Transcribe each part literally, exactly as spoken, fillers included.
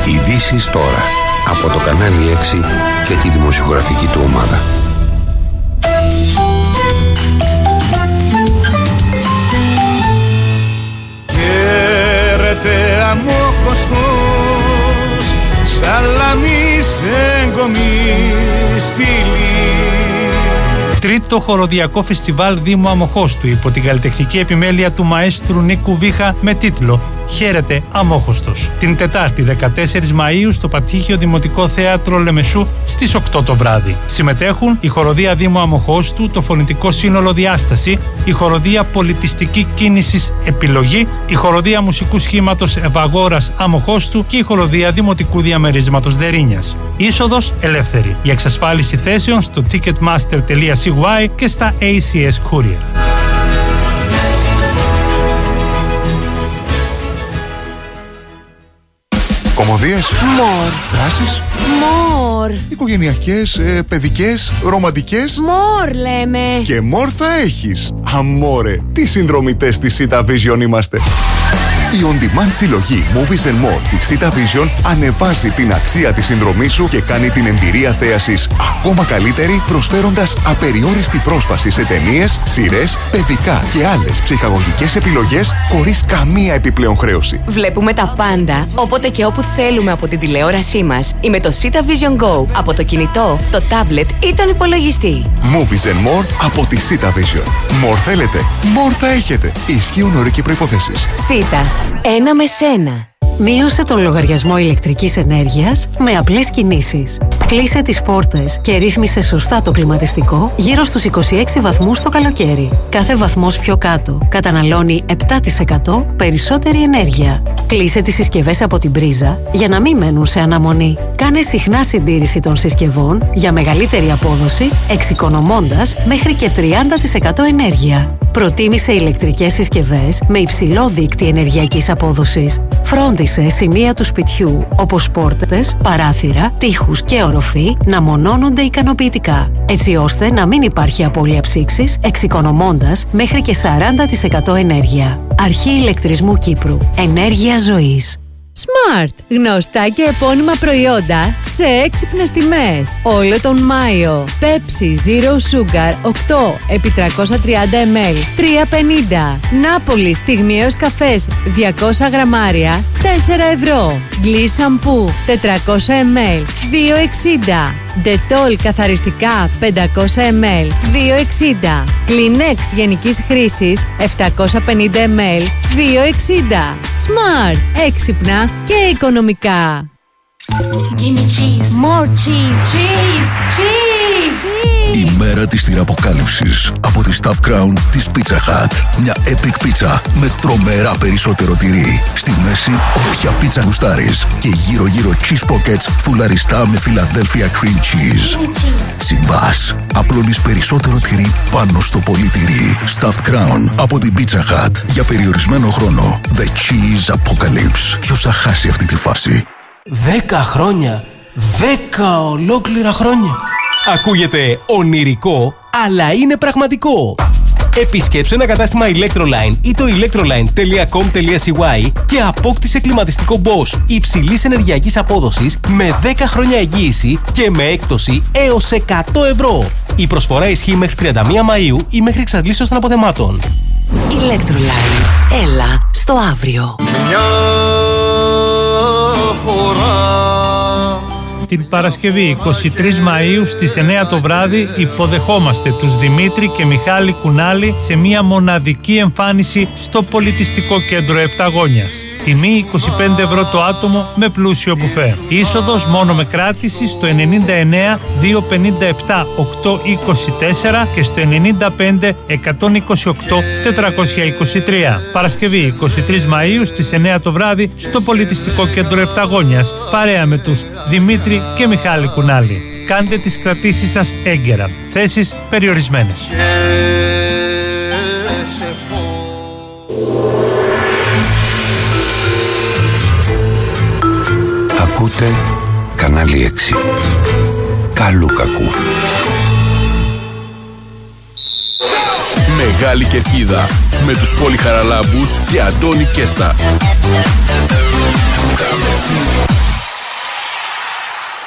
Ειδήσεις τώρα από το κανάλι έξι και τη δημοσιογραφική του ομάδα. Χαίρετε αμόχωστος, σαλαμίς εγκομής στήλη. Τρίτο χοροδιακό φεστιβάλ Δήμου Αμοχώστου υπό την καλλιτεχνική επιμέλεια του μαέστρου Νίκου Βίχα με τίτλο «Χαίρετε Αμόχωστος». Την Τετάρτη δεκατέσσερις Μαΐου στο Πατήχιο Δημοτικό Θέατρο Λεμεσού στις οκτώ το βράδυ. Συμμετέχουν η Χοροδία Δήμου Αμοχώστου, το Φωνητικό Σύνολο Διάσταση, η Χοροδία Πολιτιστική Κίνησης Επιλογή, η Χοροδία Μουσικού Σχήματος Ευαγόρας Αμοχώστου και η Χοροδία Δημοτικού Διαμερίσματος Δερίνιας. Είσοδος ελεύθερη. Για εξασφάλιση θέσεων στο ticketmaster τελεία σι γουάι και στα έι σι ες Courier. Κομμωδίες. Μορ. Δράσεις. Μορ. Οικογενειακές, ε, παιδικές, ρομαντικές. Μορ λέμε. Και μορ θα έχεις. Αμόρε, τι συνδρομητές της Sita Vision είμαστε. Η on-demand συλλογή Movies and More της Sita Vision ανεβάζει την αξία της συνδρομής σου και κάνει την εμπειρία θέασης ακόμα καλύτερη, προσφέροντας απεριόριστη πρόσβαση σε ταινίες, σειρές, παιδικά και άλλες ψυχαγωγικές επιλογές χωρίς καμία επιπλέον χρέωση. Βλέπουμε τα πάντα, όποτε και όπου θέλουμε από την τηλεόρασή μας ή με το Sita Vision Go, από το κινητό, το τάμπλετ ή τον υπολογιστή. Movies and More από τη Sita Vision. More θέλετε, more θα έχετε. Ισχύουν όροι και προϋποθέσεις. Sita. Ένα με σένα. Μείωσε τον λογαριασμό ηλεκτρικής ενέργειας με απλές κινήσεις. Κλείσε τις πόρτες και ρύθμισε σωστά το κλιματιστικό γύρω στους είκοσι έξι βαθμούς το καλοκαίρι. Κάθε βαθμός πιο κάτω καταναλώνει επτά τοις εκατό περισσότερη ενέργεια. Κλείσε τις συσκευές από την πρίζα για να μην μένουν σε αναμονή. Κάνε συχνά συντήρηση των συσκευών για μεγαλύτερη απόδοση, εξοικονομώντας μέχρι και τριάντα τοις εκατό ενέργεια. Προτίμησε ηλεκτρικές συσκευές με υψηλό δείκτη ενεργειακής απόδοσης. Φρόντισε σημεία του σπιτιού, όπως πόρτες, παράθυρα, τοίχους και οροφή, να μονώνονται ικανοποιητικά, έτσι ώστε να μην υπάρχει απώλεια ψήξης, εξοικονομώντας μέχρι και σαράντα τοις εκατό ενέργεια. Αρχή Ηλεκτρισμού Κύπρου. Ενέργεια ζωής. Smart. Γνωστά και επώνυμα προϊόντα σε έξυπνες τιμές. Όλο τον Μάιο. Pepsi Zero Sugar οκτώ επί τριακόσια τριάντα μιλιλίτρα τρία πενήντα. Νάπολη στιγμιαίος καφές διακόσια γραμμάρια τέσσερα ευρώ. Γκλί σαμπού τετρακόσια μιλιλίτρα δύο εξήντα. Dettol καθαριστικά πεντακόσια μιλιλίτρα δύο εξήντα. Kleenex γενικής χρήσης επτακόσια πενήντα μιλιλίτρα δύο εξήντα. Smart. Έξυπνα και οικονομικά. Give me cheese. More cheese. Cheese. Cheese. Η μέρα της θηραποκάλυψης από τη Stuffed Crown της Pizza Hut. Μια epic pizza με τρομερά περισσότερο τυρί. Στη μέση όποια πίτσα γουστάρεις και γύρω γύρω cheese pockets φουλαριστά με Philadelphia cream cheese. Συμβάς. Απλώνεις περισσότερο τυρί πάνω στο πολύ τυρί. Stuffed Crown από την Pizza Hut. Για περιορισμένο χρόνο. The Cheese Apocalypse. Ποιος θα χάσει αυτή τη φάση? Δέκα χρόνια. Δέκα ολόκληρα χρόνια. Ακούγεται ονειρικό, αλλά είναι πραγματικό. Επισκέψου ένα κατάστημα Electroline ή το electroline τελεία com τελεία σι γουάι και απόκτησε κλιματιστικό Bosch υψηλής ενεργειακής απόδοσης με δέκα χρόνια εγγύηση και με έκπτωση έως εκατό ευρώ. Η προσφορά ισχύει μέχρι τριάντα μία Μαΐου ή μέχρι εξαντλήσεως των αποθεμάτων. Electroline. Έλα στο αύριο. Μια φορά. Την Παρασκευή εικοστή τρίτη Μαΐου στις εννιά το βράδυ υποδεχόμαστε τους Δημήτρη και Μιχάλη Κουνάλη σε μια μοναδική εμφάνιση στο Πολιτιστικό Κέντρο Επταγόνιας. Τιμή είκοσι πέντε ευρώ το άτομο με πλούσιο μπουφέ. Είσοδος μόνο με κράτηση στο ενενήντα εννέα διακόσια πενήντα επτά οκτακόσια είκοσι τέσσερα και στο ενενήντα πέντε εκατόν είκοσι οκτώ τετρακόσια είκοσι τρία. Παρασκευή εικοστή τρίτη Μαΐου στις εννιά το βράδυ στο Πολιτιστικό Κέντρο Επταγόνιας, παρέα με τους Δημήτρη και Μιχάλη Κουνάλη. Κάντε τις κρατήσεις σας έγκαιρα. Θέσεις περιορισμένες. Ακούτε κανάλι έξι. Καλού κακού. Μεγάλη Κερκίδα με τους Πόλη Χαραλάμπους και Αντώνη Κέστα.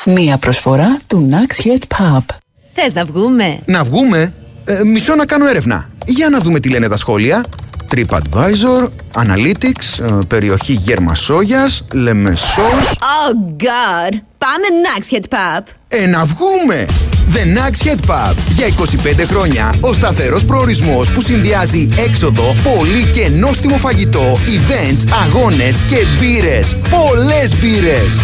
Μία προσφορά του Nax Head Pub. Θες να βγούμε? Να βγούμε? Ε, μισό να κάνω έρευνα. Για να δούμε τι λένε τα σχόλια. TripAdvisor, Analytics, ε, περιοχή Γερμασόγιας, Λεμεσός. Oh God! Πάμε Nax Head Pub. Ε, να βγούμε! The Nax Head Pub. Για είκοσι πέντε χρόνια ο σταθερός προορισμός που συνδυάζει έξοδο, πολύ και νόστιμο φαγητό, events, αγώνες και μπύρες. Πολλές μπύρες!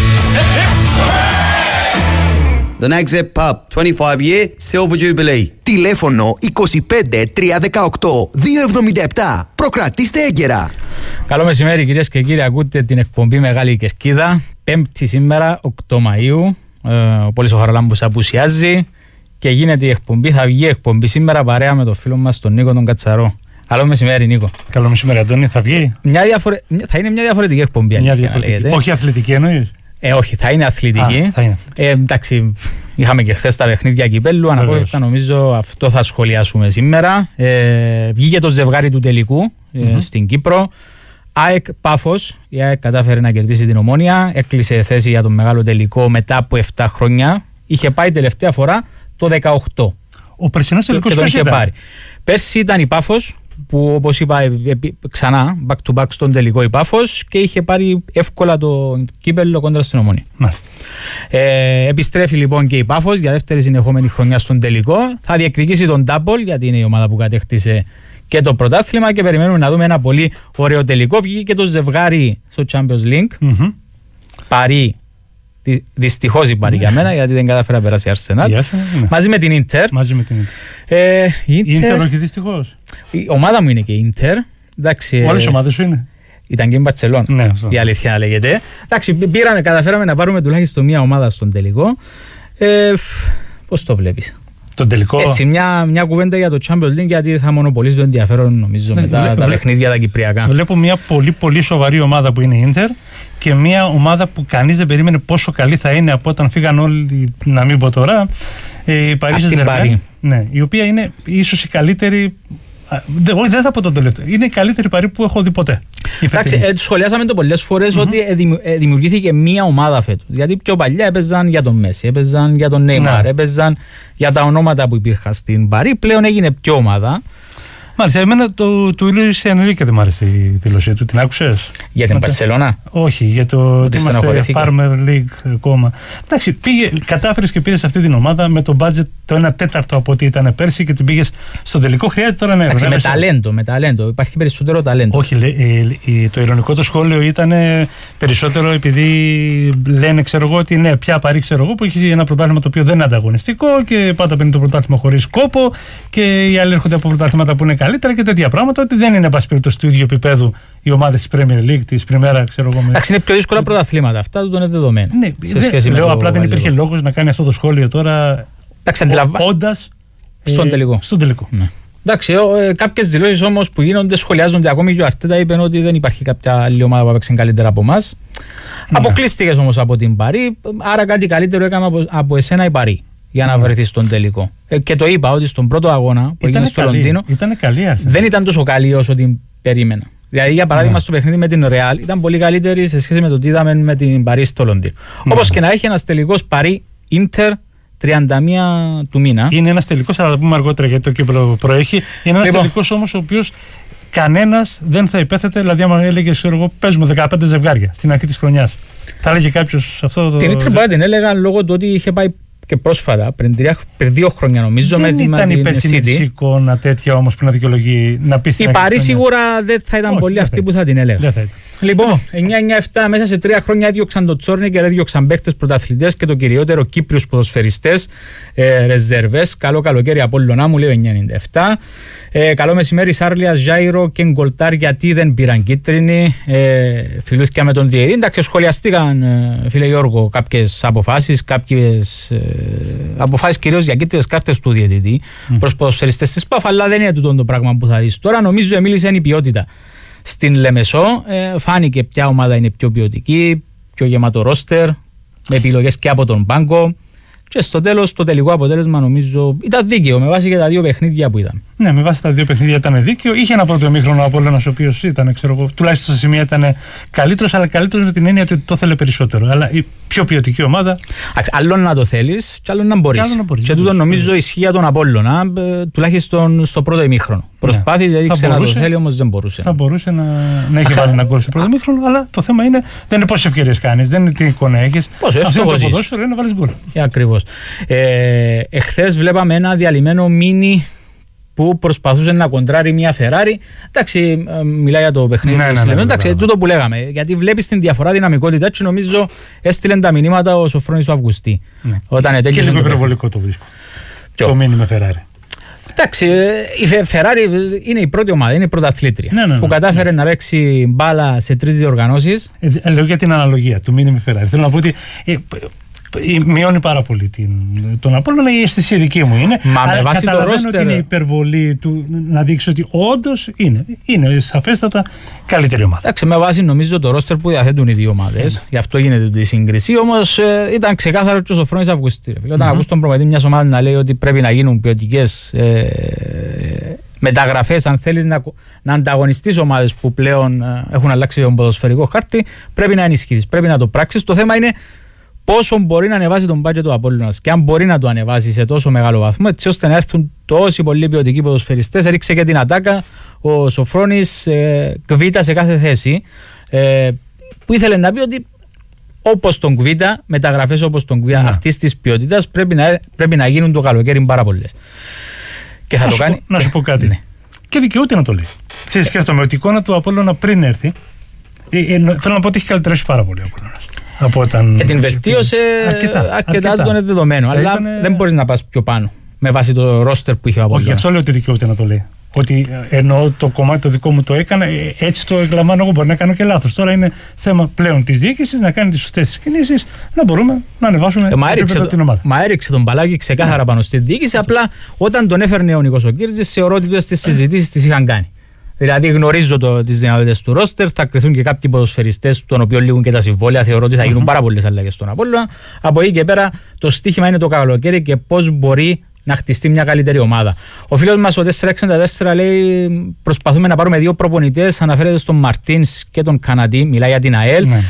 The Nax Head Pub, twenty-five year Silver Jubilee. Τηλέφωνο είκοσι πέντε τριακόσια δεκαοκτώ διακόσια εβδομήντα επτά. Προκρατήστε έγκαιρα. Καλό μεσημέρι κυρίες και κύριοι, ακούτε την εκπομπή Μεγάλη Κερκίδα. Πέμπτη σήμερα, οκτώ Μαΐου. Ε, ο Πόλης ο Χαραλάμπους απουσιάζει και γίνεται η εκπομπή. Θα βγει η εκπομπή σήμερα παρέα με τον φίλο μας τον Νίκο τον Κατσαρό. Καλό μεσημέρι, Νίκο. Καλό μεσημέρι, Αντώνη. Θα βγει. Μια διαφορε... Θα είναι μια διαφορετική εκπομπή. Μια διαφορετική. Όχι αθλητική εννοείς? Ε, όχι, θα είναι αθλητική. Α, θα είναι. Ε, εντάξει, είχαμε και χθες τα παιχνίδια κυπέλλου. Αναπόφευκτα νομίζω αυτό θα σχολιάσουμε σήμερα. Ε, βγήκε το ζευγάρι του τελικού ε, mm-hmm. στην Κύπρο. ΑΕΚ Πάφος. Η ΑΕΚ κατάφερε να κερδίσει την Ομόνια. Έκλεισε θέση για τον μεγάλο τελικό μετά από επτά χρόνια. Είχε πάει τελευταία φορά το δεκαοκτώ. Ο περσινός τελικός ποιος είχε πάρει. Πέρσι ήταν η Πάφος, που όπως είπα ξανά back to back στον τελικό η Πάφος και είχε πάρει εύκολα το κύπελλο κόντρα στην Ομόνια. Ε, επιστρέφει λοιπόν και η Πάφος για δεύτερη συνεχόμενη χρονιά στον τελικό. Θα διεκδικήσει τον double γιατί είναι η ομάδα που κατέκτησε και το πρωτάθλημα και περιμένουμε να δούμε ένα πολύ ωραίο τελικό. Βγήκε και το ζευγάρι στο Champions League. Mm-hmm. Παρί. Δυστυχώς υπάρχει για μένα γιατί δεν κατάφερα να περάσει η Arsenal. Ναι. Μαζί με την Inter. Μαζί με την Inter. Ε, Inter... Inter όχι δυστυχώς. Η ομάδα μου είναι και η Inter. Εντάξει, όλες οι ομάδες σου είναι. Ήταν και η Μπαρτσελόνα. Ναι, η αλήθεια λέγεται. Εντάξει, πήραμε, καταφέραμε να πάρουμε τουλάχιστον μία ομάδα στον τελικό. Ε, πώς το βλέπεις? Τον τελικό. Έτσι, μια, μια κουβέντα για το Champions League γιατί θα μονοπολίσει το ενδιαφέρον νομίζω με τα, τα παιχνίδια τα κυπριακά. Βλέπω μια πολύ πολύ σοβαρή ομάδα που είναι η Inter και μια ομάδα που κανείς δεν περίμενε πόσο καλή θα είναι από όταν φύγαν όλοι, να μην πω τώρα, η Παρίσι Ζερμέν, ναι, η οποία είναι ίσως η καλύτερη. Όχι, δεν θα πω τον τελευταίο. Είναι η καλύτερη Παρί που έχω δει ποτέ. Εντάξει, ε, σχολιάσαμε το πολλές φορές mm-hmm. ότι ε, δημιουργήθηκε μία ομάδα φέτος. Γιατί πιο παλιά έπαιζαν για τον Μέση, έπαιζαν για τον Νέιμαρ, ναι. έπαιζαν για τα ονόματα που υπήρχαν στην Παρί. Πλέον έγινε πιο ομάδα. Μάλιστα, εμένα το, του Λουίς Ενρίκε δεν μ' άρεσε η δήλωσή του. Την άκουσες? Για την Μπαρσελόνα? Όχι, για το ότι είμαστε Farmer League ακόμα. Εντάξει, πήγε, κατάφερες και πήρες αυτή την ομάδα με το budget το ένα τέταρτο από ό,τι ήταν πέρσι και την πήγες στο τελικό. Χρειάζεται τώρα να Εντάξει, με ταλέντο, με ταλέντο. Υπάρχει περισσότερο ταλέντο. Όχι, λέ, ε, το ειρωνικό το σχόλιο ήταν περισσότερο επειδή λένε, ξέρω εγώ, ότι ναι, πια Παρί, ξέρω εγώ, που έχει ένα πρωτάθλημα το οποίο δεν είναι ανταγωνιστικό και πάντα παίρνει το πρωτάθλημα χωρίς κόπο και οι άλλοι έρχονται από πρωτάθληματα που είναι καλύτερα και τέτοια πράγματα, ότι δεν είναι πάση περιπτώσει του ίδιου επίπεδου οι ομάδες της Premier League, της Πριμέρα, ξέρω εγώ. Εντάξει, είναι πιο δύσκολα πρωταθλήματα. Αυτά του είναι δεδομένα. Ναι, σε σχέση λέω, με απλά δεν υπήρχε λόγος να κάνει αυτό το σχόλιο τώρα. Όντας στον τελικό. Στον τελικό. Ναι. Εντάξει, ε, κάποιες δηλώσεις όμως που γίνονται σχολιάζονται ακόμη και ο Αρτέτα είπε ότι δεν υπάρχει κάποια άλλη ομάδα που έπαιξε καλύτερα από εμάς. Ναι. Αποκλείστηκες όμως από την Παρί, άρα κάτι καλύτερο έκαμε από, από εσένα η Παρί. Για να βρεθεί στον τελικό. Ε, και το είπα ότι στον πρώτο αγώνα που έγινε στο Λονδίνο ήταν καλή, δεν ήταν τόσο καλή όσο την περίμενα. Δηλαδή, για παράδειγμα, yeah. στο παιχνίδι με την Real ήταν πολύ καλύτερη σε σχέση με το τι είδαμε με την Παρί στο Λονδίνο. Yeah. Όπως και να έχει ένας τελικός Παρί Ίντερ τριάντα μία του μήνα. Είναι ένας τελικός, θα τα πούμε αργότερα γιατί το Κύπρο προέχει. Είναι ένας λοιπόν. τελικός όμως ο οποίος κανένας δεν θα υπέθετε. Δηλαδή, άμα έλεγε, ξέρω εγώ, παίζουμε δεκαπέντε ζευγάρια στην αρχή της χρονιάς. Θα έλεγε κάποιος αυτό το. Την Ίντερ μπορεί την έλεγα λόγω του ότι είχε πάει και πρόσφατα, πριν, τρία, πριν δύο χρόνια νομίζω. Δεν με ήταν η περσινή της εικόνα τέτοια όμως που να δικαιολογεί να πει στην η Παρί σίγουρα δεν θα ήταν. Όχι, πολύ αυτή που θα την έλεγα. Λοιπόν, εννιά εννιά επτά μέσα σε τρία χρόνια έδιωξαν το Τσόρνι και έδιωξαν παίκτες πρωταθλητές και το κυριότερο Κύπριους ποδοσφαιριστές, ε, ρεζερβές. Καλό καλοκαίρι Απόλλωνα μου, λέει εννιά ενενήντα επτά. Ε, καλό μεσημέρι Σάρλια, Ζάιρο και Γκολτάρ γιατί δεν πήραν κίτρινη. Ε, φιλούθηκα με τον διαιτητή. Εντάξει, σχολιαστήκαν, ε, φίλε Γιώργο, κάποιες αποφάσεις, κάποιες ε, αποφάσεις κυρίως για κίτρινες κάρτες του διαιτητή mm. προς ποδοσφαιριστές της ΠΑΦ, αλλά δεν είναι τούτο το πράγμα που θα δεις. Τώρα νομίζω μίλησε η ποιότητα. Στην Λεμεσό ε, φάνηκε ποια ομάδα είναι πιο ποιοτική, πιο γεμάτο ρόστερ, με επιλογές και από τον πάγκο. Και στο τέλος το τελικό αποτέλεσμα νομίζω ήταν δίκαιο με βάση και τα δύο παιχνίδια που είδαμε. Ναι, με βάση τα δύο παιχνίδια ήταν δίκαιο. Είχε ένα πρώτο ημίχρονο ο Απόλλωνας, ο οποίος ήταν, ξέρω εγώ, τουλάχιστον στα σημεία ήταν καλύτερος, αλλά καλύτερος με την έννοια ότι το ήθελε περισσότερο. Αλλά η πιο ποιοτική ομάδα. Άλλο να το θέλεις, και άλλο να μπορείς. Και, και τούτο νομίζω ισχύει για τον Απόλλωνα, τουλάχιστον στο πρώτο ημίχρονο. Ναι. Προσπάθησε, έδειξε να το θέλει, όμως δεν μπορούσε. Θα μπορούσε να, να έχει βάλει ένα γκολ στο πρώτο ημίχρονο, αλλά το θέμα είναι δεν είναι πόσες ευκαιρίες κάνεις, δεν είναι τι εικόνα έχεις. Πόσο αυτό είναι το ποδόσφαιρο, είναι να βάλεις γκολ. Ακριβώς. Ε, εχθές βλέπαμε ένα διαλυμένο μίνι που προσπαθούσε να κοντράρει μια Ferrari. Εντάξει, μιλάει για το παιχνίδι. Ναι, ναι, ναι, ναι, εντάξει, τούτο που λέγαμε. Γιατί βλέπεις την διαφορά δυναμικότητα και νομίζω έστειλε τα μηνύματα ο Σοφρόνης του Αυγουστή. Ναι. Όταν και λίγο υπερβολικό το βρίσκω. Ποιο? Το μήνυμα Ferrari. Εντάξει, η Ferrari είναι η πρώτη ομάδα, είναι η πρωταθλήτρια. Ναι, ναι, ναι, που κατάφερε ναι. να παίξει μπάλα σε τρεις διοργανώσεις. Ε, λέω για την αναλογία του μήνυμα Ferrari. Θέλω να πω ότι. Ε, μειώνει πάρα πολύ την, τον Απόλλωνα, η αίσθηση δική μου είναι. Μα με βάση το ρόστερ ότι είναι υπερβολή του να δείξει ότι όντως είναι, είναι σαφέστατα καλύτερη ομάδα. Εντάξει, με βάση νομίζω το ρόστερ που διαθέτουν οι δύο ομάδες, γι' αυτό γίνεται τη σύγκριση. Όμως ε, ήταν ξεκάθαρο και ο Σοφρόνης Αυγουστή. Όταν mm-hmm. ακούς τον προπονητή μιας ομάδας να λέει ότι πρέπει να γίνουν ποιοτικές ε, μεταγραφές, αν θέλεις να, να ανταγωνιστείς ομάδες που πλέον ε, έχουν αλλάξει τον ποδοσφαιρικό χάρτη, πρέπει να ενισχύσεις, πρέπει να το πράξεις. Το θέμα είναι πόσο μπορεί να ανεβάσει τον μπάτζετ του Απόλλωνας και αν μπορεί να το ανεβάσει σε τόσο μεγάλο βαθμό, έτσι ώστε να έρθουν τόσοι πολλοί ποιοτικοί ποδοσφαιριστές. Έριξε και την ατάκα ο Σοφρόνης ε, Κβίτα σε κάθε θέση, ε, που ήθελε να πει ότι όπως τον Κβίτα, μεταγραφές όπως τον Κβίτα ναι. αυτής της ποιότητας πρέπει να, πρέπει να γίνουν το καλοκαίρι πάρα πολλές. Και θα να το κάνει. Πω, να σου πω κάτι. Ναι. Και δικαιούται να το λέει. Σε σκέφτομαι ότι η εικόνα του Απόλλωνα πριν έρθει, ε, ε, θέλω να πω ότι έχει καλυτερέσει πάρα πολύ ο Απόλλωνας. Από όταν... ε, την βελτίωσε αρκετά, αρκετά, αρκετά. Το είναι δεδομένο, αλλά ήτανε... δεν μπορείς να πας πιο πάνω με βάση το ρόστερ που είχε ο Απόλλωνας. Όχι, αυτό λέω ότι δικαιούται να το λέει. Ότι ενώ το κομμάτι το δικό μου το έκανα, έτσι το εκλαμβάνω εγώ. Μπορεί να κάνω και λάθος. Τώρα είναι θέμα πλέον της διοίκησης να κάνει τις σωστές κινήσεις, να μπορούμε να ανεβάσουμε ε, μα έριξε, την ομάδα. Μα έριξε τον μπαλάκι ξεκάθαρα yeah. πάνω στη διοίκηση. Απλά όταν τον έφερνε ο Νίκος ο Κύρτζης, θεωρώ ότι στις συζητήσεις τις είχαν κάνει. Δηλαδή γνωρίζω τις δυνατότητες του ρόστερ, θα κρυθούν και κάποιοι ποδοσφαιριστές, των οποίων λήγουν και τα συμβόλαια. Θεωρώ ότι θα γίνουν mm-hmm. πάρα πολλές αλλαγές στον Απόλλωνα. Από εκεί και πέρα το στοίχημα είναι το καλοκαίρι και πώς μπορεί να χτιστεί μια καλύτερη ομάδα. Ο φίλος μας ο τετρακόσια εξήντα τέσσερα λέει: προσπαθούμε να πάρουμε δύο προπονητές. Αναφέρεται στον Μαρτίνς και τον Κανατή, μιλάει για την ΑΕΛ. Mm.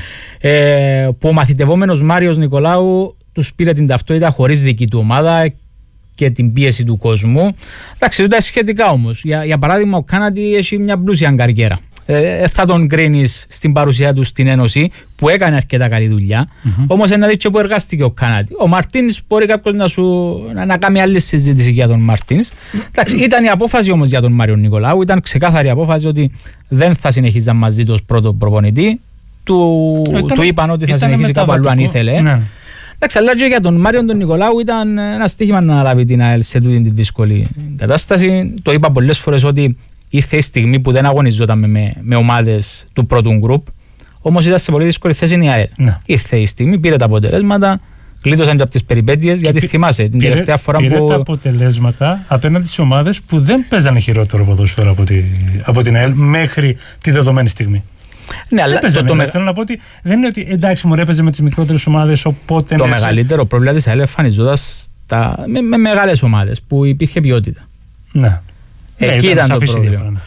Ε, που ο μαθητευόμενος Μάριος Νικολάου τους πήρε την ταυτότητα χωρίς δική του ομάδα και την πίεση του κόσμου. Εντάξει, τούτα σχετικά όμως. Για, για παράδειγμα, ο Κάνατι έχει μια πλούσια καριέρα. Ε, θα τον κρίνεις στην παρουσία του στην Ένωση που έκανε αρκετά καλή δουλειά. Mm-hmm. Όμως ένα δίκτυο που εργάστηκε ο Κάνατι. Ο Μαρτίνς μπορεί κάποιος να, σου, να, να κάνει άλλη συζήτηση για τον Μαρτίνς. Εντάξει, ήταν η απόφαση όμως για τον Μάριο Νικολάου. Ήταν ξεκάθαρη απόφαση ότι δεν θα συνεχίζαν μαζί του ως πρώτο προπονητή. Του, ήταν, του είπαν ότι θα συνεχίσει κάπου αλλού αν ήθελε. Ναι. Εντάξει, αλλά και για τον Μάριο τον Νικολάου ήταν ένα στοίχημα να λάβει την ΑΕΛ σε τούτη τη δύσκολη κατάσταση. Το είπα πολλές φορές ότι ήρθε η στιγμή που δεν αγωνιζόταν με, με, με ομάδες του πρώτου γκρουπ. Όμως ήταν σε πολύ δύσκολη θέση η ΑΕΛ. Ναι. Ήρθε η στιγμή, πήρε τα αποτελέσματα, γλίτωσαν και από τις περιπέτειες. Γιατί πήρε, θυμάσαι την πήρε, τελευταία φορά πήρε που. Πήρε τα αποτελέσματα απέναντι σε ομάδες που δεν παίζανε χειρότερο ποδόσφαιρο από, τη, από την ΑΕΛ μέχρι τη δεδομένη στιγμή. Ναι, αλλά το, το, με... θέλω να πω ότι δεν είναι ότι εντάξει μου έπαιζε με τις μικρότερες ομάδες, οπότε. Το μέσα... μεγαλύτερο πρόβλημα της ΑΕΛ εμφανιζόταν με, με μεγάλες ομάδες που υπήρχε ποιότητα. Ναι. Εκεί ναι, ήταν το πρόβλημα.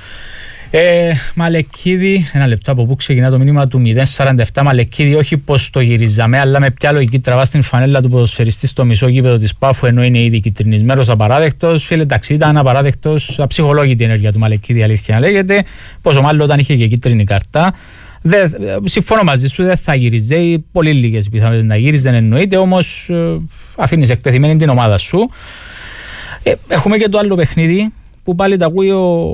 Ε, Μαλεκίδη, ένα λεπτό από πού ξεκινά το μήνυμα του μηδέν σαράντα επτά. Μαλεκίδη, όχι πως το γυρίζαμε, αλλά με ποια λογική τραβά στην φανέλα του ποδοσφαιριστή στο μισό γήπεδο της Πάφου, ενώ είναι ήδη κυτρινισμένος, απαράδεκτος. Φίλε, εντάξει, ήταν απαράδεκτος, αψυχολόγητη η ενέργεια του Μαλεκίδη, αλήθεια να λέγεται. Πόσο μάλλον όταν είχε και κίτρινη καρτά. Δε, συμφωνώ μαζί σου, δεν θα γύριζε. Πολύ λίγες πιθανότητες να γύριζε, δεν εννοείται, όμως ε, αφήνεις εκτεθειμένη την ομάδα σου. Ε, έχουμε και το άλλο παιχνίδι που πάλι τα ακούει ο,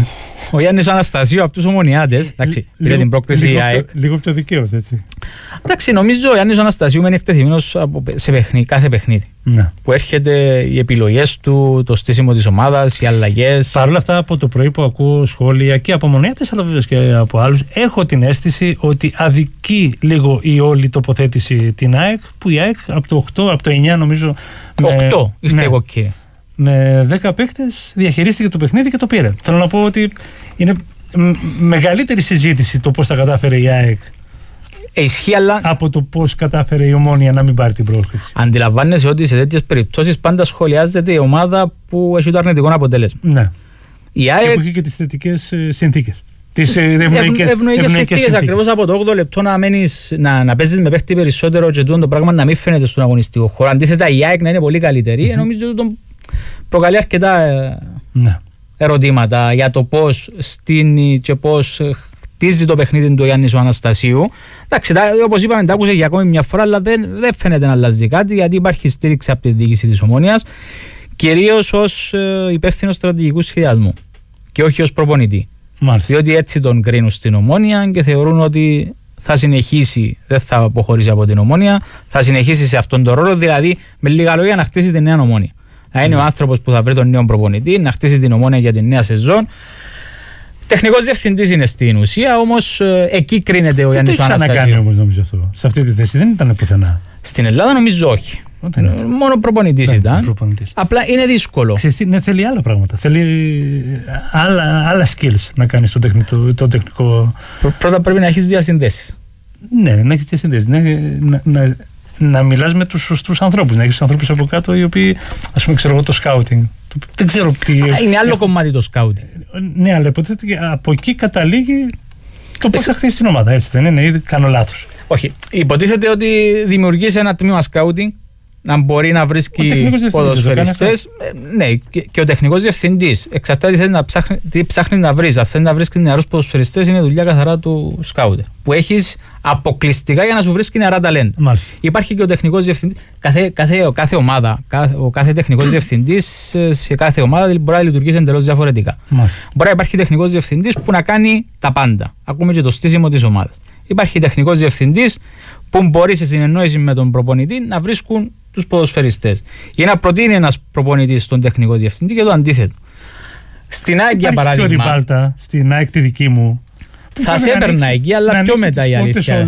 ο Γιάννης Αναστασίου από τους Ομονιάτες. Εντάξει, πήρε την πρόκριση η ΑΕΚ. Λίγο πιο δικαίως, έτσι. Εντάξει, νομίζω ο Γιάννης Αναστασίου μένει εκτεθειμένος σε παιχνίδι, κάθε παιχνίδι. Ναι. Που έρχεται οι επιλογές του, το στήσιμο της ομάδας, οι αλλαγές. Παρ' όλα αυτά, από το πρωί που ακούω σχόλια και από Ομονιάτες, αλλά βέβαια και από άλλους, έχω την αίσθηση ότι αδικεί λίγο η όλη τοποθέτηση την ΑΕΚ, που η ΑΕΚ από το οκτώ, από το εννιά νομίζω. οκτώ, είστε ναι. εγώ κύριε. Με δέκα παίκτες διαχειρίστηκε το παιχνίδι και το πήρε. Θέλω να πω ότι είναι μεγαλύτερη συζήτηση το πώς θα κατάφερε η ΑΕΚ ε, ισχύει, αλλά... από το πώς κατάφερε η Ομόνια να μην πάρει την πρόσκληση. Αντιλαμβάνεσαι ότι σε τέτοιες περιπτώσεις πάντα σχολιάζεται η ομάδα που έχει το αρνητικό αποτέλεσμα. Ναι. Η ΑΕΚ... Και που είχε και τις θετικές συνθήκες. Τις ευνοϊκές συνθήκες, ακριβώς από το όγδοο λεπτό να, μένεις, να, να παίζεις με παίχτη περισσότερο και το πράγμα να μην φαίνεται στον αγωνιστικό χώρο. Αντίθετα η ΑΕΚ να είναι πολύ καλύτερη, mm-hmm. νομίζω ότι τον προκαλεί αρκετά ναι. ερωτήματα για το πώς στείνει και πώς χτίζει το παιχνίδι του Γιάννης ο Αναστασίου. Εντάξει, όπως είπαμε, τα άκουσε για ακόμη μια φορά, αλλά δεν, δεν φαίνεται να αλλάζει κάτι, γιατί υπάρχει στήριξη από τη διοίκηση της Ομόνοιας, κυρίως ως ε, υπεύθυνο στρατηγικού σχεδιασμού και όχι ως προπονητή. Μάλιστα. Διότι έτσι τον κρίνουν στην Ομόνια και θεωρούν ότι θα συνεχίσει, δεν θα αποχωρήσει από την Ομόνια, θα συνεχίσει σε αυτόν τον ρόλο, δηλαδή με λίγα λόγια να χτίσει την νέα Ομόνια. Να είναι mm. ο άνθρωπος που θα βρει τον νέο προπονητή, να χτίσει την Ομόνια για την νέα σεζόν. Τεχνικός διευθυντής είναι στην ουσία, όμως ε, εκεί κρίνεται ο Γιάννης ο Αναστασίου. Δεν το ξανακάνει όμως νομίζω αυτό, σε αυτή τη θέση, δεν ήταν πουθενά. Στην Ελλάδα νομίζω όχι. Όταν... Μόνο προπονητής ήταν. Προπονητής. Απλά είναι δύσκολο. Ξέρετε, ναι, θέλει άλλα πράγματα. Θέλει άλλα, άλλα skills να κάνεις το τεχνικό. Το τεχνικό... Πρω, πρώτα πρέπει να έχεις διασυνδέσεις. Ναι, να έχεις διασυνδέσεις. Ναι, να, να, να μιλάς με τους σωστούς ανθρώπους. Να έχεις ανθρώπους από κάτω οι οποίοι, ας πούμε, ξέρω εγώ, το scouting. Δεν ξέρω τι. Είναι άλλο κομμάτι το scouting. Ναι, αλλά από εκεί καταλήγει το πώς θα χτίσει την ομάδα. Έτσι δεν είναι, ή κάνω λάθος. Όχι. Υποτίθεται ότι δημιουργείς ένα τμήμα scouting να μπορεί να βρίσκει ποδοσφαιριστές. Ναι, και, και ο τεχνικός διευθυντής. Εξαρτάται τι, να ψάχνει, τι ψάχνει να βρεις. Αν θέλει να βρίσκει νεαρούς ποδοσφαιριστές, είναι δουλειά καθαρά του σκάουτερ. Που έχεις αποκλειστικά για να σου βρίσκει νεαρά ταλέντα. Μάλιστα. Υπάρχει και ο τεχνικός διευθυντής. Κάθε, κάθε, κάθε ομάδα, κάθε, ο κάθε τεχνικός διευθυντής σε κάθε ομάδα μπορεί να λειτουργήσει εντελώς διαφορετικά. Μάλιστα. Μπορεί να υπάρχει τεχνικός διευθυντής που να κάνει τα πάντα. Ακούμε και το στήσιμο της ομάδας. Υπάρχει τεχνικός διευθυντής που μπορεί σε συνεννόηση με τον προπονητή να βρίσκουν τους ποδοσφαιριστές. Ή να προτείνει ένας προπονητής στον τεχνικό διευθυντή και το αντίθετο. Στην ΑΕΚ για παράδειγμα. Υπάρχει Πάλτα, στην ΑΕΚ τη δική μου. Θα σε έπαιρνα εκεί, αλλά πιο μετά η αλήθεια.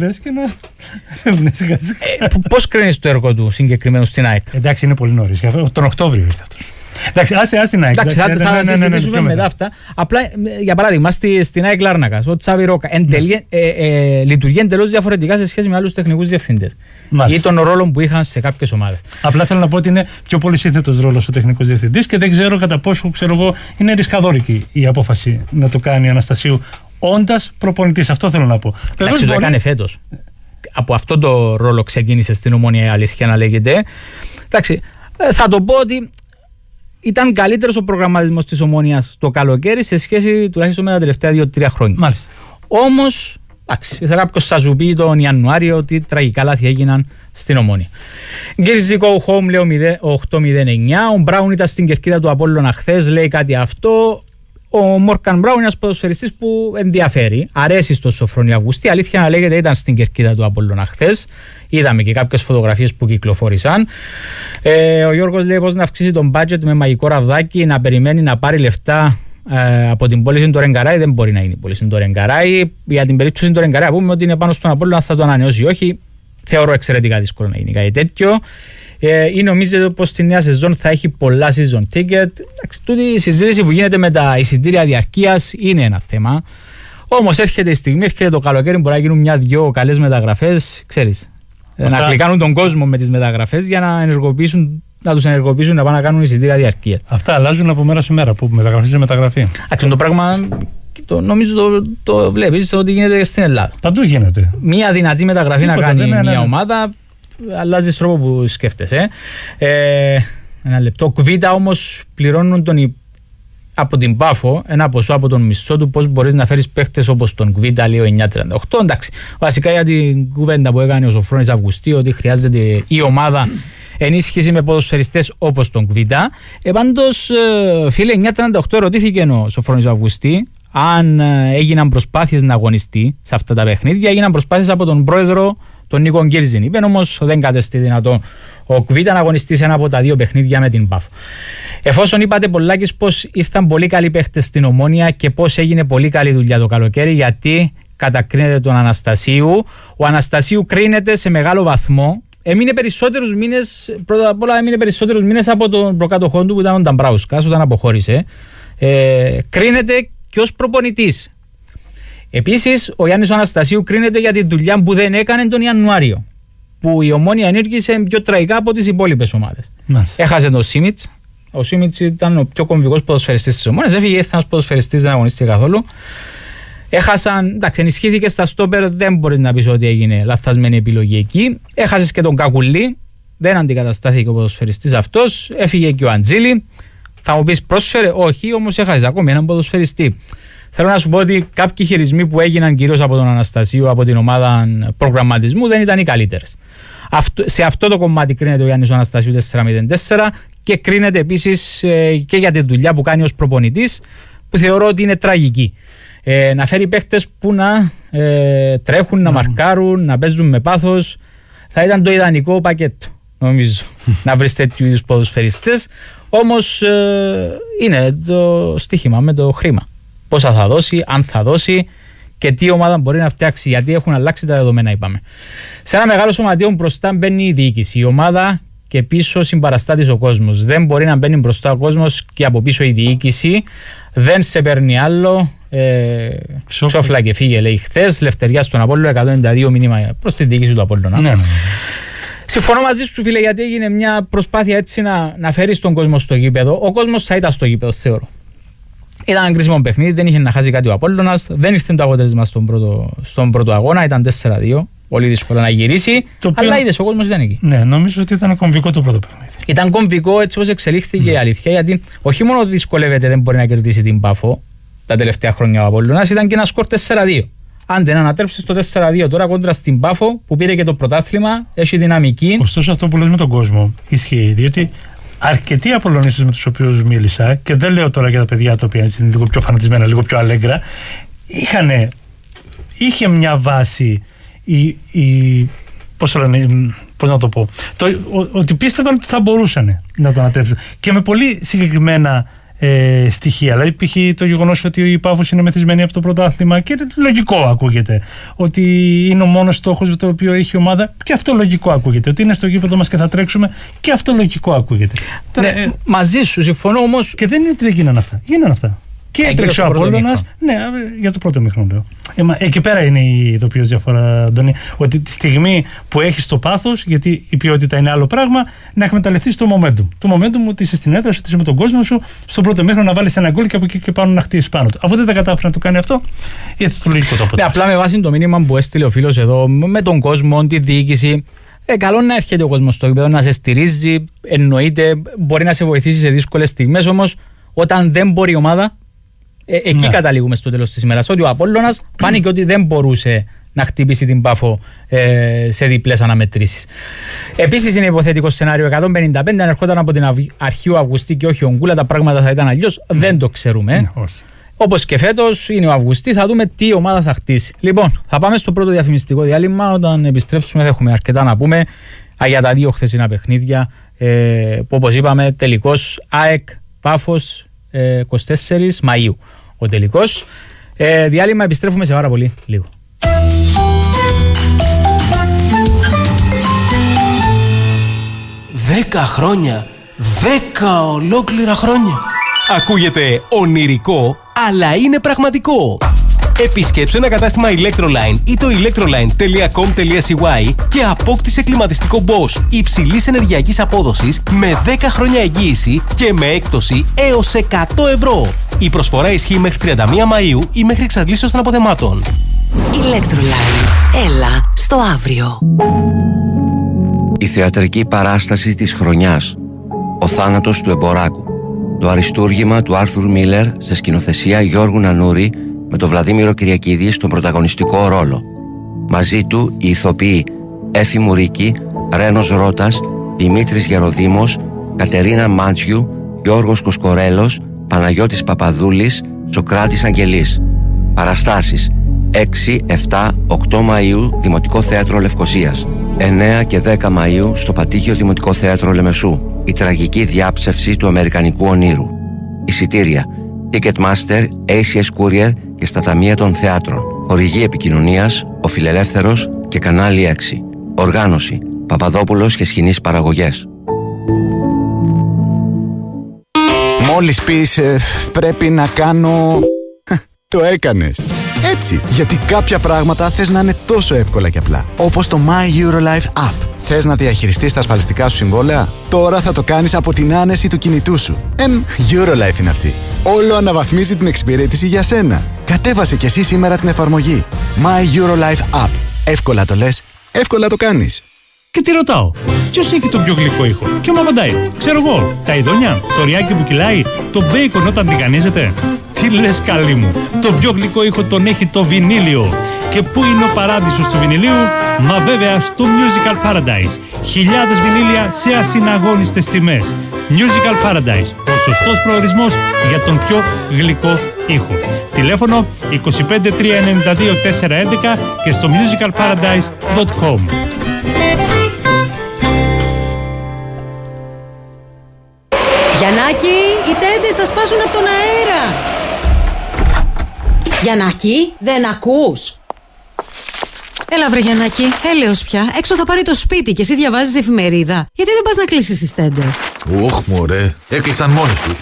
Πώς κρίνεις το έργο του συγκεκριμένο στην ΑΕΚ? Εντάξει, είναι πολύ νωρίς. Τον Οκτώβριο ήρθε αυτός. Εντάξει, άσε, άσε την ΑΕΚ. Εντάξει, θα, θα ναι, συζητήσουμε ναι, ναι, ναι, μετά αυτά. Απλά, για παράδειγμα, στη, στην ΑΕΚ Λάρνακας, ο Τσάβη Ρόκα ναι. ε, ε, λειτουργεί εντελώς διαφορετικά σε σχέση με άλλους τεχνικούς διευθυντές. Ή των ρόλων που είχαν σε κάποιες ομάδες. Απλά θέλω να πω ότι είναι πιο πολύ σύνθετος ρόλος ο τεχνικός διευθυντής και δεν ξέρω κατά πόσο ξέρω εγώ, είναι ρισκαδόρικη η απόφαση να το κάνει ο Αναστασίου όντας προπονητής. Αυτό θέλω να πω. Εντάξει, το έκανε φέτος. Από αυτό το ρόλο ξεκίνησε στην Ομόνια, η αλήθεια να λέγεται. Εντάξει, θα το πω ότι ήταν καλύτερος ο προγραμματισμός της Ομόνοιας το καλοκαίρι σε σχέση τουλάχιστον με τα τελευταία δύο τρία χρόνια. Μάλιστα. Όμως, εντάξει, θα κάποιος θα σου πει τον Ιανουάριο ότι τραγικά λάθη έγιναν στην Ομόνια. Γκίρζι go home, λέω οκτώ μηδέν εννιά. Ο Μπράουν ήταν στην κερκίδα του Απόλλωνα χθες, λέει κάτι αυτό. Ο Μόρκαν Μπράουν είναι ένας ποδοσφαιριστής που ενδιαφέρει. Αρέσει στο Σοφρόνη Αυγουστή. Αλήθεια να λέγεται, ήταν στην κερκίδα του Απόλλωνα χθες. Είδαμε και κάποιες φωτογραφίες που κυκλοφόρησαν. Ε, ο Γιώργος λέει πώς να αυξήσει τον budget με μαγικό ραβδάκι, να περιμένει να πάρει λεφτά ε, από την πώληση του Ρενγκαράη. Δεν μπορεί να είναι η πώληση του Ρενγκαράη. Για την περίπτωση του Ρενγκαράη, πούμε ότι είναι πάνω στον Απόλλωνα, αν θα το ανανεώσει ή όχι. Θεωρώ εξαιρετικά δύσκολο να γίνει κάτι τέτοιο. Ε, ή νομίζετε πως στη νέα σεζόν θα έχει πολλά season ticket? Τούτη η συζήτηση που γίνεται με τα εισιτήρια διαρκείας είναι ένα θέμα. Όμως έρχεται η στιγμή, έρχεται το καλοκαίρι, μπορεί να γίνουν μια-δυο καλές μεταγραφές, ξέρεις. Αυτά... Να κλικάνουν τον κόσμο με τις μεταγραφές για να, ενεργοποιήσουν, να τους ενεργοποιήσουν να πάνε να κάνουν εισιτήρια διαρκείας. Αυτά αλλάζουν από μέρα σε μέρα, που μεταγραφή σε μεταγραφή. Άξιο, το πράγμα το, νομίζω το, το βλέπεις ότι γίνεται στην Ελλάδα. Παντού γίνεται. Μια δυνατή μεταγραφή Τίποτα, να κάνει μια ναι, ναι. ομάδα. Αλλάζεις τρόπο που σκέφτεσαι. Ε, ένα λεπτό. Κβίτα όμως πληρώνουν τον, από την Πάφο ένα ποσό από τον μισθό του. Πώς μπορείς να φέρεις παίχτες όπως τον Κβίτα, λέει ο εννιά τριάντα οκτώ. Εντάξει, βασικά για την κουβέντα που έκανε ο Σοφρόνης Αυγουστή, ότι χρειάζεται η ομάδα ενίσχυση με ποδοσφαιριστές όπως τον Κβίτα. Ε, πάντως, φίλε, εννιά τριάντα οκτώ ερωτήθηκε ο Σοφρόνης Αυγουστή αν έγιναν προσπάθειες να αγωνιστεί σε αυτά τα παιχνίδια. Έγιναν προσπάθειες από τον πρόεδρο, τον Νίκο Γκίρζιν. Είπε όμως δεν κατέστη δυνατό ο Κβίτα να αγωνιστεί σε ένα από τα δύο παιχνίδια με την Πάφο. Εφόσον είπατε πολλάκις πως ήρθαν πολύ καλοί παίχτες στην Ομόνια και πως έγινε πολύ καλή δουλειά το καλοκαίρι, γιατί κατακρίνεται τον Αναστασίου. Ο Αναστασίου κρίνεται σε μεγάλο βαθμό. Έμεινε περισσότερους μήνες, πρώτα απ' όλα έμεινε περισσότερους μήνες από τον προκάτοχό του που ήταν ο Νταμπράουσκας όταν αποχώρησε. Ε, κρίνεται και ως προπονητής. Επίσης, ο Γιάννης ο Αναστασίου κρίνεται για τη δουλειά που δεν έκανε τον Ιανουάριο, που η Ομόνια ενέργησε πιο τραγικά από τις υπόλοιπες ομάδες. Μάλιστα. Έχασε τον Σίμιτς, Ο Σίμιτς ήταν ο πιο κομβικός ποδοσφαιριστής της Ομόνοιας. Έφυγε, ήρθε ένας ποδοσφαιριστής, δεν αγωνίστηκε καθόλου. Έχασαν, εντάξει, ενισχύθηκε στα στόπερ, δεν μπορείς να πεις ότι έγινε λαθασμένη επιλογή εκεί. Έχασες και τον Κακουλή, δεν αντικαταστάθηκε ο ποδοσφαιριστής αυτός. Έφυγε και ο Αντζήλη. Θα μου πεις πρόσφερε, όχι, όμως έχασες ακόμη έναν ποδοσφαιριστή. Θέλω να σου πω ότι κάποιοι χειρισμοί που έγιναν κυρίως από τον Αναστασίου, από την ομάδα προγραμματισμού, δεν ήταν οι καλύτερες. Αυτό, σε αυτό το κομμάτι κρίνεται ο Γιάννης ο Αναστασίου τέσσερα μηδέν τέσσερα και κρίνεται επίσης ε, και για τη δουλειά που κάνει ως προπονητής, που θεωρώ ότι είναι τραγική. Ε, να φέρει παίχτες που να ε, τρέχουν, mm. να μαρκάρουν, να παίζουν με πάθος, θα ήταν το ιδανικό πακέτο, νομίζω, να βρεις τέτοιου είδους ποδοσφαιριστές. Όμως ε, είναι το στοίχημα με το χρήμα. Πόσα θα δώσει, αν θα δώσει και τι ομάδα μπορεί να φτιάξει, γιατί έχουν αλλάξει τα δεδομένα, είπαμε. Σε ένα μεγάλο σωματείο μπροστά μπαίνει η διοίκηση, η ομάδα και πίσω συμπαραστάτης ο κόσμος. Δεν μπορεί να μπαίνει μπροστά ο κόσμος και από πίσω η διοίκηση. Δεν σε παίρνει άλλο. Ε, Ξόφλα και φύγε, λέει χθες. Λευτεριά στον Απόλλωνα, εκατόν ενενήντα δύο μήνυμα προς την διοίκηση του Απόλλωνα. Ναι, ναι. Συμφωνώ μαζί σου, φίλε, γιατί έγινε μια προσπάθεια έτσι να, να φέρει τον κόσμο στο γήπεδο. Ο κόσμος θα ήταν στο γήπεδο, θεωρώ. Ήταν ένα κρίσιμο παιχνίδι, δεν είχε να χάσει κάτι ο Απόλλωνας, δεν ήρθε το αποτέλεσμα στον πρώτο, στον πρώτο αγώνα, ήταν τέσσερα δύο. Πολύ δύσκολο να γυρίσει, το αλλά είδες, ο κόσμος ήταν εκεί. Ναι, νομίζω ότι ήταν κομβικό το πρώτο παιχνίδι. Ήταν κομβικό έτσι όπως εξελίχθηκε mm. η αλήθεια, γιατί όχι μόνο δυσκολεύεται, δεν μπορεί να κερδίσει την Πάφο τα τελευταία χρόνια ο Απόλλωνας, ήταν και ένα σκορ τέσσερα δύο. Άντε να ανατρέψει το τέσσερα δύο τώρα κόντρα στην Πάφο που πήρε και το πρωτάθλημα, έχει δυναμική. Ωστόσο, αυτό που λες με τον κόσμο ισχύει, διότι αρκετοί Απολλωνίστες με τους οποίους μίλησα, και δεν λέω τώρα για τα παιδιά τα οποία είναι λίγο πιο φανατισμένα, λίγο πιο αλέγκρα, είχανε, είχε μια βάση. Η, η, πώς, λένε, πώς να το πω, το, ο, ότι πίστευαν ότι θα μπορούσαν να το ανατρέψουν και με πολύ συγκεκριμένα ε, στοιχεία. Δηλαδή, π.χ. το γεγονός ότι η Πάφος είναι μεθυσμένη από το πρωτάθλημα και λογικό ακούγεται. Ότι είναι ο μόνος στόχος με το οποίο έχει η ομάδα, και αυτό λογικό ακούγεται. Ότι είναι στο γήπεδο μας και θα τρέξουμε, και αυτό λογικό ακούγεται. Ναι, ε, μαζί σου συμφωνώ όμως. Και δεν είναι ότι δεν γίνανε αυτά. Γίνανε αυτά. Και έτρεξε ο Απόλλωνας, ναι, για το πρώτο μήχρονο λέω. Ε, εκεί πέρα είναι η ειδοποιώς διαφορά, Αντώνη. Ότι τη στιγμή που έχεις το πάθος, γιατί η ποιότητα είναι άλλο πράγμα, να εκμεταλλευτείς το momentum. Το momentum ότι είσαι στην έδρα σου, ότι είσαι με τον κόσμο σου, στο πρώτο μήχρονο να βάλεις ένα γκολ και από εκεί και πάνω να χτίσεις πάνω του. Αφού δεν τα κατάφερε να το κάνει αυτό, έτσι το λογικό το αποτέλεσμα. Ναι, απλά με βάση το μήνυμα που έστειλε ο φίλος εδώ, με τον κόσμο, τη διοίκηση. Ε, καλό να έρχεται ο κόσμος στο γήπεδο, να σε στηρίζει, εννοείται, μπορεί να σε βοηθήσει σε δύσκολες στιγμές, όμως όταν δεν μπορεί η ομάδα. Ε, εκεί ναι. καταλήγουμε στο τέλος της ημέρας. Ότι ο Απόλλωνας φάνηκε ότι δεν μπορούσε να χτυπήσει την Πάφο ε, σε διπλές αναμετρήσεις. Επίσης είναι υποθετικό σενάριο εκατόν πενήντα πέντε. Αν ερχόταν από την αρχή ο Αυγουστή και όχι ο Γκούλα, τα πράγματα θα ήταν αλλιώς. Ναι. Δεν το ξέρουμε. Ναι, όπως και φέτος είναι ο Αυγουστή, θα δούμε τι ομάδα θα χτίσει. Λοιπόν, θα πάμε στο πρώτο διαφημιστικό διάλειμμα. Όταν επιστρέψουμε, θα έχουμε αρκετά να πούμε για τα δύο χθεσινά παιχνίδια. Ε, που όπως είπαμε, τελικός ΑΕΚ Πάφος είκοσι τέσσερις Μαΐου. Ο τελικός. Ε, διάλειμμα, επιστρέφουμε σε πάρα πολύ λίγο. Δέκα χρόνια. Δέκα ολόκληρα χρόνια. Ακούγεται ονειρικό, αλλά είναι πραγματικό. Επισκέψου ένα κατάστημα Electroline ή το electroline τελεία com τελεία c y και απόκτησε κλιματιστικό Bosch υψηλής ενεργειακής απόδοσης με δέκα χρόνια εγγύηση και με έκπτωση έως εκατό ευρώ. Η προσφορά ισχύει μέχρι τριάντα μία Μαΐου ή μέχρι εξαντλήσεως των αποθεμάτων. Electroline. Έλα στο αύριο. Η θεατρική παράσταση της χρονιάς. Ο θάνατος του Εμποράκου. Το αριστούργημα του Άρθουρ Μίλερ σε σκηνοθεσία Γιώργου Νανούρη με τον Βλαδίμηρο Κυριακίδη στον πρωταγωνιστικό ρόλο. Μαζί του οι ηθοποιοί Έφη Μουρίκη, Ρένος Ρώτας, Δημήτρης Γεροδήμος, Κατερίνα Μάντσιου, Γιώργος Κοσκορέλος, Παναγιώτης Παπαδούλης, Σοκράτης Αγγελής. Παραστάσεις έξι, επτά, οκτώ Μαΐου Δημοτικό Θέατρο Λευκωσίας, εννέα και δέκα Μαΐου στο Πατήχιο Δημοτικό Θέατρο Λεμεσού. Η τραγική διάψευση του Αμερικανικού ονείρου. Εισιτήρια Ticketmaster, έι σι ες Courier και στα ταμεία των θεάτρων. Χορηγή επικοινωνίας, ο Φιλελεύθερος και Κανάλι έξι. Οργάνωση Παπαδόπουλος και Σκηνής Παραγωγές. Μόλις πεις ε, πρέπει να κάνω... Το έκανες. έτσι. Γιατί κάποια πράγματα θες να είναι τόσο εύκολα και απλά. Όπως το My Eurolife App. Θες να διαχειριστείς τα ασφαλιστικά σου συμβόλαια? Τώρα θα το κάνεις από την άνεση του κινητού σου. Εμ, Eurolife είναι αυτή. Όλο αναβαθμίζει την εξυπηρέτηση για σένα. Κατέβασε κι εσύ σήμερα την εφαρμογή. My Eurolife App. Εύκολα το λες, εύκολα το κάνεις. Και τι ρωτάω, ποιος έχει τον πιο γλυκό ήχο? Και μου απαντάει, ξέρω εγώ, τα ειδόνια, το ριάκι που κυλάει, το μπέικον όταν τηγανίζεται. Τι λες καλή μου, το πιο γλυκό ήχο τον έχει το βινίλιο. Και πού είναι ο παράδεισος του βινιλίου? Μα βέβαια στο Musical Paradise. Χιλιάδες βινίλια σε ασυναγώνιστες τιμές. Musical Paradise, ο σωστός προορισμός για τον πιο γλυκό ήχο. Τηλέφωνο είκοσι πέντε τρία ενενήντα δύο τετρακόσια έντεκα και στο musical paradise τελεία com. Γιαννάκη, οι τέντες θα σπάσουν από τον αέρα. Γιαννάκη, δεν ακούς? Έλα βρε Γιαννάκη, έλεος πια. Έξω θα πάρει το σπίτι και εσύ διαβάζεις εφημερίδα. Γιατί δεν πας να κλείσεις τις τέντες? Ωχ μωρέ, έκλεισαν μόνες τους.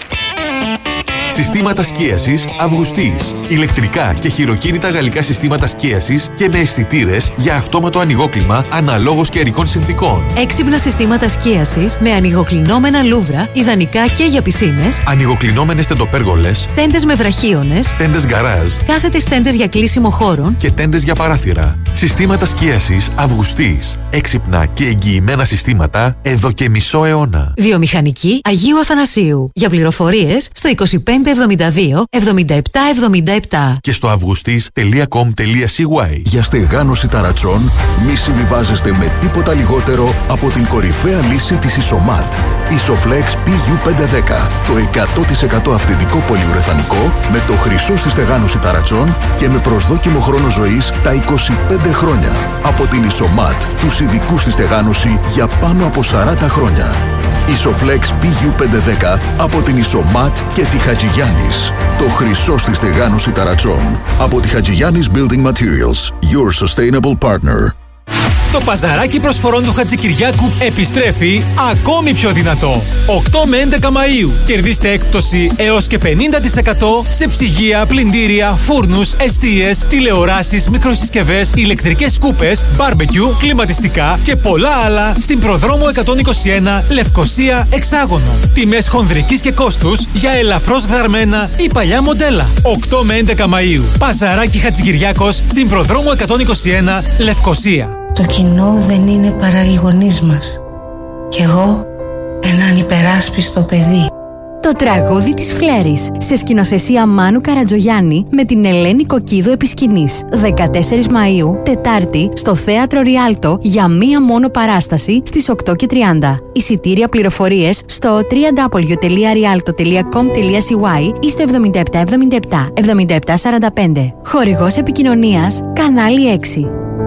Συστήματα σκίασης Αυγουστής. Ηλεκτρικά και χειροκίνητα γαλλικά συστήματα σκίασης και με αισθητήρες για αυτόματο ανοιγόκλιμα αναλόγως καιρικών συνθήκων. Έξυπνα συστήματα σκίασης με ανοιγοκλεινόμενα λούβρα, ιδανικά και για πισίνες. Ανοιγοκλεινόμενες τεντοπέργολες. Τέντες με βραχίονες. Τέντες γκαράζ. Κάθετες τέντες για κλείσιμο χώρων. Και τέντες για παράθυρα. Συστήματα σκίασης Αυγουστής. Έξυπνα και εγγυημένα συστήματα εδώ και μισό αιώνα. Βιομηχανική Αγίου Αθανασίου. Για πληροφορίες στο είκοσι πέντε εβδομήντα δύο εβδομήντα επτά εβδομήντα επτά και στο αυγουστής τελεία κομ τελεία σι γουάι. Για στεγάνωση ταρατσών μη συμβιβάζεστε με τίποτα λιγότερο από την κορυφαία λύση της Ισομάτ. Isoflex πι γιου πεντακόσια δέκα. Το εκατό τοις εκατό αυθεντικό πολυουρεθανικό με το χρυσό στη στεγάνωση ταρατσών και με προσδόκιμο χρόνο ζωής τα είκοσι πέντε χρόνια. Από την Ισομάτ, τους ειδικούς στη στεγάνωση για πάνω από σαράντα χρόνια. Isoflex πι γιου πεντακόσια δέκα από την Ισομάτ και τη Χατζηγιάννης. Το χρυσό στη στεγάνωση ταρατσών. Από τη Χατζηγιάννης Building Materials. Your sustainable partner. Το παζαράκι προσφορών του Χατζικυριάκου επιστρέφει ακόμη πιο δυνατό. οκτώ με έντεκα Μαΐου. Κερδίστε έκπτωση έως και πενήντα τοις εκατό σε ψυγεία, πλυντήρια, φούρνους, εστίες, τηλεοράσεις, μικροσυσκευές, ηλεκτρικές σκούπες, μπάρμπεκιου, κλιματιστικά και πολλά άλλα στην Προδρόμο εκατόν είκοσι ένα Λευκοσία Εξάγωνο. Τιμές χονδρικής και κόστους για ελαφρώς δαρμένα ή παλιά μοντέλα. οκτώ με έντεκα Μαΐου. Παζαράκι Χατζικυριάκος στην Προδρόμο εκατόν είκοσι ένα Λευκοσία. Το κοινό δεν είναι παρά οι γονείς μας. Κι εγώ έναν υπεράσπιστο παιδί. Το τραγούδι της Φλέρης σε σκηνοθεσία Μάνου Καρατζογιάννη με την Ελένη Κοκκίδου επί σκηνής. δεκατέσσερις Μαΐου, Τετάρτη, στο Θέατρο Ριάλτο για μία μόνο παράσταση στις οκτώ και τριάντα. Εισιτήρια πληροφορίες στο double-u double-u double-u τελεία rialto τελεία com τελεία σι γουάι ή στο εβδομήντα επτά εβδομήντα επτά εβδομήντα επτά σαράντα πέντε. Χορηγός επικοινωνίας Κανάλι έξι.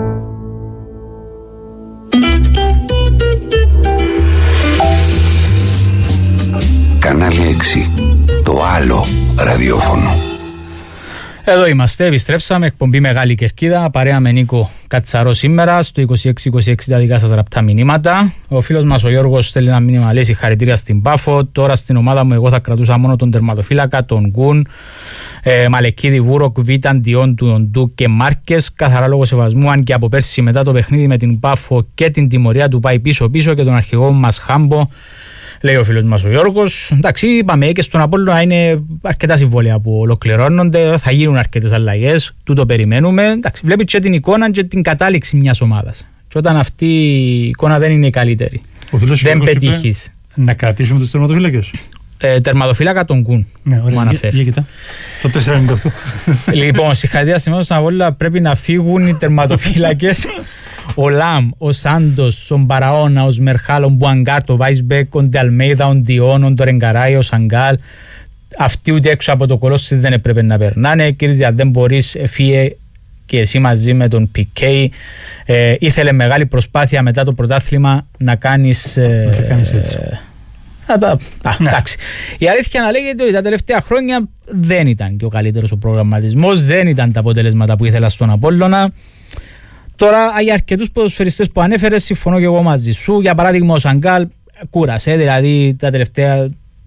Κανάλι έξι. Το άλλο ραδιόφωνο. Εδώ είμαστε, επιστρέψαμε. Εκπομπή Μεγάλη Κερκίδα. Παρέα με Νίκο Κατσαρό σήμερα. Στο είκοσι έξι είκοσι έξι τα δικά σας γραπτά μηνύματα. Ο φίλος μας ο Γιώργος στέλνει ένα μήνυμα, λέει συγχαρητήρια στην Πάφο. Τώρα στην ομάδα μου εγώ θα κρατούσα μόνο τον τερματοφύλακα, τον Γκουν, ε, Μαλεκίδη, Βούροκ, Βίταν, Διόν, Τουοντού και Μάρκες. Καθαρά λόγω σεβασμού, αν και από πέρσι μετά το παιχνίδι με την Πάφο και την τιμωρία του πάει πίσω-πίσω και τον αρχηγό μας Χάμπο. Λέει ο φίλος μας ο Γιώργος. Εντάξει, είπαμε και στον Απόλλωνα είναι αρκετά συμβόλαια που ολοκληρώνονται. Θα γίνουν αρκετές αλλαγές. Τούτο περιμένουμε. Εντάξει, βλέπει και την εικόνα και την κατάληξη μιας ομάδας. Και όταν αυτή η εικόνα δεν είναι η καλύτερη, δεν πετύχεις. Να κρατήσουμε τους τερματοφύλακες. Ε, τερματοφύλακα τον Κουν. Ναι, ωραία. Για, για κοιτά. Το τέσσερα ενενήντα οκτώ. Λοιπόν, συγχαρητήρια σήμερα στον Απόλλωνα. Πρέπει να φύγουν οι τερματοφύλακες. Ο Λαμ, ο Σάντος, ο Μπαραώνα, ο Σμερχάλ, ο Μπουαγκάρ, ο Βάισμπεκ, ο Ντεαλμέιδα, ο Ντιόν, ο Ντορεγκαράι, ο Σαγκάλ. Αυτοί ούτε έξω από το κολόσι δεν έπρεπε να περνάνε. Κύριε, δεν μπορείς, φύγε και εσύ μαζί με τον Πικέι. Ε, ήθελε μεγάλη προσπάθεια μετά το πρωτάθλημα να κάνεις. Ε, να κάνεις έτσι. Α, τα, α, ναι. Εντάξει. Η αλήθεια να λέγεται ότι τα τελευταία χρόνια δεν ήταν και ο καλύτερος ο προγραμματισμός, δεν ήταν τα αποτελέσματα που ήθελα στον Απόλλωνα. Τώρα, για αρκετούς ποδοσφαιριστές που ανέφερες, συμφωνώ και εγώ μαζί σου. Για παράδειγμα, ο Σαγκάλ κούρασε, δηλαδή τα τελευταία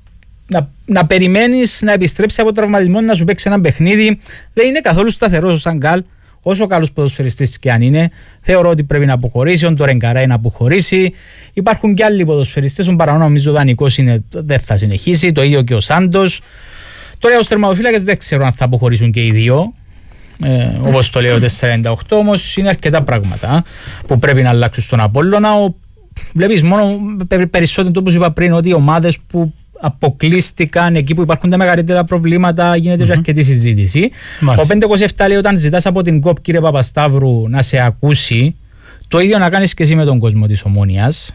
να, να περιμένεις να επιστρέψει από τραυματισμό να σου παίξει ένα παιχνίδι. Δεν είναι καθόλου σταθερός ο Σαγκάλ, όσο καλός ποδοσφαιριστής και αν είναι. Θεωρώ ότι πρέπει να αποχωρήσει, ο Ρενκαράι να αποχωρήσει. Υπάρχουν και άλλοι ποδοσφαιριστές, ο Παρανό νομίζω ο δανεικός είναι, δεν θα συνεχίσει, το ίδιο και ο Σάντος. Τώρα ως τερματοφύλακες δεν ξέρω αν θα αποχωρήσουν και οι δύο. Ε, όπως το λέω τετρακόσια ενενήντα οκτώ, όμως είναι αρκετά πράγματα που πρέπει να αλλάξουν στον Απόλλωνα. Ο, βλέπεις μόνο περισσότερο, όπως είπα πριν, ότι οι ομάδες που αποκλείστηκαν εκεί που υπάρχουν τα μεγαλύτερα προβλήματα γίνεται mm-hmm. και αρκετή συζήτηση. Μάλιστα. Ο πεντακόσια είκοσι επτά λέει όταν ζητάς από την ΚΟΠ, κύριε Παπασταύρου, να σε ακούσει, το ίδιο να κάνεις και εσύ με τον κόσμο της Ομόνοιας.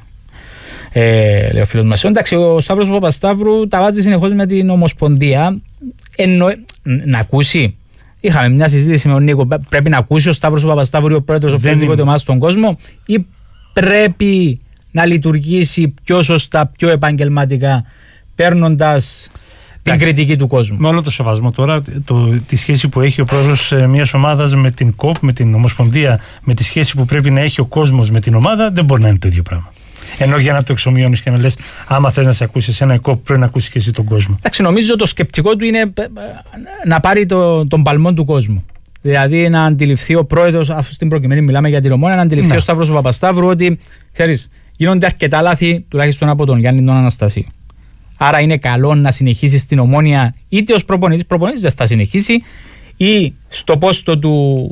Ε, λέει ο φίλος μας. Εντάξει, ο Σταύρος Παπασταύρου τα βάζει συνεχώς με την Ομοσπονδία. Εννο... να ακούσει. Είχαμε μια συζήτηση με τον Νίκο. Πρέπει να ακούσει ο Σταύρος Παπασταύρου, ο πρόεδρος οποιασδήποτε ομάδα στον κόσμο, ή πρέπει να λειτουργήσει πιο σωστά, πιο επαγγελματικά, παίρνοντας την κριτική του κόσμου? Με όλο το σεβασμό τώρα, το, τη σχέση που έχει ο πρόεδρος μιας ομάδας με την ΚΟΠ, με την Ομοσπονδία, με τη σχέση που πρέπει να έχει ο κόσμος με την ομάδα, δεν μπορεί να είναι το ίδιο πράγμα. Ενώ για να το εξομοιώνεις και να λες, άμα θες να σε ακούσεις ένα ΚΟΠ, πρέπει να ακούσεις και εσύ τον κόσμο. Εντάξει, νομίζω το σκεπτικό του είναι να πάρει το, τον παλμό του κόσμου. Δηλαδή να αντιληφθεί ο πρόεδρος, αφού στην προκειμένη μιλάμε για την Ομόνοια, να αντιληφθεί ναι. ο Σταύρος ο Παπασταύρου ότι ξέρεις, γίνονται αρκετά λάθη, τουλάχιστον από τον Γιάννη τον Αναστασίου. Άρα είναι καλό να συνεχίσει στην Ομόνοια είτε ως προπονητής, προπονητής δεν θα συνεχίσει, ή στο πόστο του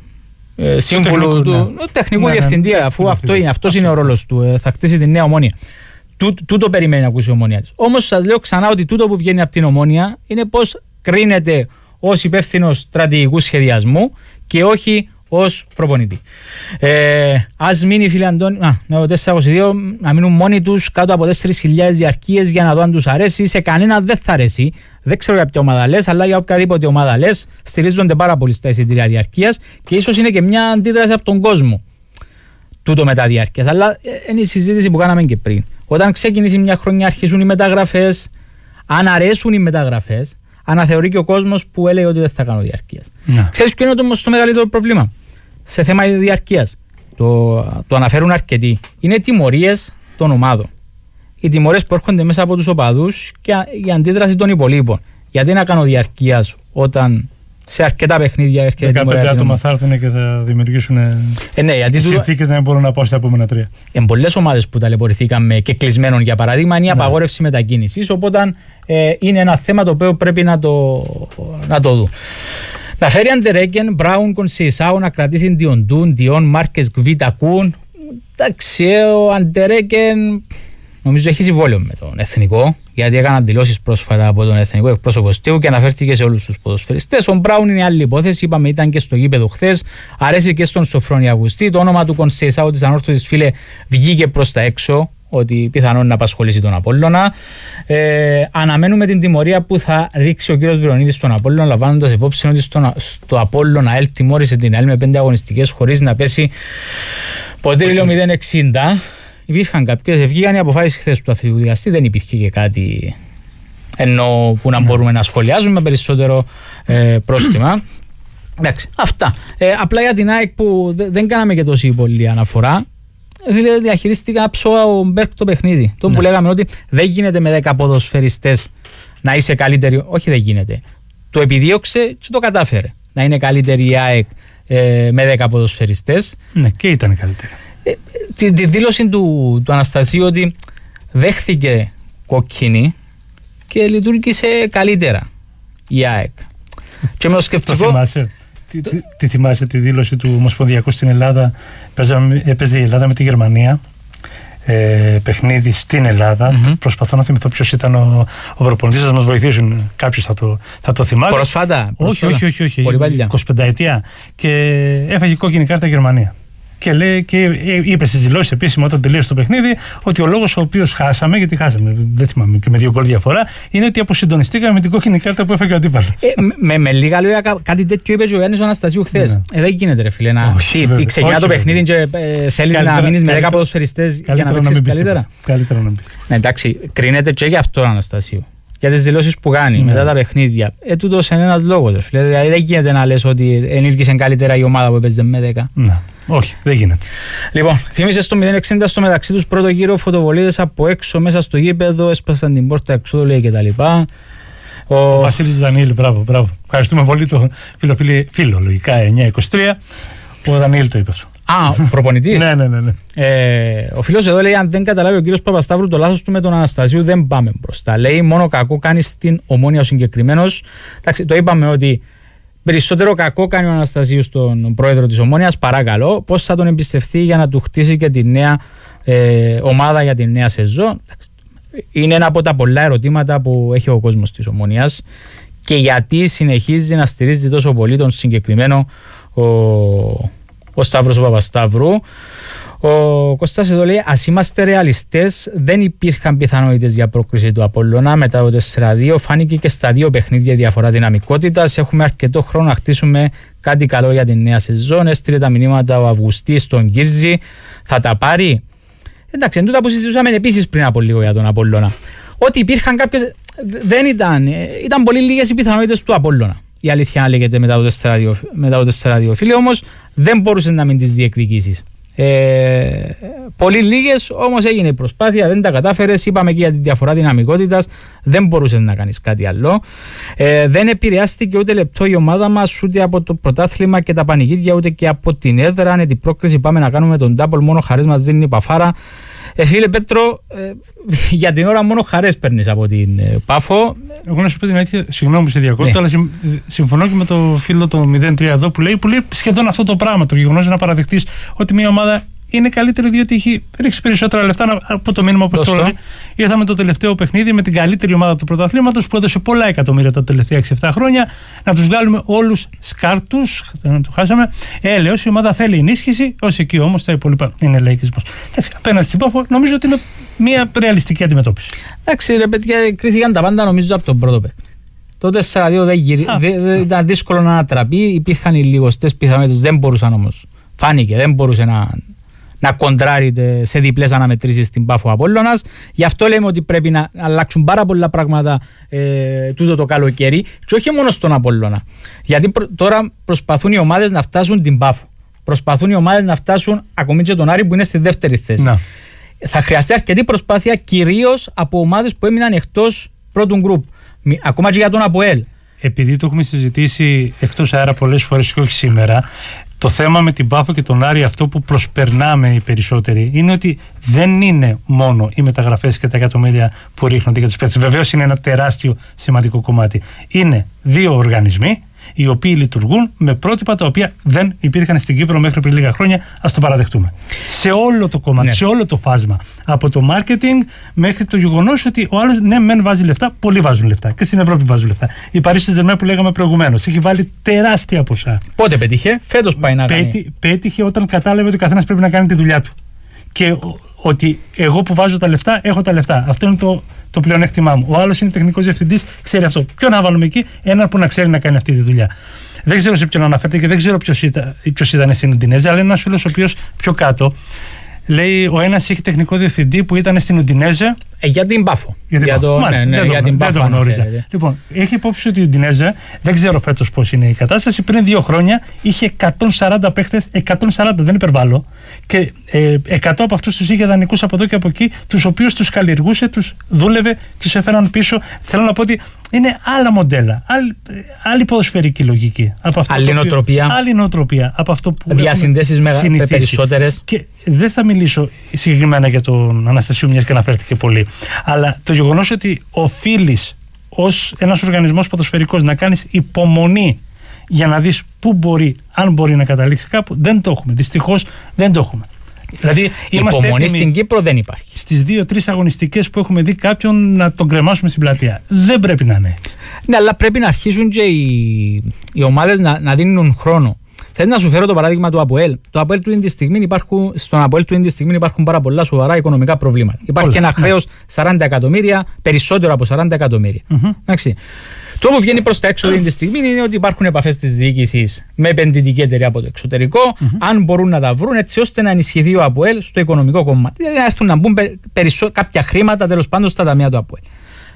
ε, σύμβουλου του, του ναι. τεχνικού ναι, διευθυντή, ναι, αφού ναι, αυτό είναι, αυτός είναι ο ρόλος του, ε, θα χτίσει τη νέα Ομόνοια. Τού, τούτο περιμένει να ακούσει η Ομόνοια της. Όμως σας λέω ξανά ότι τούτο που βγαίνει από την Ομόνοια είναι πώς κρίνεται ως υπεύθυνος στρατηγικού σχεδιασμού και όχι ως προπονητή. Ε, ας μείνει, φίλε Αντώνη, να, το τετρακόσια είκοσι δύο, να μείνουν μόνοι τους κάτω από τέσσερις χιλιάδες διαρκείες για να δω αν τους αρέσει. Σε κανένα δεν θα αρέσει. Δεν ξέρω για ποια ομάδα λες, αλλά για οποιαδήποτε ομάδα λες, στηρίζονται πάρα πολύ στα εισιτήρια διαρκείας και ίσως είναι και μια αντίδραση από τον κόσμο. Τούτο μετά διάρκειας. Αλλά είναι η συζήτηση που κάναμε και πριν. Όταν ξεκινήσει μια χρονιά, αρχίζουν οι μεταγραφές. Αν αρέσουν οι μεταγραφές, αναθεωρεί και ο κόσμος που έλεγε ότι δεν θα κάνω διαρκείας. Ναι. Ξέρεις ποιο είναι το, το μεγαλύτερο πρόβλημα σε θέμα διαρκείας? Το, το αναφέρουν αρκετοί. Είναι τιμωρίες των ομάδων. Οι τιμωρίες που έρχονται μέσα από τους οπαδούς και η αντίδραση των υπολείπων. Γιατί να κάνω διαρκείας όταν σε αρκετά παιχνίδια έρχεται τιμωρία? δεκαπέντε άτομα θα έρθουν και θα δημιουργήσουν ε, ναι, συνθήκες να μην μπορούν να πάω στα επόμενα τρία. Εν πολλές ομάδες που ταλαιπωρηθήκαμε και κλεισμένων, για παράδειγμα, είναι η απαγόρευση ναι. μετακίνησης. Οπότε ε, είναι ένα θέμα το οποίο πρέπει να το, να το δουν. Να φέρει Αντερέκεν, Μπράουν, Κονσεϊσάου, να κρατήσει Διοντούν, Διόν, Μάρκες, Γκβίτα, Κούν. Εντάξει, ο Αντερέκεν νομίζω έχει συμβόλαιο με τον εθνικό, γιατί έκαναν δηλώσεις πρόσφατα από τον εθνικό εκπρόσωπο του και αναφέρθηκε σε όλους τους ποδοσφαιριστές. Ο Μπράουν είναι άλλη υπόθεση, είπαμε ήταν και στο γήπεδο χθες, αρέσει και στον Σοφρόνη Αυγουστή. Το όνομα του Κονσεϊσάου της ανόρθωσης, φίλε, βγήκε προς τα έξω, ότι πιθανόν να απασχολήσει τον Απόλλωνα. Ε, αναμένουμε την τιμωρία που θα ρίξει ο κύριος Βυρονίδης στον Απόλλωνα, λαμβάνοντας υπόψη ότι στο, στο Απόλλωνα ΑΕΛ τιμώρησε την ΑΕΛ με πέντε αγωνιστικές χωρίς να πέσει ποτέ μηδέν εξήντα. Υπήρχαν κάποιες, βγήκαν οι αποφάσεις χθες του αθλητικού δικαστή, δεν υπήρχε και κάτι ενώ που να μπορούμε να σχολιάζουμε περισσότερο ε, πρόστιμα. Εντάξει, αυτά. Ε, απλά για την ΑΕΚ που δε, δεν κάναμε και τόση πολλή αναφορά. Φίλε, διαχειρίστηκα άψογα ο Μπέρκ το παιχνίδι. Το ναι. που λέγαμε ότι δεν γίνεται με δέκα ποδοσφαιριστές να είσαι καλύτερη. Όχι, δεν γίνεται. Το επιδίωξε και το κατάφερε. Να είναι καλύτερη η ΑΕΚ ε, με δέκα ποδοσφαιριστές. Ναι, και ήταν καλύτερη. Ε, τη, τη δήλωση του, του Αναστασίου ότι δέχθηκε κόκκινη και λειτουργήσε καλύτερα η ΑΕΚ. Και με το σκεπτικό. Το θυμάσαι. Τι, τι, τι θυμάσαι τη δήλωση του Ομοσπονδιακού στην Ελλάδα? Έπαιζε η Ελλάδα με τη Γερμανία ε, παιχνίδι στην Ελλάδα. Mm-hmm. Προσπαθώ να θυμηθώ ποιος ήταν ο, ο προπονητής, θα μας βοηθήσουν. Κάποιος θα το, θα το θυμάται. Πρόσφατα. Όχι, όχι, όχι, όχι, όχι. εικοσιπενταετία. Και έφαγε κόκκινη κάρτα Γερμανία. Και, λέει, και είπε στις δηλώσεις επίσημα όταν τελείωσε το παιχνίδι ότι ο λόγος ο οποίος χάσαμε, γιατί χάσαμε, δεν θυμάμαι, και με δύο γκολ διαφορά, είναι ότι αποσυντονιστήκαμε με την κόκκινη κάρτα που έφαγε ο αντίπαλος. Ε, με, με λίγα λόγια, κάτι τέτοιο είπε ο Γιάννης ο Αναστασίου χθες. Ναι. Ε, δεν γίνεται, ρε φίλε. Να ξεκινά το παιχνίδι και ε, θέλεις να μείνεις με δέκα ποδοσφαιριστές για να παίξεις καλύτερα. Καλύτερα να μπει. Ναι, εντάξει, κρίνεται και για αυτό ο Αναστασίου. Για τις δηλώσεις που κάνει μετά τα παιχνίδια. Ε, τούτος είναι ένας λόγος. Δηλαδή δεν γίνεται να λες ότι ενήργησε καλύτερα η ομάδα που έπαιζε με δέκα. Όχι, δεν γίνεται. Λοιπόν, θύμισε στο μηδέν εξήντα στο μεταξύ του πρώτο γύρο φωτοβολίδες από έξω μέσα στο γήπεδο, έσπασαν την πόρτα εξόδου, λέει κτλ. Ο, ο Βασίλης Δανίλη, μπράβο, μπράβο. Ευχαριστούμε πολύ το φίλο, φίλο λογικά εννιά είκοσι τρία. Ο Δανίλη το είπε αυτό. Α, ο προπονητής. ναι, ναι, ναι. ναι. Ε, ο φίλος εδώ λέει: αν δεν καταλάβει ο κύριος Παπασταύρου το λάθος του με τον Αναστασίου, δεν πάμε μπροστά. Λέει: μόνο κακό κάνει στην Ομόνια ο συγκεκριμένος. Εντάξει, το είπαμε ότι περισσότερο κακό κάνει ο Αναστασίου στον πρόεδρο της Ομόνιας. Παρακαλώ, πώς θα τον εμπιστευτεί για να του χτίσει και τη νέα ε, ομάδα για τη νέα σεζόν. Είναι ένα από τα πολλά ερωτήματα που έχει ο κόσμος της Ομόνιας. Και γιατί συνεχίζει να στηρίζει τόσο πολύ τον συγκεκριμένο ο, ο Σταύρος Παπασταύρου. Ο Κώστας εδώ λέει: ας είμαστε ρεαλιστές, δεν υπήρχαν πιθανότητες για πρόκριση του Απόλλωνα. Μετά το τέσσερα δύο φάνηκε και στα δύο παιχνίδια διαφορά δυναμικότητας. Έχουμε αρκετό χρόνο να χτίσουμε κάτι καλό για την νέα σεζόν. Έστειλε τα μηνύματα ο Αυγουστής στον Κίρζη. Θα τα πάρει. Εντάξει, εν τούτα που συζητούσαμε επίσης πριν από λίγο για τον Απόλλωνα. Ότι υπήρχαν κάποιες. Δεν ήταν. Ήταν πολύ λίγες οι πιθανότητες του Απόλλωνα. Η αλήθεια λέγεται μετά το τέσσερα δύο. Φίλε, όμως δεν μπορούσε να μην τις διεκδικήσεις. Ε, πολύ λίγες, όμως έγινε η προσπάθεια, δεν τα κατάφερες. Είπαμε και για τη διαφορά δυναμικότητας, δεν μπορούσε να κάνεις κάτι άλλο. Ε, δεν επηρεάστηκε ούτε λεπτό η ομάδα μας, ούτε από το πρωτάθλημα και τα πανηγύρια, ούτε και από την έδρα. Αν την πρόκριση πάμε να κάνουμε τον double, μόνο χαρές μας δίνει η Παφάρα. Ε, φίλε Πέτρο, ε, για την ώρα μόνο χαρές παίρνεις από την ε, Πάφο. Εγώ να σου πω την αλήθεια, συγγνώμη που σε διακόπτω, ναι. αλλά συμ, συμφωνώ και με το φίλο το μηδέν τρία εδώ που λέει, που λέει σχεδόν αυτό το πράγμα. Το γεγονός να παραδεχτείς ότι μια ομάδα είναι καλύτερη διότι έχει ρίξει περισσότερα λεφτά από το μήνυμα που στρώνει. Ήρθαμε το τελευταίο παιχνίδι με την καλύτερη ομάδα του πρωταθλήματος που έδωσε πολλά εκατομμύρια τα τελευταία έξι επτά χρόνια. Να τους βγάλουμε όλους σκάρτους, να το χάσαμε. Έλεος, η ομάδα θέλει ενίσχυση, ως εκεί όμως τα υπόλοιπα είναι λαϊκισμός. Απέναντι στην Πάφο, νομίζω ότι είναι μια ρεαλιστική αντιμετώπιση. Εντάξει, ρε παιδιά, κρίθηκαν τα πάντα νομίζω από τον πρώτο παιχνίδι. Το τέσσερα δύο δεν γυρί... δε, ήταν δύσκολο να ανατραπεί, υπήρχαν οι λιγοστές πιθανότητες, δεν μπορούσαν όμως. Φάνηκε, δεν μπορούσε να. να κοντράρει σε διπλές αναμετρήσεις στην Πάφο Απόλλωνας. Γι' αυτό λέμε ότι πρέπει να αλλάξουν πάρα πολλά πράγματα ε, τούτο το καλοκαίρι και όχι μόνο στον Απόλλωνα. Γιατί προ, τώρα προσπαθούν οι ομάδες να φτάσουν την Πάφο. Προσπαθούν οι ομάδες να φτάσουν ακόμη και τον Άρη που είναι στη δεύτερη θέση. Να. Θα χρειαστεί αρκετή προσπάθεια κυρίως από ομάδες που έμειναν εκτός πρώτου γκρουπ. Ακόμα και για τον ΑΠΟΕΛ. Επειδή το έχουμε συζητήσει εκτός αέρα πολλές φορές και όχι σήμερα, το θέμα με την Πάφο και τον Άρη, αυτό που προσπερνάμε οι περισσότεροι, είναι ότι δεν είναι μόνο οι μεταγραφές και τα εκατομμύρια που ρίχνονται για τους παίκτες. Βεβαίως είναι ένα τεράστιο σημαντικό κομμάτι. Είναι δύο οργανισμοί οι οποίοι λειτουργούν με πρότυπα τα οποία δεν υπήρχαν στην Κύπρο μέχρι πριν λίγα χρόνια. Ας το παραδεχτούμε. Σε όλο το κομμάτι, ναι. σε όλο το φάσμα. Από το marketing μέχρι το γεγονός ότι ο άλλος, ναι, μεν βάζει λεφτά, πολλοί βάζουν λεφτά. Και στην Ευρώπη βάζουν λεφτά. Η Paris Saint-Germain που λέγαμε προηγουμένως έχει βάλει τεράστια ποσά. Πότε πέτυχε, φέτος πάει να Πέτει, κάνει. Πέτυχε όταν κατάλαβε ότι ο καθένας πρέπει να κάνει τη δουλειά του. Και ότι εγώ που βάζω τα λεφτά, έχω τα λεφτά. Αυτό είναι το. Το πλεονέκτημά μου. Ο άλλος είναι τεχνικός διευθυντής, ξέρει αυτό. Ποιον να βάλουμε εκεί, έναν που να ξέρει να κάνει αυτή τη δουλειά. Δεν ξέρω σε ποιον αναφέρεται και δεν ξέρω ποιος ήταν, ποιος ήταν στην Ουντινέζα, αλλά είναι ένας φίλος ο οποίος πιο κάτω λέει: ο ένας έχει τεχνικό διευθυντή που ήταν στην Ουντινέζα. Ε, για την Πάφο. Για την για Πάφο. Το, Μάλιστα, ναι, ναι, δεν, για το, την δεν Πάφο το γνώριζα. Αναφέρεται. Λοιπόν, έχει υπόψη ότι η Ουντινέζα, δεν ξέρω φέτος πώς είναι η κατάσταση, πριν δύο χρόνια είχε εκατόν σαράντα παίχτες, εκατόν σαράντα δεν υπερβάλλω, και ε, εκατό από αυτούς τους είχε δανεικούς από εδώ και από εκεί, τους οποίους τους καλλιεργούσε, τους δούλευε, τους έφεραν πίσω. Θέλω να πω ότι είναι άλλα μοντέλα, άλλη, άλλη ποδοσφαιρική λογική. Από αυτό άλλη νοοτροπία. Άλλη νοοτροπία από αυτό που διασυνδέσεις με περισσότερες. Και δεν θα μιλήσω συγκεκριμένα για τον Αναστασίου, μιας και αναφέρθηκε πολύ. Αλλά το γεγονός ότι οφείλεις ως ένας οργανισμός ποδοσφαιρικός να κάνεις υπομονή για να δεις πού μπορεί, αν μπορεί να καταλήξει κάπου, δεν το έχουμε. Δυστυχώς δεν το έχουμε. Δηλαδή, είμαστε υπομονή στην Κύπρο δεν υπάρχει. Στις δύο-τρεις αγωνιστικές που έχουμε δει κάποιον να τον κρεμάσουμε στην πλατεία. Δεν πρέπει να είναι έτσι. Ναι, αλλά πρέπει να αρχίσουν και οι, οι ομάδες να, να δίνουν χρόνο. Θέλω να σου φέρω το παράδειγμα του ΑΠΟΕΛ. Το ΑΠΟΕΛ του τη στιγμή υπάρχουν, στον ΑΠΟΕΛ του τη στιγμή υπάρχουν πάρα πολλά σοβαρά οικονομικά προβλήματα. Υπάρχει Όλα, ένα ναι. χρέος σαράντα εκατομμύρια, περισσότερο από σαράντα εκατομμύρια. Mm-hmm. Εντάξει. Το που βγαίνει προς τα έξω αυτή τη στιγμή είναι ότι υπάρχουν επαφές της διοίκησης με επενδυτική εταιρεία από το εξωτερικό, mm-hmm. αν μπορούν να τα βρουν έτσι ώστε να ενισχυθεί ο ΑΠΟΕΛ στο οικονομικό κομμάτι. Δηλαδή να έρθουν να μπουν περισσο... κάποια χρήματα τέλος πάντων στα ταμεία του ΑΠΟΕΛ.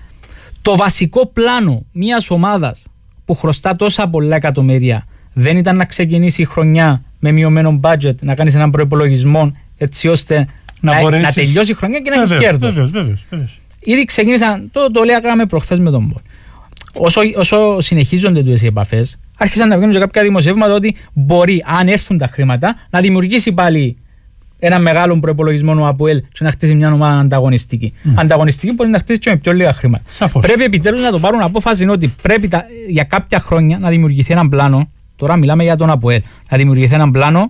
Το βασικό πλάνο μιας ομάδας που χρωστά τόσα πολλά εκατομμύρια δεν ήταν να ξεκινήσει η χρονιά με μειωμένο budget να κάνεις έναν προϋπολογισμό έτσι ώστε να, να, να τελειώσει η χρονιά και να έχεις κέρδος. Βεβαίως, βεβαίως, βεβαίως. Ήδη ξεκίνησαν, το, το λέγαμε προχθές με τον Μπολ. Όσο, όσο συνεχίζονται τούτες οι επαφές, άρχισαν να βγαίνουν σε κάποια δημοσιεύματα ότι μπορεί, αν έρθουν τα χρήματα, να δημιουργήσει πάλι ένα μεγάλο προϋπολογισμό ο ΑΠΟΕΛ και να χτίσει μια ομάδα ανταγωνιστική. Mm. Ανταγωνιστική μπορεί να χτίσει και με πιο λίγα χρήματα. Σαφώς. Πρέπει επιτέλους να το πάρουν απόφαση ότι πρέπει τα, για κάποια χρόνια να δημιουργηθεί έναν πλάνο. Τώρα μιλάμε για τον ΑΠΟΕΛ. Να δημιουργηθεί έναν πλάνο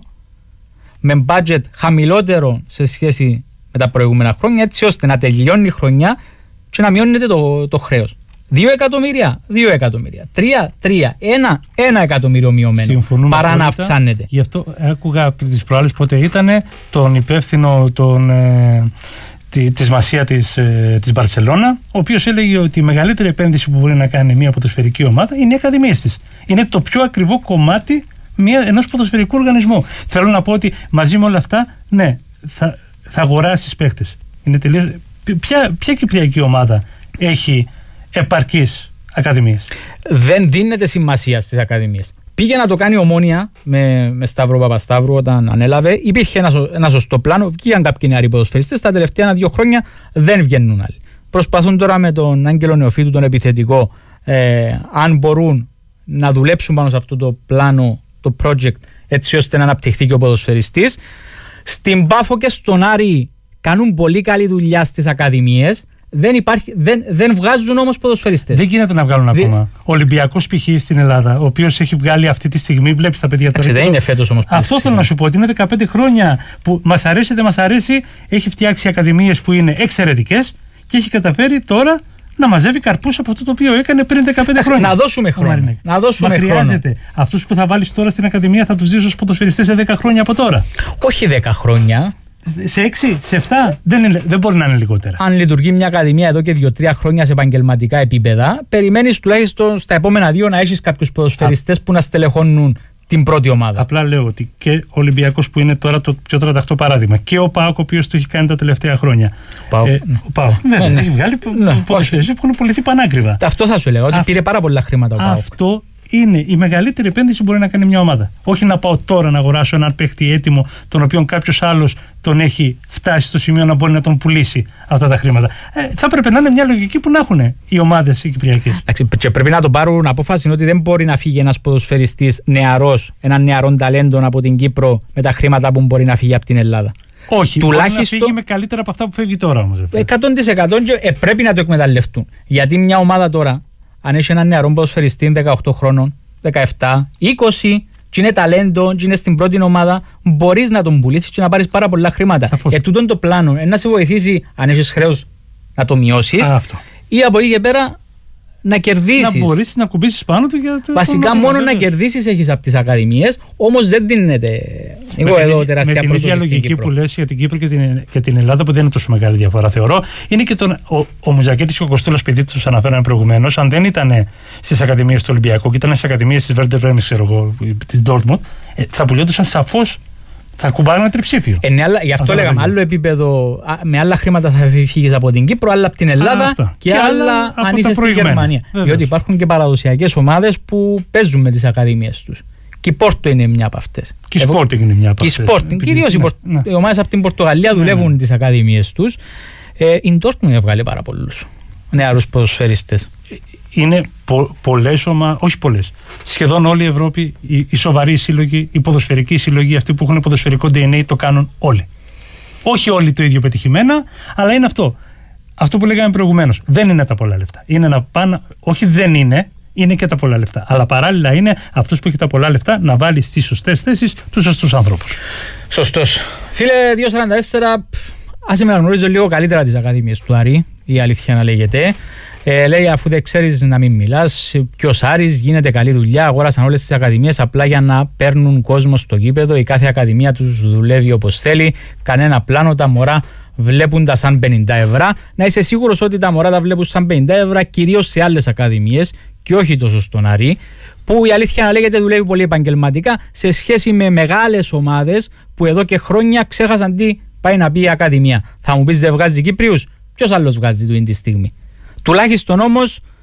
με budget χαμηλότερο σε σχέση με τα προηγούμενα χρόνια, έτσι ώστε να τελειώνει η χρονιά και να μειώνεται το, το χρέος. Δύο εκατομμύρια, δύο εκατομμύρια. Τρία, τρία. Ένα, ένα εκατομμύριο μειωμένο. Συμφωνούμε παρά να αυξάνεται. Γι' αυτό άκουγα τις προάλλες πότε ήταν τον υπεύθυνο τον, ε, τη, της Μασία της, ε, της Μπαρσελόνα, ο οποίος έλεγε ότι η μεγαλύτερη επένδυση που μπορεί να κάνει μια ποδοσφαιρική ομάδα είναι οι ακαδημίες της. Είναι το πιο ακριβό κομμάτι μια, ενός ποδοσφαιρικού οργανισμού. Θέλω να πω ότι μαζί με όλα αυτά, ναι, θα, θα αγοράσεις παίχτες. Είναι τελείως, ποια, ποια κυπριακή ομάδα έχει επαρκείς ακαδημίες? Δεν δίνεται σημασία στις ακαδημίες. Πήγε να το κάνει η Ομόνοια με, με Σταύρο Παπασταύρου όταν ανέλαβε. Υπήρχε ένα, ένα σωστό πλάνο. Βγήκαν κάποιοι νεαροί ποδοσφαιριστές. Τα τελευταία ένα-δύο χρόνια δεν βγαίνουν άλλοι. Προσπαθούν τώρα με τον Άγγελο Νεοφίτου, τον επιθετικό, ε, αν μπορούν να δουλέψουν πάνω σε αυτό το πλάνο, το project, έτσι ώστε να αναπτυχθεί και ο ποδοσφαιριστής. Στην Πάφο και στον Άρη κάνουν πολύ καλή δουλειά στις ακαδημίες. Δεν, υπάρχει, δεν, δεν βγάζουν όμως ποδοσφαιριστές. Δεν γίνεται να βγάλουν Δι... ακόμα. Ο Ολυμπιακός π.χ. στην Ελλάδα, ο οποίος έχει βγάλει αυτή τη στιγμή, βλέπεις τα παιδιά τώρα. Δεν είναι φέτος όμως. Αυτό θέλω να σου πω, ότι είναι δεκαπέντε χρόνια που μας αρέσει, δεν μας αρέσει, έχει φτιάξει ακαδημίες που είναι εξαιρετικές και έχει καταφέρει τώρα να μαζεύει καρπούς από αυτό το οποίο έκανε πριν δεκαπέντε χρόνια. Να δώσουμε χρόνο. Να δώσουμε Μα χρόνο. Χρειάζεται. Αυτούς που θα βάλεις τώρα στην ακαδημία θα τους δεις ως ποδοσφαιριστές σε δέκα χρόνια από τώρα. Όχι δέκα χρόνια. Σε έξι, σε επτά, δεν, είναι, δεν μπορεί να είναι λιγότερα. Αν λειτουργεί μια ακαδημία εδώ και δύο τρία χρόνια σε επαγγελματικά επίπεδα, περιμένεις τουλάχιστον στα επόμενα δύο να έχεις κάποιους ποδοσφαιριστές Α... που να στελεχώνουν την πρώτη ομάδα. Απλά λέω ότι και ο Ολυμπιακός που είναι τώρα το πιο τρανταχτό παράδειγμα και ο ΠΑΟΚ ο οποίος το έχει κάνει τα τελευταία χρόνια. Ο ΠΑΟΚ. Ε, ναι. Ο ΠΑΟΚ. Ναι, ναι, ναι. Έχει βγάλει ναι. ποδοσφαιριστές που έχουν πουληθεί πανάκριβα. Αυτό θα σου λέω, ότι Α... πήρε πάρα πολλά χρήματα ο ΠΑΟΚ. Αυτό είναι η μεγαλύτερη επένδυση που μπορεί να κάνει μια ομάδα. Όχι να πάω τώρα να αγοράσω έναν παίχτη έτοιμο, τον οποίο κάποιος άλλος τον έχει φτάσει στο σημείο να μπορεί να τον πουλήσει αυτά τα χρήματα. Ε, θα πρέπει να είναι μια λογική που να έχουν οι ομάδες οι κυπριακές. Και πρέπει να τον πάρουν απόφαση ότι δεν μπορεί να φύγει ένας ποδοσφαιριστής νεαρός, έναν νεαρό ταλέντο από την Κύπρο με τα χρήματα που μπορεί να φύγει από την Ελλάδα. Όχι, τουλάχιστον να φύγει με καλύτερα από αυτά που φεύγει τώρα όμως. εκατό τοις εκατό ε, πρέπει να το εκμεταλλευτούν. Γιατί μια ομάδα τώρα, αν έχει έναν νεαρό ποδοσφαιριστή δεκαοκτώ χρόνων, δεκαεπτά, είκοσι, και είναι ταλέντο, και είναι στην πρώτη ομάδα, μπορείς να τον πουλήσεις και να πάρεις πάρα πολλά χρήματα. Ε, τούτον το πλάνο, ε, να σε βοηθήσει αν έχεις χρέος να το μειώσεις, Α, ή από εκεί και πέρα να κερδίσεις. Να μπορείς να κουμπίσεις πάνω του για το. Βασικά το μόνο να κερδίσεις έχεις από τις ακαδημίες, όμως δεν δίνεται. Εγώ εδώ την, τεράστια με την ίδια λογική που λες για την Κύπρο και την, και την Ελλάδα, που δεν είναι τόσο μεγάλη διαφορά, θεωρώ, είναι και τον, ο, ο Μουζακέτης και ο Κωστούλας, επειδή τους αναφέραμε προηγουμένως, αν δεν ήταν στις ακαδημίες του Ολυμπιακού και ήταν στις ακαδημίες της Werder Bremen, ξέρω εγώ, της Dortmund, ε, θα πουλιόντουσαν σαφώς. Θα κουμπάρουν ένα τριψήφιο. Ε, ναι, γι' αυτό, αυτό λέγαμε, άλλο επίπεδο, με άλλα χρήματα θα φύγεις από την Κύπρο, άλλα από την Ελλάδα Α, και, και άλλα αν είσαι στη Γερμανία. Βέβαιως. Διότι υπάρχουν και παραδοσιακές ομάδες που παίζουν με τις ακαδημίες τους. Και η Πόρτο είναι μια από αυτές. Και η Sporting είναι μια από αυτές. Και η Sporting, κυρίως ναι, ναι. οι ομάδες από την Πορτογαλία δουλεύουν ναι, ναι. τις ακαδημίες τους. Ε, η Dortmund έβγαλε πάρα πολλούς νεαρούς ποδοσφαιριστές. Είναι πο, πολλές ομάδες, όχι πολλές. Σχεδόν όλη η Ευρώπη, οι, οι σοβαροί σύλλογοι, οι ποδοσφαιρικοί σύλλογοι, αυτοί που έχουν ποδοσφαιρικό ντι εν έι, το κάνουν όλοι. Όχι όλοι το ίδιο πετυχημένα, αλλά είναι αυτό. Αυτό που λέγαμε προηγουμένως. Δεν είναι τα πολλά λεφτά. Είναι να πάνε, όχι δεν είναι, είναι και τα πολλά λεφτά. Αλλά παράλληλα είναι αυτός που έχει τα πολλά λεφτά να βάλει στις σωστές θέσεις τους σωστούς ανθρώπους. Σωστός. Φίλε, δύο σαράντα τέσσερα, άσε με να γνωρίζω λίγο καλύτερα τις ακαδημίες του Άρη, η αλήθεια να λέγεται. Ε, λέει, αφού δεν ξέρεις να μην μιλάς, ποιος Άρης, γίνεται καλή δουλειά. Αγόρασαν όλες τις ακαδημίες απλά για να παίρνουν κόσμο στο γήπεδο. Η κάθε ακαδημία τους δουλεύει όπως θέλει. Κανένα πλάνο, τα μωρά βλέπουν τα σαν πενήντα ευρώ. Να είσαι σίγουρος ότι τα μωρά τα βλέπουν σαν πενήντα ευρώ, κυρίως σε άλλες ακαδημίες και όχι τόσο στον Άρη, που η αλήθεια να λέγεται δουλεύει πολύ επαγγελματικά σε σχέση με μεγάλες ομάδες που εδώ και χρόνια ξέχασαν τι πάει να πει η ακαδημία. Θα μου πεις δεν βγάζει Κύπριους, ποιος άλλος βγάζει του είναι τη στιγμή. Τουλάχιστον όμως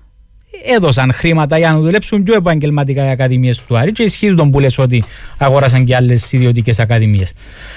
έδωσαν χρήματα για να δουλέψουν πιο επαγγελματικά οι ακαδημίες του Άρη και ισχύει τον που λες ότι αγόρασαν και άλλες ιδιωτικές ακαδημίες.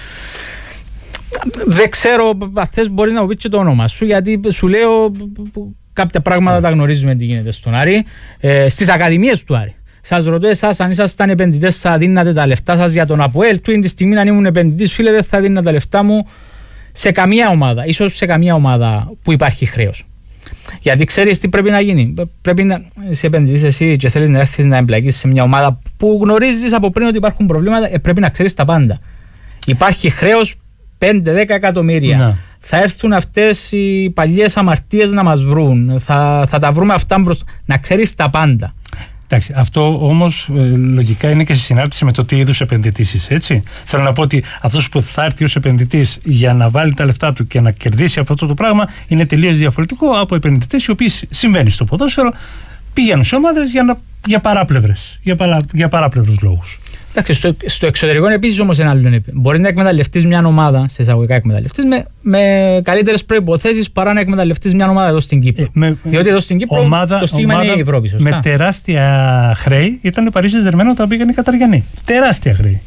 Δεν ξέρω, αν θες μπορεί να μου πεις και το όνομα σου, γιατί σου λέω κάποια πράγματα τα γνωρίζουμε τι γίνεται στον Άρη, ε, στις ακαδημίες του Άρη. Σας ρωτώ εσάς, αν ήσασταν επενδυτές θα δίνατε τα λεφτά σας για τον ΑΠΟΕΛ, του είναι τη στιγμή αν ήμουν επενδυτής, φίλε, δεν θα δίνα τα λεφτά μου σε καμία ομάδα, ίσως σε καμία ομάδα που υπάρχει χρέος. Γιατί ξέρεις τι πρέπει να γίνει. Πρέπει να είσαι επενδυτής εσύ και θέλεις να έρθεις να εμπλακείς σε μια ομάδα που γνωρίζεις από πριν ότι υπάρχουν προβλήματα, ε, πρέπει να ξέρεις τα πάντα. Υπάρχει χρέος πέντε δέκα εκατομμύρια. Να. Θα έρθουν αυτές οι παλιές αμαρτίες να μας βρουν. Θα, θα τα βρούμε αυτά μπροστά. Να ξέρεις τα πάντα. Εντάξει, αυτό όμως ε, λογικά είναι και σε συνάρτηση με το τι είδους επενδυτής είσαι, έτσι. Θέλω να πω ότι αυτός που θα έρθει ως επενδυτής για να βάλει τα λεφτά του και να κερδίσει από αυτό το πράγμα είναι τελείως διαφορετικό από επενδυτές οι οποίοι συμβαίνει στο ποδόσφαιρο, πηγαίνουν σε ομάδες για, να, για παράπλευρες, για, παρά, για παράπλευρους λόγους. Εντάξει, στο, στο εξωτερικό είναι επίσης όμως ένα άλλο. Μπορεί να εκμεταλλευτείς μια ομάδα, σε εισαγωγικά εκμεταλλευτείς, με, με καλύτερες προϋποθέσεις παρά να εκμεταλλευτείς μια ομάδα εδώ στην Κύπρο. Ε, με, Διότι εδώ στην Κύπρο ομάδα, το στίγμα είναι η Ευρώπη. Σωστά. Με τεράστια χρέη ήταν ο Παρίσι Σεν-Ζερμέν όταν πήγαν οι Καταριανοί. Τεράστια χρέη.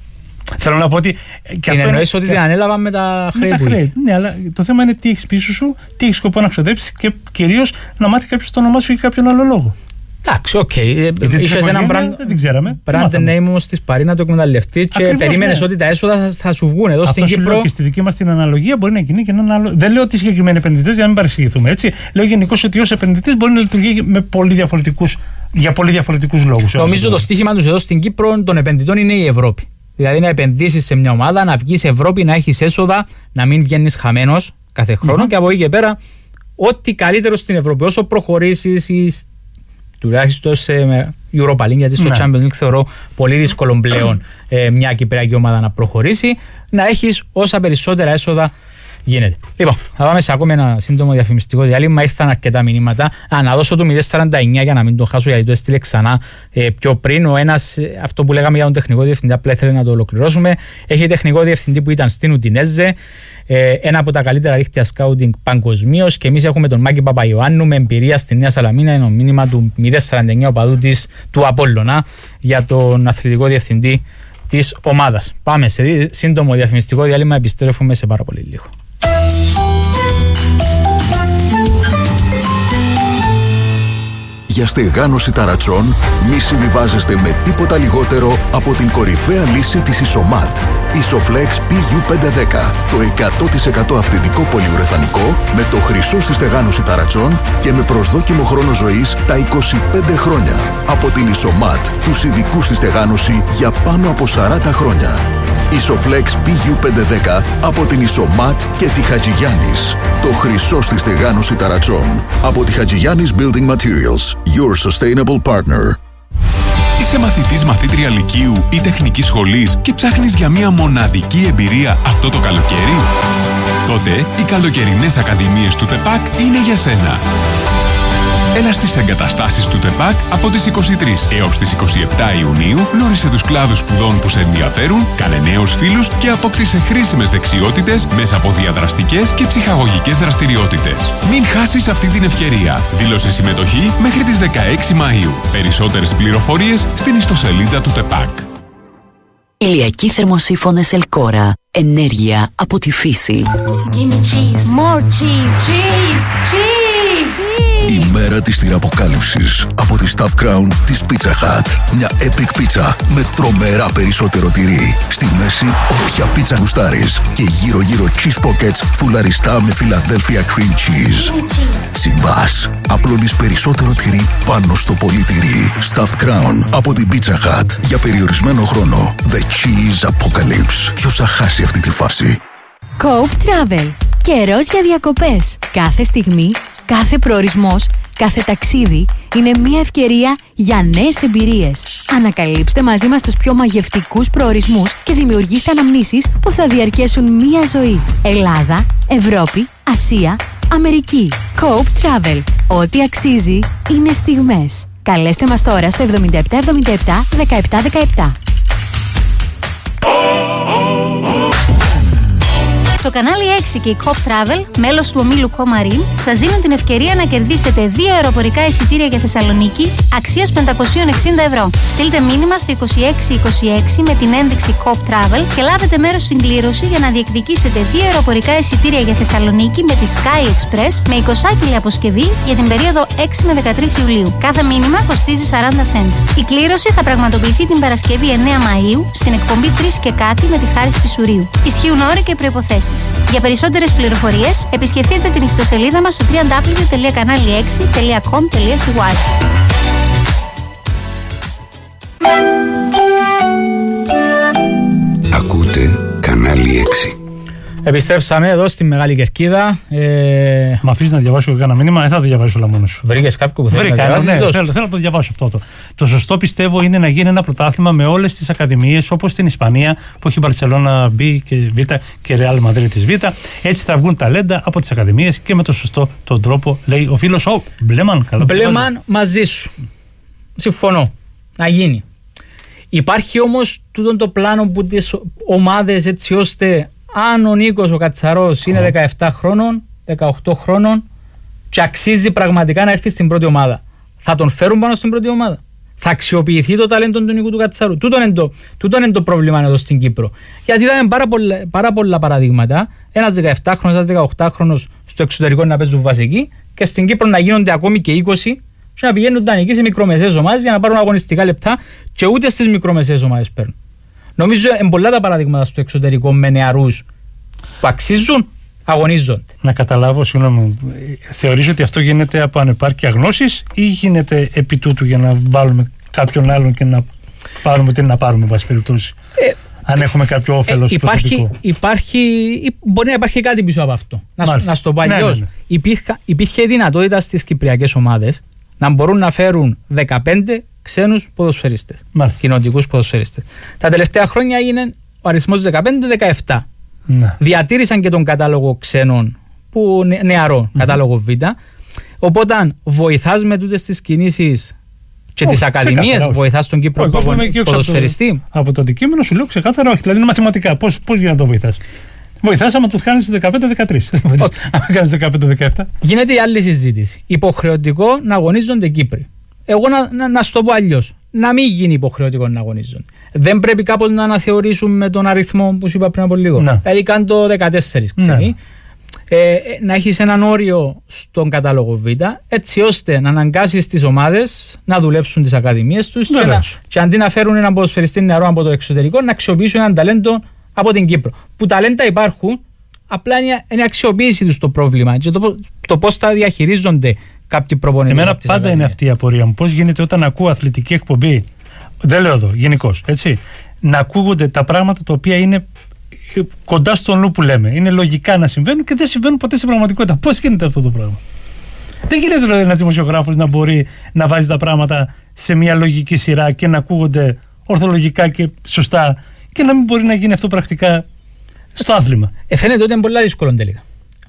Θέλω να πω ότι. Και αυτό εννοείς ότι την ανέλαβαν με τα χρέη. Με τα χρέη. Ναι, αλλά το θέμα είναι τι έχεις πίσω σου, τι έχεις σκοπό να ξοδέψεις και κυρίως να μάθει κάποιος το όνομά σου για κάποιον άλλο λόγο. Εντάξει, οκ. Είχες έναν brand name όμως της Παρί να το εκμεταλλευτεί και περίμενες ότι τα έσοδα θα, θα σου βγουν εδώ στην Κύπρο. Λέω και στη δική μας την αναλογία μπορεί να γίνει και έναν άλλο. Δεν λέω ότι συγκεκριμένοι επενδυτές για να μην παρεξηγηθούμε. Έτσι. Λέω γενικώς ότι ως επενδυτής μπορεί να λειτουργεί με πολύ διαφορετικούς, για πολύ διαφορετικούς λόγους. Νομίζω το στοίχημα τους εδώ στην Κύπρο των επενδυτών είναι η Ευρώπη. Δηλαδή να επενδύσεις σε μια ομάδα, να βγεις Ευρώπη, να έχεις έσοδα, να μην βγαίνεις χαμένος κάθε χρόνο mm-hmm. και από εκεί και πέρα ό,τι καλύτερο στην Ευρώπη. Όσο προχωρήσεις τουλάχιστον σε Europa League, γιατί στο ναι. Champions League θεωρώ πολύ δύσκολο πλέον ε, μια κυπριακή ομάδα να προχωρήσει, να έχεις όσα περισσότερα έσοδα γίνεται. Λοιπόν, θα πάμε σε ακόμα ένα σύντομο διαφημιστικό διάλειμμα. Ήρθαν αρκετά μηνύματα. Α, να δώσω το μηδέν σαράντα εννιά για να μην το χάσω, γιατί το έστειλε ξανά ε, πιο πριν. Ο ένας, αυτό που λέγαμε για τον τεχνικό διευθυντή, απλά ήθελε να το ολοκληρώσουμε. Έχει τεχνικό διευθυντή που ήταν στην Ουντινέζε, ε, ένα από τα καλύτερα δίκτυα σκάουτινγκ παγκοσμίως. Και εμείς έχουμε τον Μάκη Παπαϊωάννου με εμπειρία στη Νέα Σαλαμίνα. Είναι το μήνυμα του μηδέν σαράντα εννιά οπαδού της, του Απόλλωνα για τον αθλητικό διευθυντή της ομάδας. Πάμε σε σύντομο διαφημιστικό διάλειμμα. Επιστρέφουμε σε πάρα πολύ λίγο. Για στεγάνωση ταρατσών μη συμβιβάζεστε με τίποτα λιγότερο από την κορυφαία λύση της Ισομάτ. Isoflex πι γιου πεντακόσια δέκα, το εκατό τοις εκατό αυθεντικό πολυουρεθανικό με το χρυσό στη στεγάνωση ταρατσών και με προσδόκιμο χρόνο ζωής τα είκοσι πέντε χρόνια. Από την Ισομάτ, τους ειδικούς στη στεγάνωση για πάνω από σαράντα χρόνια. Isoflex πι γιου πεντακόσια δέκα από την Ισομάτ και τη Χατζηγιάννης. Το χρυσό στη στεγάνωση ταρατσών. Από τη Χατζηγιάννης Building Materials. Your sustainable partner. Είσαι μαθητής μαθήτρια λυκείου ή τεχνικής σχολής και ψάχνεις για μια μοναδική εμπειρία αυτό το καλοκαίρι? Τότε οι καλοκαιρινές ακαδημίες του ΤΕΠΑΚ είναι για σένα. Έλα στις εγκαταστάσεις του ΤΕΠΑΚ από τις είκοσι τρεις έως τις είκοσι επτά Ιουνίου, γνώρισε τους κλάδους σπουδών που σε ενδιαφέρουν, κάνε νέους φίλους και απόκτησε χρήσιμες δεξιότητες μέσα από διαδραστικές και ψυχαγωγικές δραστηριότητες. Μην χάσεις αυτή την ευκαιρία. Δήλωσε συμμετοχή μέχρι τις δεκαέξι Μαΐου. Περισσότερες πληροφορίες στην ιστοσελίδα του ΤΕΠΑΚ. Ηλιακοί θερμοσύφωνες Ελκόρα. Ενέργεια από τη φύση. Give me cheese. More cheese. Cheese. Cheese. Η μέρα της τυραποκάλυψης από τη Stuffed Crown της Pizza Hut. Μια epic pizza με τρομερά περισσότερο τυρί. Στη μέση όποια πίτσα γουστάρεις και γύρω γύρω cheese pockets φουλαριστά με Philadelphia cream cheese. Συμπάς, απλώνεις περισσότερο τυρί πάνω στο πολύ τυρί. Stuffed Crown από την Pizza Hut για περιορισμένο χρόνο. The Cheese Apocalypse. Ποιος θα χάσει αυτή τη φάση? Coop Travel. Καιρός για διακοπές. Κάθε στιγμή, κάθε προορισμός, κάθε ταξίδι είναι μια ευκαιρία για νέες εμπειρίες. Ανακαλύψτε μαζί μας τους πιο μαγευτικούς προορισμούς και δημιουργήστε αναμνήσεις που θα διαρκέσουν μια ζωή. Ελλάδα, Ευρώπη, Ασία, Αμερική. Coop Travel. Ό,τι αξίζει είναι στιγμές. Καλέστε μας τώρα στο εβδομήντα επτά εβδομήντα επτά δεκαεπτά δεκαεπτά. Το Το κανάλι έξι και η Coop Travel, μέλος του ομίλου Comarin, σας δίνουν την ευκαιρία να κερδίσετε δύο αεροπορικά εισιτήρια για Θεσσαλονίκη αξίας πεντακόσια εξήντα ευρώ. Στείλτε μήνυμα στο είκοσι έξι είκοσι έξι με την ένδειξη Coop Travel και λάβετε μέρος στην κλήρωση για να διεκδικήσετε δύο αεροπορικά εισιτήρια για Θεσσαλονίκη με τη Sky Express με εικοσάκιλη αποσκευή για την περίοδο έξι με δεκατρείς Ιουλίου. Κάθε μήνυμα κοστίζει σαράντα cents. Η κλήρωση θα πραγματοποιηθεί την Παρασκευή εννέα Μαΐου στην εκπομπή τρεις και κάτι με τη Χάρη Σπισουρίου. Ισχύουν όροι και προϋποθέσεις. Για περισσότερες πληροφορίες επισκεφτείτε την ιστοσελίδα μας στο double-u double-u double-u τελεία κανάλι έξι τελεία com τελεία c y. Ακούτε κανάλι έξι. Επιστρέψαμε εδώ στη Μεγάλη Κερκίδα. Ε... Μ' αφήσεις να διαβάσω κανένα μήνυμα, δεν θα το διαβάσω όλα μόνος σου. Βρήκες κάποιο που θέλει να διαβάσεις? Ναι, θέλω, θέλω να το διαβάσω αυτό. Το. το σωστό πιστεύω είναι να γίνει ένα πρωτάθλημα με όλες τις ακαδημίες, όπως στην Ισπανία που έχει Μπαρσελόνα B και Β και Ρεάλ Μαδρίτης Β. Έτσι θα βγουν ταλέντα από τις ακαδημίες και με το σωστό τον τρόπο, λέει ο φίλος ο Μπλέμαν. Μπλέμαν, μαζί σου. Συμφωνώ. Να γίνει. Υπάρχει όμως τούτο το πλάνο που τις ομάδες, έτσι ώστε αν ο Νίκος ο Κατσαρός είναι oh. δεκαεπτά χρόνων, δεκαοκτώ χρόνων και αξίζει πραγματικά να έρθει στην πρώτη ομάδα, θα τον φέρουν πάνω στην πρώτη ομάδα? Θα αξιοποιηθεί το ταλέντο του Νίκου του Κατσαρού? Τούτο είναι το, τούτο είναι το πρόβλημα εδώ στην Κύπρο. Γιατί είδαμε πάρα πολλά, πάρα πολλά παραδείγματα. Ένας δεκαεπτάχρονος, ένας δεκαοκτάχρονος στο εξωτερικό να παίζουν βασική και στην Κύπρο να γίνονται ακόμη και είκοσι και να πηγαίνουν δανεικοί σε μικρομεσαίες ομάδες για να πάρουν αγωνιστικά λεπτά και ούτε στις μικρομεσαίες ομάδες παίρνουν. Νομίζω είναι πολλά τα παραδείγματα στο εξωτερικό με νεαρούς που αξίζουν, αγωνίζονται. Να καταλάβω, συγγνώμη, θεωρείς ότι αυτό γίνεται από ανεπάρκεια γνώσης ή γίνεται επί τούτου για να βάλουμε κάποιον άλλον και να πάρουμε τι να πάρουμε, βάση περιπτώσει, ε, αν έχουμε κάποιο όφελος? Ε, υπάρχει, υπάρχει, μπορεί να υπάρχει κάτι πίσω από αυτό. Να, να στο πω αλλιώς. Ναι, ναι, ναι. Υπήρχε, υπήρχε δυνατότητα στις κυπριακές ομάδες να μπορούν να φέρουν δεκαπέντε ξένους ποδοσφαιριστές, κοινοτικούς ποδοσφαιριστές. Τα τελευταία χρόνια έγινε ο αριθμός δεκαπέντε δεκαεπτά. Ναι. Διατήρησαν και τον κατάλογο ξένων που νεαρό, mm-hmm. κατάλογο Β. Οπότε βοηθάς με τούτες τις κινήσεις και τις ακαδημίες, βοηθάς τον Κύπρο ποδοσφαιριστή. Από, από το αντικείμενο σου λέω ξεκάθαρα όχι, δηλαδή είναι μαθηματικά. Πώς, πώς γίνεται να το βοηθάς? Βοηθάς άμα το κάνεις δεκαπέντε δεκατρείς. Αν κάνεις δεκαπέντε δεκαεπτά. Γίνεται η άλλη συζήτηση. Υποχρεωτικό να αγωνίζονται Κύπροι. Εγώ να, να, να σου το πω αλλιώς. Να μην γίνει υποχρεωτικό να αγωνίζονται. Δεν πρέπει κάπως να αναθεωρήσουμε τον αριθμό που σου είπα πριν από λίγο. Να. Δηλαδή κάνε το δεκατέσσερις ξένοι. Ε, να έχεις έναν όριο στον κατάλογο Β, έτσι ώστε να αναγκάσεις τις ομάδες να δουλέψουν τις ακαδημίες τους και, να, και αντί να φέρουν έναν ποδοσφαιριστή νεαρό από το εξωτερικό, να αξιοποιήσουν έναν ταλέντο από την Κύπρο. Που ταλέντα υπάρχουν, απλά είναι, είναι αξιοποίηση τους το πρόβλημα και το, το πώς θα διαχειρίζονται κάποιοι προπονητές. Εμένα πάντα ακαδημίες. Είναι αυτή η απορία μου. Πώς γίνεται όταν ακούω αθλητική εκπομπή, δεν λέω εδώ, γενικώς, έτσι, να ακούγονται τα πράγματα τα οποία είναι κοντά στο νου που λέμε. Είναι λογικά να συμβαίνουν και δεν συμβαίνουν ποτέ στην πραγματικότητα. Πώς γίνεται αυτό το πράγμα? Δεν γίνεται δηλαδή ένας δημοσιογράφος να μπορεί να βάζει τα πράγματα σε μια λογική σειρά και να ακούγονται ορθολογικά και σωστά και να μην μπορεί να γίνει αυτό πρακτικά στο άθλημα. Ε, φαίνεται ότι είναι πολύ δύσκολο τελικά.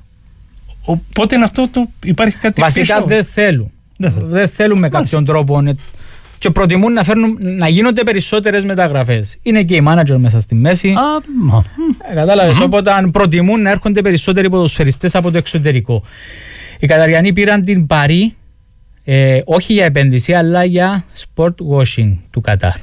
Οπότε είναι αυτό το υπάρχει κάτι βασικά πίσω. Δεν θέλουν. Δεν, θέλουν. δεν θέλουν με κάποιον τρόπο και προτιμούν να, φέρνουν, να γίνονται περισσότερες μεταγραφές. Είναι και οι μάνατζερ μέσα στη μέση. Α, ε, κατάλαβες, mm-hmm. Οπότε προτιμούν να έρχονται περισσότεροι ποδοσφαιριστές από το εξωτερικό. Οι Καταριανοί πήραν την Παρί ε, όχι για επένδυση αλλά για sport washing του Κατάρ.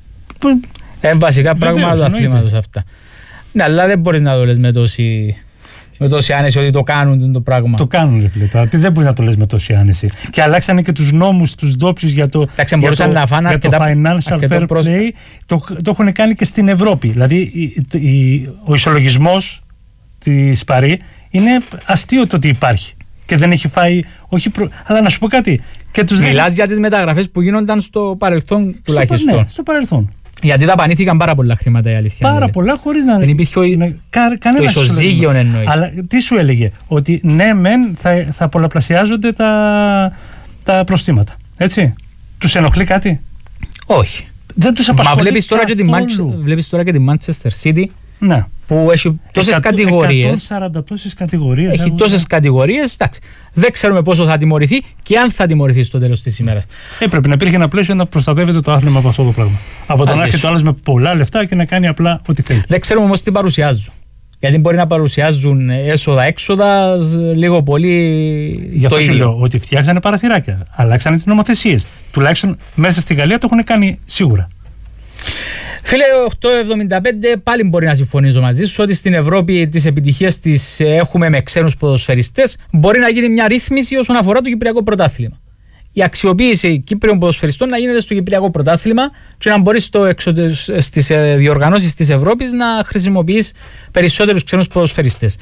Ε, βασικά πράγματα του αθλήματος αυτά. Ναι, αλλά δεν μπορείς να το λες με τόση, με τόση άνεση ότι το κάνουν το πράγμα. Το κάνουν, ρε φίλε. Τι δεν μπορείς να το λες με τόση άνεση. Και αλλάξανε και τους νόμους, τους ντόπιους για το, για το, να φάνε για το financial fair play. Το, το έχουν κάνει και στην Ευρώπη. Δηλαδή η, η, ο ισολογισμός της Παρί είναι αστείο το ότι υπάρχει. Και δεν έχει φάει. Όχι προ... Αλλά να σου πω κάτι. Μιλάς για τις μεταγραφές που γίνονταν στο παρελθόν τουλάχιστον. Ναι, στο παρελθόν. Γιατί δαπανήθηκαν πάρα πολλά χρήματα, η αλήθεια. Πάρα πολλά, χωρίς να. Δεν υπήρχε να... Κα... το ισοζύγιο εννοείς. Αλλά τι σου έλεγε? Ότι ναι, μεν θα, θα πολλαπλασιάζονται τα, τα προστήματα. Έτσι. Τους ενοχλεί κάτι? Όχι. Δεν τους απασχολεί. Μα βλέπεις τώρα, και τη Manchester, βλέπεις τώρα και τη Manchester City. Ναι. Που έχει τόσες κατηγορίες. εκατόν σαράντα τόσες κατηγορίες. Έχει τόσες κατηγορίες. Εντάξει. Δεν ξέρουμε πόσο θα τιμωρηθεί και αν θα τιμωρηθεί στο τέλος της ημέρας. Έπρεπε να υπήρχε ένα πλαίσιο να προστατεύεται το άθλημα από αυτό το πράγμα. Από το να έρχεται ο άλλος με πολλά λεφτά και να κάνει απλά ό,τι θέλει. Δεν ξέρουμε όμως τι παρουσιάζουν. Γιατί μπορεί να παρουσιάζουν έσοδα-έξοδα λίγο πολύ. Γι' αυτό σου λέω ότι φτιάξανε παραθυράκια, αλλάξανε τις νομοθεσίες. Τουλάχιστον μέσα στη Γαλλία το έχουν κάνει σίγουρα. Φίλε, οκτώ εβδομήντα πέντε, πάλι μπορεί να συμφωνήσω μαζί σου ότι στην Ευρώπη τις επιτυχίες τις έχουμε με ξένους ποδοσφαιριστές. Μπορεί να γίνει μια ρύθμιση όσον αφορά το Κυπριακό Πρωτάθλημα. Η αξιοποίηση Κύπριων ποδοσφαιριστών να γίνεται στο Κυπριακό Πρωτάθλημα και να μπορεί στις διοργανώσεις της Ευρώπης να χρησιμοποιείς περισσότερους ξένους ποδοσφαιριστές.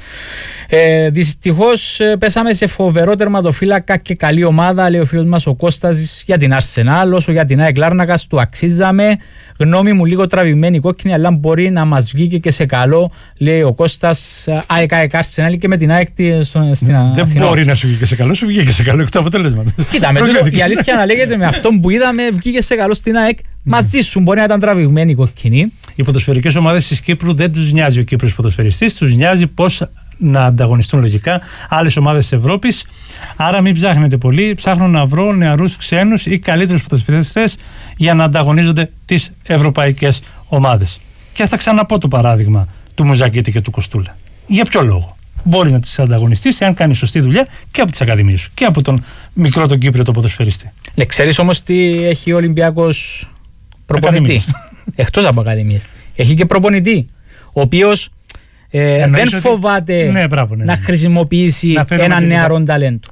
Ε, δυστυχώς πέσαμε σε φοβερό τερματοφύλακα και καλή ομάδα, λέει ο φίλος μας ο Κώστας, για την Arsenal, όσο για την ΑΕΚ Λάρνακας του αξίζαμε. Γνώμη μου λίγο τραβημένη κόκκινη, αλλά μπορεί να μας βγήκε και σε καλό, λέει ο Κώστας. ΑΕΚ Arsenal και με την ΑΕΚ στην Δεν Αθηνό. Μπορεί να σου βγει και σε καλό, σου βγήκε σε καλό εκ του αποτέλεσμα. Κοίτα, με τούτο, η αλήθεια να λέγεται με αυτόν που είδαμε, βγήκε σε καλό στην ΑΕΚ. Μαζί σου μπορεί να ήταν τραβηγμένη κόκκινη. Οι ποδοσφαιρικές ομάδες της Κύπρου δεν τους νοιάζει ο Κύπρος ποδοσφαιριστής, τους νοιάζει πώς να ανταγωνιστούν λογικά άλλες ομάδες της Ευρώπης. Άρα μην ψάχνετε πολύ, ψάχνω να βρω νεαρούς ξένους ή καλύτερους ποδοσφαιριστές για να ανταγωνίζονται τις ευρωπαϊκές ομάδες. Και θα ξαναπώ το παράδειγμα του Μουζακίτη και του Κοστούλα. Για ποιο λόγο? Μπορεί να τις ανταγωνιστείς εάν κάνει σωστή δουλειά και από τις ακαδημίες σου και από τον μικρό τον Κύπριο τον ποδοσφαιριστή. Ναι, ξέρεις όμως τι έχει ο Ολυμπιακός προπονητή? Εκτός από ακαδημίες. Έχει και προπονητή, ο οποίος Ε, δεν ότι... φοβάται ναι, μπράβο, ναι, ναι. να χρησιμοποιήσει να ένα νεαρό ταλέντο.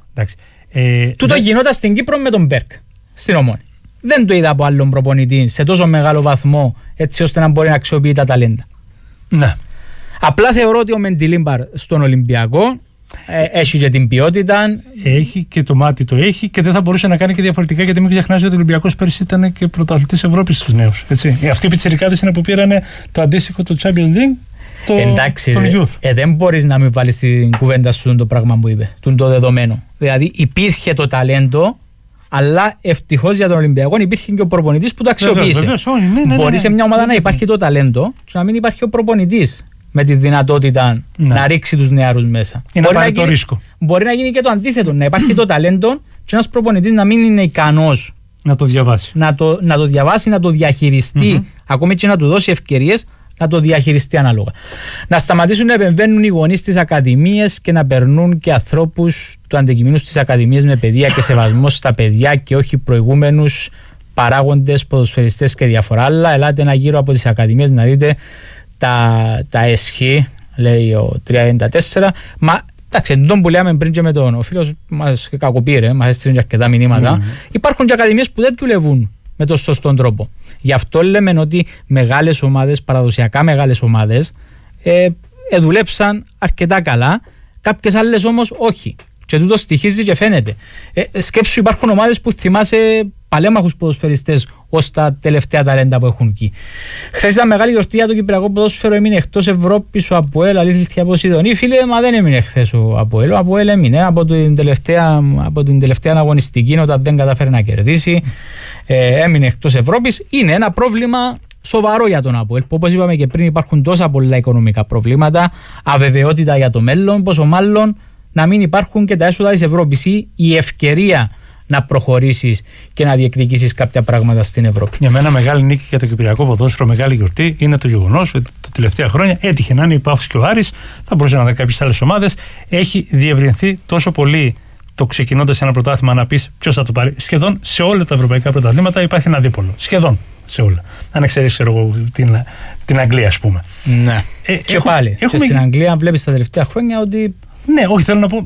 Ε, Τούτο δεν... γινόταν στην Κύπρο με τον Μπέρκ, στην Ομόνη. Δεν το είδα από άλλον προπονητή σε τόσο μεγάλο βαθμό, έτσι ώστε να μπορεί να αξιοποιεί τα ταλέντα. Ναι. Απλά θεωρώ ότι ο Μεντιλίμπαρ στον Ολυμπιακό ε, έχει και την ποιότητα. Έχει και το μάτι το έχει και δεν θα μπορούσε να κάνει και διαφορετικά, γιατί μην ξεχνάς ότι ο Ολυμπιακός πέρυσι ήταν και πρωταθλητής Ευρώπης στους νέους. Έτσι. Αυτοί οι πιτσιρικάδες είναι που πήρανε το αντίστοιχο το Champions League. Το, εντάξει, ε, δεν μπορείς να μην βάλεις στην κουβέντα σου το πράγμα που είπε, το δεδομένο. Δηλαδή υπήρχε το ταλέντο, αλλά ευτυχώς για τον Ολυμπιακό υπήρχε και ο προπονητής που το αξιοποίησε. Βεβαίως, βεβαίως, ναι, ναι, μπορεί ναι, σε μια ομάδα ναι, ναι, να υπάρχει το ταλέντο και να μην υπάρχει ο προπονητής με τη δυνατότητα ναι. να ρίξει τους νεαρούς μέσα. Μπορεί να, να, γίνει, το ρίσκο. μπορεί να γίνει και το αντίθετο, να υπάρχει το ταλέντο και ένας προπονητής να μην είναι ικανός να το διαβάσει, να το, να το, διαβάσει, να το διαχειριστεί, mm-hmm. ακόμη και να του δώσει ευκαιρίες να το διαχειριστεί ανάλογα. Να σταματήσουν να επεμβαίνουν οι γονείς στις ακαδημίες και να περνούν και ανθρώπους του αντικειμένου στις ακαδημίες με παιδεία και σεβασμό στα παιδιά και όχι προηγούμενους παράγοντες, ποδοσφαιριστές και διάφορα άλλα. Ελάτε ένα γύρο από τις ακαδημίες να δείτε τα, τα εσχή, λέει ο τριακόσια ενενήντα τέσσερα. Μα εντάξει, τον που λέμε πριν και με τον ο φίλος μας κακοπήρε, μας έστειλε αρκετά μηνύματα. Mm-hmm. Υπάρχουν και ακαδημίες που δεν δουλεύουν με τον σωστό τρόπο. Γι' αυτό λέμε ότι μεγάλες ομάδες, παραδοσιακά μεγάλες ομάδες, ε, ε, δουλέψαν αρκετά καλά, κάποιες άλλες όμως όχι. Και τούτο στοιχίζει και φαίνεται. Ε, σκέψου, υπάρχουν ομάδες που θυμάσαι παλέμαχους ποδοσφαιριστές ως τα τελευταία ταλέντα που έχουν εκεί. Χθες ήταν μεγάλη γιορτή για το Κυπριακό ποδόσφαιρο, έμεινε εκτός Ευρώπης ο Αποέλ, αλήθεια από Σιδονή. Φίλε, μα δεν έμεινε χθες ο Αποέλ. Ο Αποέλ έμεινε από την τελευταία, από την τελευταία αγωνιστική, όταν δεν καταφέρει να κερδίσει. Ε, έμεινε εκτός Ευρώπης. Είναι ένα πρόβλημα σοβαρό για τον Αποέλ, που όπως είπαμε και πριν υπάρχουν τόσα πολλά οικονομικά προβλήματα, αβεβαιότητα για το μέλλον, πόσο μάλλον να μην υπάρχουν και τα έσοδα της Ευρώπης ή η ευκαιρία να προχωρήσεις και να διεκδικήσεις κάποια πράγματα στην Ευρώπη. Για μένα μεγάλη νίκη για το Κυπριακό ποδόσφαιρο, μεγάλη γιορτή, είναι το γεγονός ότι τα τελευταία χρόνια έτυχε να είναι η Πάφος και ο Άρης, θα μπορούσε να είναι κάποιες άλλες ομάδες. Έχει διευρυνθεί τόσο πολύ το ξεκινώντας ένα πρωτάθλημα να πεις ποιος θα το πάρει. Σχεδόν σε όλα τα ευρωπαϊκά πρωταθλήματα υπάρχει ένα δίπολο. Σχεδόν σε όλα. Αν εξαιρέσεις την, την Αγγλία, ας πούμε. Ναι. Ε, και έχω, πάλι. Έχουμε... Και στην Αγγλία βλέπεις τα τελευταία χρόνια ότι. Ναι, όχι, θέλω να πω.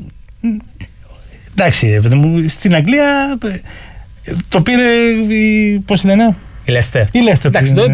Εντάξει, στην Αγγλία το πήρε η, πώς λένε, η Λέστερ. Η Λέστερ. Εντάξει, το...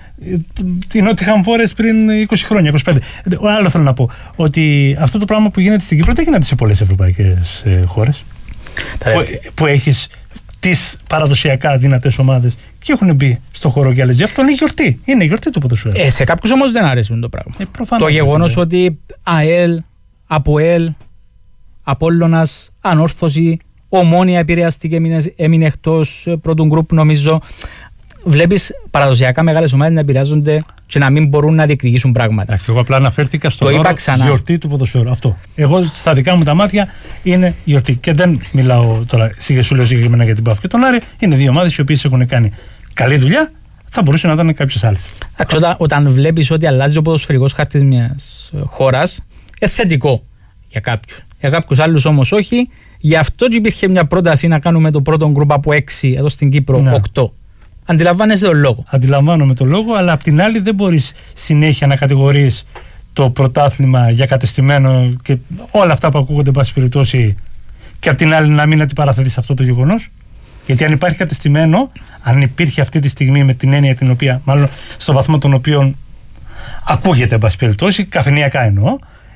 η Νότιχαμ Φόρεστ πριν είκοσι χρόνια, είκοσι πέντε. Άλλο θέλω να πω, ότι αυτό το πράγμα που γίνεται στην Κύπρο δεν γίνεται σε πολλές ευρωπαϊκές ε, χώρες. Που, που έχεις τις παραδοσιακά δυνατές ομάδες και έχουν μπει στο χώρο για άλλες. Γι' αυτό είναι γιορτή. Είναι γιορτή του ποδοσφαίρου. Ε, σε κάποιους όμως δεν αρέσουν το πράγμα. Ε, προφανώς, το γεγονός ε. ότι ΑΕΛ, ΑΠΟΕΛ, Απόλλωνας, Ανόρθωση, Ομόνια επηρεαστήκε, έμεινε, έμεινε εκτός πρώτου γκρουπ, νομίζω. Βλέπεις παραδοσιακά μεγάλες ομάδες να επηρεάζονται και να μην μπορούν να διεκδικήσουν πράγματα. Εντάξει, εγώ απλά αναφέρθηκα στον όρο γιορτή του ποδοσφαίρου. Αυτό. Εγώ στα δικά μου τα μάτια είναι γιορτή. Και δεν μιλάω τώρα, σου λέω συγκεκριμένα για την Πάφο και τον Άρη. Είναι δύο ομάδες οι οποίες έχουν κάνει καλή δουλειά. Θα θα μπορούσε να ήταν κάποιος άλλος. Όταν, όταν βλέπεις ότι αλλάζει ο ποδοσφαιρικός χάρτης μιας χώρας, είναι θετικό για κάποιους. Για κάποιους άλλους όμως όχι. Γι' αυτό και υπήρχε μια πρόταση να κάνουμε το πρώτο γκρουπ από έξι εδώ στην Κύπρο, ναι. οκτώ. Αντιλαμβάνεσαι τον λόγο. Αντιλαμβάνομαι τον λόγο, αλλά απ' την άλλη δεν μπορείς συνέχεια να κατηγορείς το πρωτάθλημα για κατεστημένο και όλα αυτά που ακούγονται, εν πάση περιπτώσει, και απ' την άλλη να μην αντιπαραθέτεις αυτό το γεγονός. Γιατί αν υπάρχει κατεστημένο, αν υπήρχε αυτή τη στιγμή με την έννοια την οποία, μάλλον στο βαθμό τον οποίο ακούγεται, εν πάση περιπτώσει, καφενειακά εννοώ,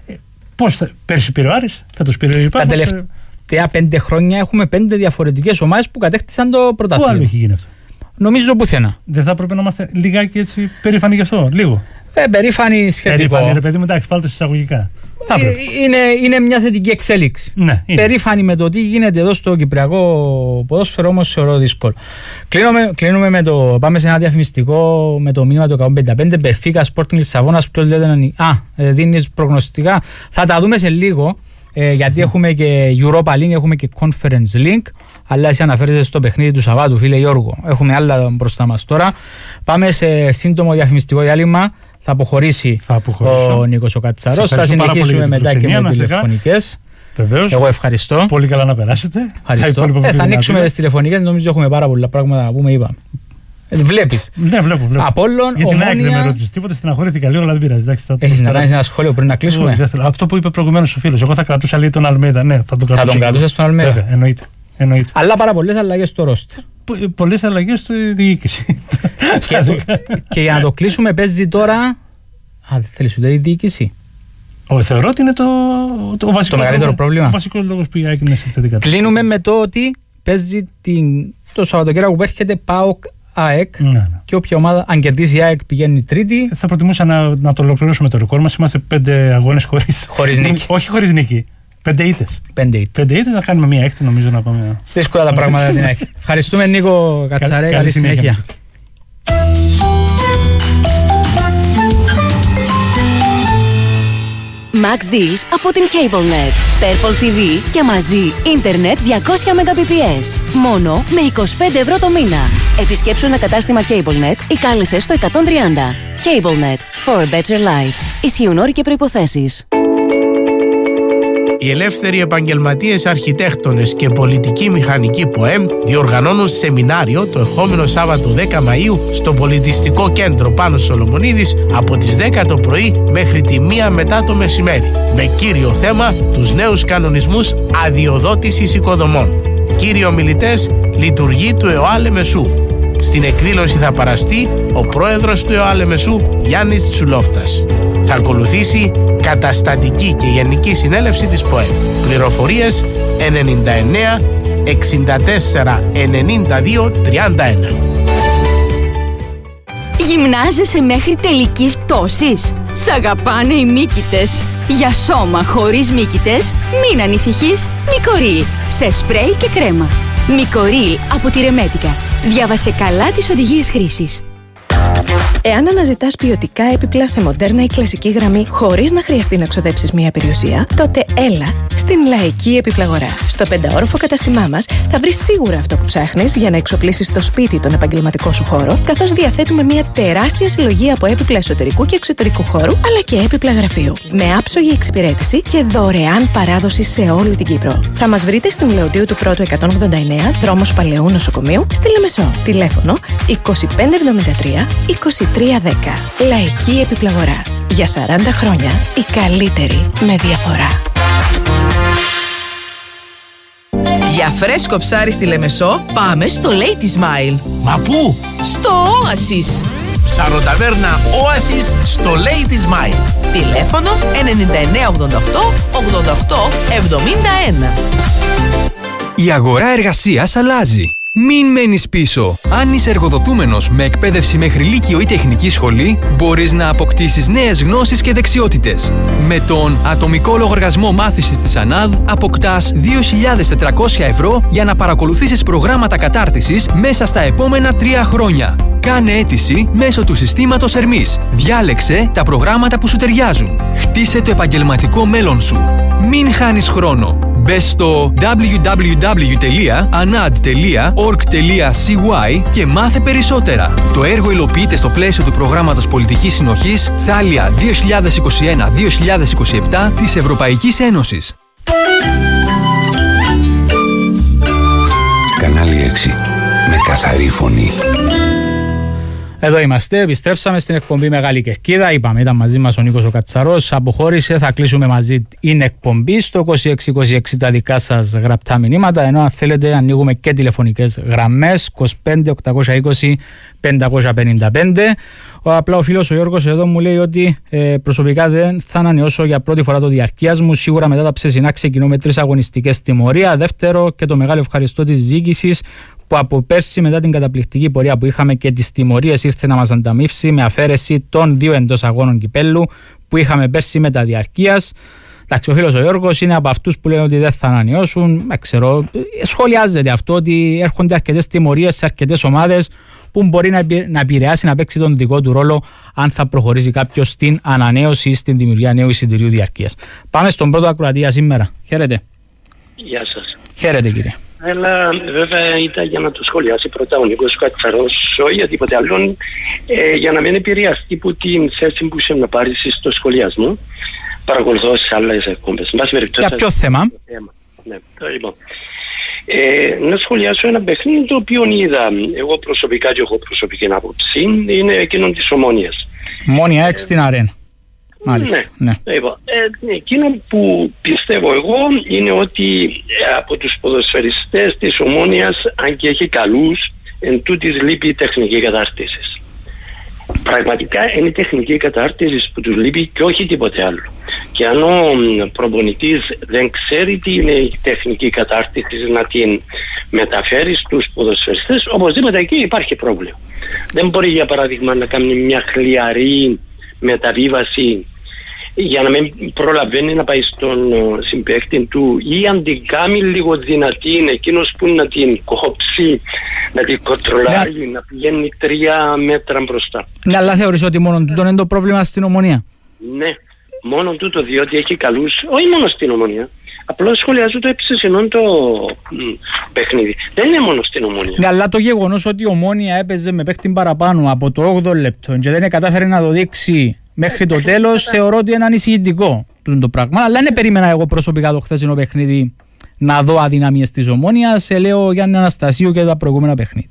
πώς θα, πέρυσι πήρε ο Άρης, φέτος πήρε ο Ιππά. Τα τελευταία πέντε χρόνια έχουμε πέντε διαφορετικές ομάδες που κατέκτησαν το πρωτάθλημα. Πού άλλο έχει γίνει αυτό? Νομίζω πουθενά. Δεν θα έπρεπε να είμαστε λιγάκι έτσι περήφανοι γι' αυτό, λίγο? Ε, περήφανοι σχετικό. Περήφανοι, ρε παιδί μου, εντάξει, πάλι εισαγωγικά. Ε, είναι, είναι μια θετική εξέλιξη. Ναι, περήφανοι με το τι γίνεται εδώ στο κυπριακό ποδόσφαιρο, όμως θεωρώ δύσκολο. Κλείνουμε, κλείνουμε με το. Πάμε σε ένα διαφημιστικό με το μήνυμα του εκατόν πενήντα πέντε. Μπενφίκα, Sporting Λισαβόνας. Ποιος λέτε να είναι? Α, ε, δίνεις προγνωστικά. Θα τα δούμε σε λίγο. Ε, γιατί έχουμε και Europa Link, έχουμε και Conference Link. Αλλά εσύ αναφέρεσαι στο παιχνίδι του Σαββάτου, φίλε Γιώργο. Έχουμε άλλα μπροστά μας τώρα. Πάμε σε σύντομο διαφημιστικό διάλειμμα. Θα αποχωρήσει θα ο Νίκος ο Κατσαρός. Θα συνεχίσουμε μετά και με τηλεφωνικές. Βεβαίως. Εγώ ευχαριστώ. Πολύ καλά να περάσετε. Ευχαριστώ. Ε, θα ανοίξουμε τις τηλεφωνικές. Νομίζω έχουμε πάρα πολλά πράγματα να πούμε. Είπαμε. Ε, βλέπεις. Ναι, βλέπω. βλέπω. Απόλλων, για την Ομόνια... ΑΕΚ δεν με ρώτησες τίποτα. Στεναχωρήθηκα λίγο, αλλά δεν πειράζει. Έχεις να κάνεις ένα σχόλιο πριν να κλείσουμε? Όχι, αυτό που είπε προηγουμένως ο φίλος. Εγώ θα κρατούσα λίγο τον Αλμέιδα. Ναι, θα τον κρατούσα. Θα τον κρατούσες τον Αλμέιδα. Βέβαια, εννοείται. Εννοείται. Αλλά πάρα πολλές αλλαγές στο ρόστερ. Πολλές αλλαγές στη διοίκηση. και, το, και για να το κλείσουμε, παίζει τώρα. Α, δεν θέλεις ούτε η διοίκηση. Ο, θεωρώ ότι είναι το, το, το, βασικό, το μεγαλύτερο λόγο, πρόβλημα. Ο βασικός λόγος που η ΑΕΚ είναι σε αυτή την κατάσταση. Κλείνουμε με το ότι παίζει την, το Σαββατοκύριακο που έρχεται ΠΑΟΚ ΑΕΚ. Ναι, ναι. Και όποια ομάδα, αν κερδίσει η ΑΕΚ, πηγαίνει τρίτη. Θα προτιμούσα να, να το ολοκληρώσουμε το ρεκόρ μας. Είμαστε πέντε αγώνες χωρίς, χωρίς νίκη. Όχι χωρίς νίκη. Πέντε ήττες. Πέντε ήττες. Πέντε ήττες, να κάνουμε μία έκτη, νομίζω να πάμε. Δύσκολα τα πράγματα την ΑΕΚ. Ευχαριστούμε, Νίκο Κατσαρέ. Καλή συνέχεια. Max Deals από την CableNet. Purple τι βι και μαζί ίντερνετ διακόσια μεγαμπιτ. Μόνο με είκοσι πέντε ευρώ το μήνα. Επισκέψου ένα κατάστημα CableNet ή κάλεσε στο εκατόν τριάντα. CableNet. For a better life. Ισχύουν όροι και προϋποθέσεις. Οι ελεύθεροι επαγγελματίες αρχιτέκτονες και πολιτικοί μηχανικοί ΠΟΕΜ διοργανώνουν σεμινάριο το ερχόμενο Σάββατο δέκα Μαΐου στο Πολιτιστικό Κέντρο Πάνος Σολομονίδης από τις δέκα το πρωί μέχρι τη μία μετά το μεσημέρι, με κύριο θέμα τους νέους κανονισμούς αδειοδότησης οικοδομών. Κύριοι ομιλητές, λειτουργή του ΕΟΑ Μεσού. Στην εκδήλωση θα παραστεί ο πρόεδρος του ΕΟΑ Μεσού, Γιάννης Τσουλόφτας. Θα ακολουθήσει καταστατική και γενική συνέλευση της ΠΟΕΜ. Πληροφορίες ενενήντα εννέα εξήντα τέσσερα ενενήντα δύο τριάντα ένα. Γυμνάζεσαι μέχρι τελικής πτώσης? Σ' αγαπάνε οι μύκητες. Για σώμα χωρίς μύκητες, μην ανησυχείς, Μικορίλ. Σε σπρέι και κρέμα. Μικορίλ από τη Ρεμέτικα. Διάβασε καλά τις οδηγίες χρήσης. Εάν αναζητάς ποιοτικά έπιπλα σε μοντέρνα ή κλασική γραμμή χωρίς να χρειαστεί να ξοδέψεις μία περιουσία, τότε έλα στην Λαϊκή Επιπλαγορά. Στο πενταόροφο καταστημά μας θα βρεις σίγουρα αυτό που ψάχνεις για να εξοπλίσεις το σπίτι τον επαγγελματικό σου χώρο, καθώς διαθέτουμε μία τεράστια συλλογή από έπιπλα εσωτερικού και εξωτερικού χώρου, αλλά και έπιπλα γραφείου. Με άψογη εξυπηρέτηση και δωρεάν παράδοση σε όλη την Κύπρο. Θα μας βρείτε στην Λεωτίου του Πρώτου εκατόν ογδόντα εννέα, δρόμος Παλαιού Νοσοκομείου, στη Λεμεσό. Τηλέφωνο είκοσι πέντε εβδομήντα τρία είκοσι τρία δέκα. Λαϊκή Επιπλαγορά. Για σαράντα χρόνια η καλύτερη με διαφορά. Για φρέσκο ψάρι στη Λεμεσό, πάμε στο Lady Smile. Μα πού? Στο Oasis. Ψαροταβέρνα Oasis στο Lady Smile. Τηλέφωνο ενενήντα εννέα ογδόντα οκτώ ογδόντα οκτώ εβδομήντα ένα. Η αγορά εργασίας αλλάζει. Μην μένεις πίσω. Αν είσαι εργοδοτούμενος με εκπαίδευση μέχρι λύκειο ή τεχνική σχολή, μπορείς να αποκτήσεις νέες γνώσεις και δεξιότητες. Με τον ατομικό λογαριασμό μάθησης της ΑΝΑΔ αποκτάς δύο χιλιάδες τετρακόσια ευρώ για να παρακολουθήσεις προγράμματα κατάρτισης μέσα στα επόμενα τρία χρόνια. Κάνε αίτηση μέσω του συστήματος Ερμής. Διάλεξε τα προγράμματα που σου ταιριάζουν. Χτίσε το επαγγελματικό μέλλον σου. Μην χάνεις χρόνο. Μπες στο double-u double-u double-u τελεία anad τελεία org τελεία c y και μάθε περισσότερα. Το έργο υλοποιείται στο πλαίσιο του προγράμματος Πολιτικής Συνοχής Θάλια δύο χιλιάδες είκοσι ένα δύο χιλιάδες είκοσι επτά της Ευρωπαϊκής Ένωσης. Κανάλι έξι. Με καθαρή φωνή. Εδώ είμαστε, επιστρέψαμε στην εκπομπή Μεγάλη Κερκίδα. Είπαμε, ήταν μαζί μας ο Νίκος ο Κατσαρός. Αποχώρησε, θα κλείσουμε μαζί την εκπομπή στο είκοσι έξι είκοσι έξι τα δικά σας γραπτά μηνύματα. Ενώ αν θέλετε, ανοίγουμε και τηλεφωνικές γραμμές είκοσι πέντε οκτακόσια είκοσι πεντακόσια πενήντα πέντε. Ο, απλά ο φίλος ο Γιώργος εδώ μου λέει ότι ε, προσωπικά δεν θα ανανεώσω για πρώτη φορά το διαρκείας μου. Σίγουρα μετά τα ψεσινά ξεκινώ με τρεις αγωνιστικές τιμωρία. Δεύτερο, και το μεγάλο ευχαριστώ της διοίκησης που από πέρσι, μετά την καταπληκτική πορεία που είχαμε και τις τιμωρίες, ήρθε να μας ανταμείψει με αφαίρεση των δύο εντός αγώνων κυπέλλου που είχαμε πέρσι με τα διαρκείας. Εντάξει, ο φίλος ο Γιώργος είναι από αυτούς που λένε ότι δεν θα ανανεώσουν. Δεν ξέρω, σχολιάζεται αυτό ότι έρχονται αρκετές τιμωρίες σε αρκετές ομάδες που μπορεί να, να επηρεάσει, να παίξει τον δικό του ρόλο αν θα προχωρήσει κάποιος στην ανανέωση ή στην δημιουργία νέου εισιτηρίου διαρκείας. Πάμε στον πρώτο ακροατή σήμερα. Χαίρετε. Γεια σας. Χαίρετε, κύριε. Αλλά βέβαια ήταν για να το σχολιάσει πρώτα ο Νίκος Κατσαρός, όχι για τίποτε άλλο, ε, για να μην επηρεαστεί από την θέση που είσαι να πάρεις στο σχολιασμό. Παρακολουθώ σε άλλες εκπομπές. Για ποιο θέμα? Ναι, το λοιπόν. Ε, να σχολιάσω ένα παιχνίδι το οποίο είδα εγώ προσωπικά και έχω προσωπική άποψη, είναι εκείνο της Ομόνοιας. Ομόνια έξι στην αρένα. Μάλιστα, ναι. ναι. Λοιπόν, ε, εκείνο που πιστεύω εγώ είναι ότι ε, από τους ποδοσφαιριστές της Ομόνοιας, αν και έχει καλούς, εν τούτης λείπει η τεχνική κατάρτιση. Πραγματικά είναι η τεχνική κατάρτιση που τους λείπει και όχι τίποτε άλλο. Και αν ο προπονητής δεν ξέρει τι είναι η τεχνική κατάρτιση να την μεταφέρει στους ποδοσφαιριστές, οπωσδήποτε εκεί υπάρχει πρόβλημα. Δεν μπορεί για παράδειγμα να κάνει μια χλιαρή μεταβίβαση για να μην προλαβαίνει να πάει στον συμπαίκτη του, ή αν την κάνει λίγο δυνατή είναι εκείνος που να την κόψει, να την κοντρολάρει, ναι, να πηγαίνει τρία μέτρα μπροστά. Ναι, αλλά θεωρείς ότι μόνο τούτο είναι το πρόβλημα στην Ομονία? Ναι, μόνο τούτο, διότι έχει καλούς, όχι μόνο στην Ομονία. Απλώς σχολιάζω το έψεσινόν το μ, παιχνίδι. Δεν είναι μόνο στην Ομόνια. Ναι, αλλά το γεγονός ότι η Ομόνια έπαιζε με παίχτη παραπάνω από το όγδοο λεπτό και δεν κατάφερε να το δείξει μέχρι το τέλος, θεωρώ ότι είναι ανησυχητικό το πράγμα. Αλλά δεν περίμενα εγώ προσωπικά το χθεσινό παιχνίδι να δω αδυναμίες της Ομόνιας. Λέω Γιάννη Αναστασίου και τα προηγούμενα παιχνίδι.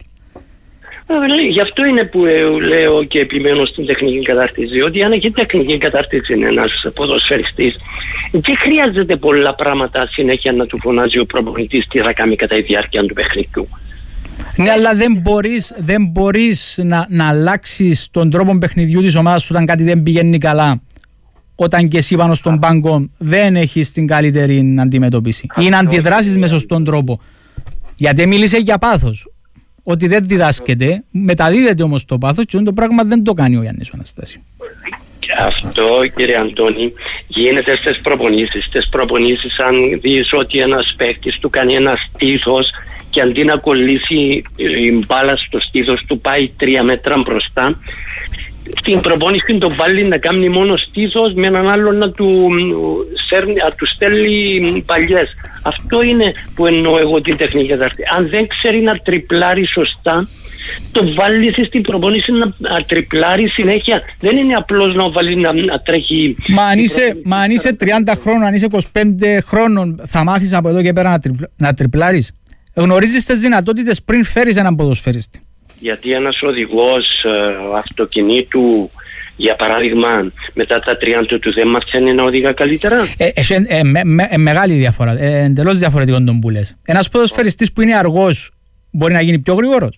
Γι' αυτό είναι που ε, λέω και επιμένω στην τεχνική κατάρτιση, ότι αν έχει τεχνική κατάρτιση ένας ποδοσφαιριστής, δεν χρειάζεται πολλά πράγματα συνέχεια να του φωνάζει ο προπονητής τι θα κάνει κατά τη διάρκεια του παιχνιδιού. Ναι, αλλά δεν μπορείς, δεν μπορείς να, να αλλάξεις τον τρόπο παιχνιδιού της ομάδας σου όταν κάτι δεν πηγαίνει καλά, όταν και εσύ πάνω στον πάγκο δεν έχεις την καλύτερη αντιμετώπιση ή να αντιδράσεις με σωστόν τρόπο. Γιατί μίλησε για πάθος. Ότι δεν διδάσκεται, μεταδίδεται όμως το πάθος και το πράγμα δεν το κάνει ο Γιάννης ο Αναστάσιο. Αυτό, κύριε Αντώνη, γίνεται στις προπονήσεις. Στις προπονήσεις, αν δεις ότι ένας παίκτης του κάνει ένα στήθος και αντί να κολλήσει η μπάλα στο στήθος του πάει τρία μέτρα μπροστά, στην προπόνηση το βάλει να κάνει μόνο στήθος με έναν άλλο να του, σέρνει, να του στέλνει παλιές. Αυτό είναι που εννοώ εγώ την τεχνική κατάρτιση. Αν δεν ξέρει να τριπλάρει σωστά, το βάλει στην προπόνηση να, να τριπλάρει συνέχεια. Δεν είναι απλώς να βάλει να, να τρέχει. Μα αν, είσαι, μα αν είσαι τριάντα χρόνων, αν είσαι είκοσι πέντε χρόνων, θα μάθεις από εδώ και πέρα να, τριπλ, να τριπλάρεις. Γνωρίζεις τις δυνατότητες πριν φέρεις έναν ποδοσφαιριστή. Γιατί ένας οδηγός ε, αυτοκινήτου, για παράδειγμα, μετά τα τριάντα του δεν μαθαίνει να οδηγά καλύτερα. Ε, ε, ε, με, με, ε, μεγάλη διαφορά, ε, εντελώς διαφορετικό τον που λες. Ένας ποδοσφαιριστής που είναι αργός μπορεί να γίνει πιο γρήγορος.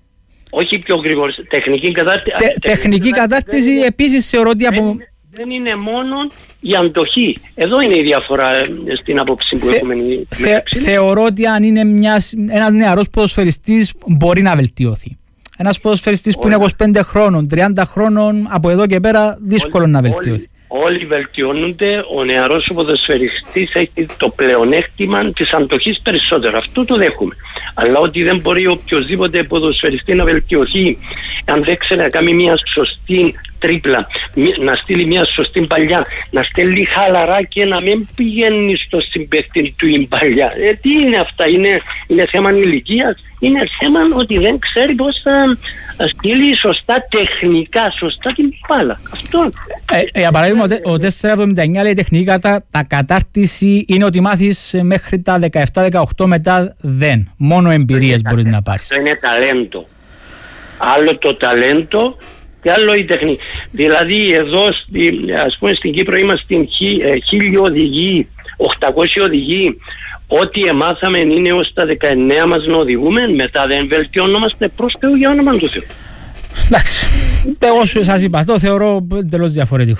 Όχι πιο γρήγορος, τεχνική κατάρτιση. Τε, τεχνική, τεχνική κατάρτιση είναι, επίσης θεωρώ ότι από... Δεν, δεν είναι μόνο η αντοχή. Εδώ είναι η διαφορά στην άποψη που Θε, έχουμε. Θε, θεωρώ ότι αν είναι μιας, ένας νεαρός ποδοσφαιριστής μπορεί να βελτιωθεί. Ένας ποδοσφαιριστής που είναι είκοσι πέντε χρόνων, τριάντα χρόνων, από εδώ και πέρα δύσκολο όλοι, να βελτιωθεί. Όλοι, όλοι βελτιώνονται. Ο νεαρός ποδοσφαιριστής έχει το πλεονέκτημα της αντοχής περισσότερο. Αυτό το δέχομαι. Αλλά ότι δεν μπορεί οποιοδήποτε ποδοσφαιριστή να βελτιωθεί αν δεν ξέρει να κάνει μια σωστή τρίπλα, να στείλει μια σωστή παλιά, να στέλνει χαλαρά και να μην πηγαίνει στο συμπαίκτη του η παλιά. Ε, τι είναι αυτά, είναι, είναι θέμα ηλικίας, είναι θέμα ότι δεν ξέρει πώς θα στείλει σωστά τεχνικά, σωστά την μπάλα. Αυτό. Ε, για παράδειγμα, ο τετρακόσια εβδομήντα εννιά λέει τεχνική κατα, τα κατάρτιση είναι ότι μάθεις μέχρι τα δεκαεπτά δεκαοκτώ, μετά δεν. Μόνο εμπειρίες μπορείς να πάρεις. Αυτό είναι ταλέντο. Άλλο το ταλέντο και άλλο η τεχνική. Δηλαδή εδώ ας πούμε στην Κύπρο είμαστε χίλιοι οδηγοί, οκτακόσιοι οδηγοί. Ό,τι εμάθαμε είναι ως τα δεκαεννέα μας να οδηγούμε, μετά δεν βελτιώνομαστε προς Θεού για όνομα του Θεού. Εντάξει, εγώ σας είπα, το θεωρώ τελώς διαφορετικό.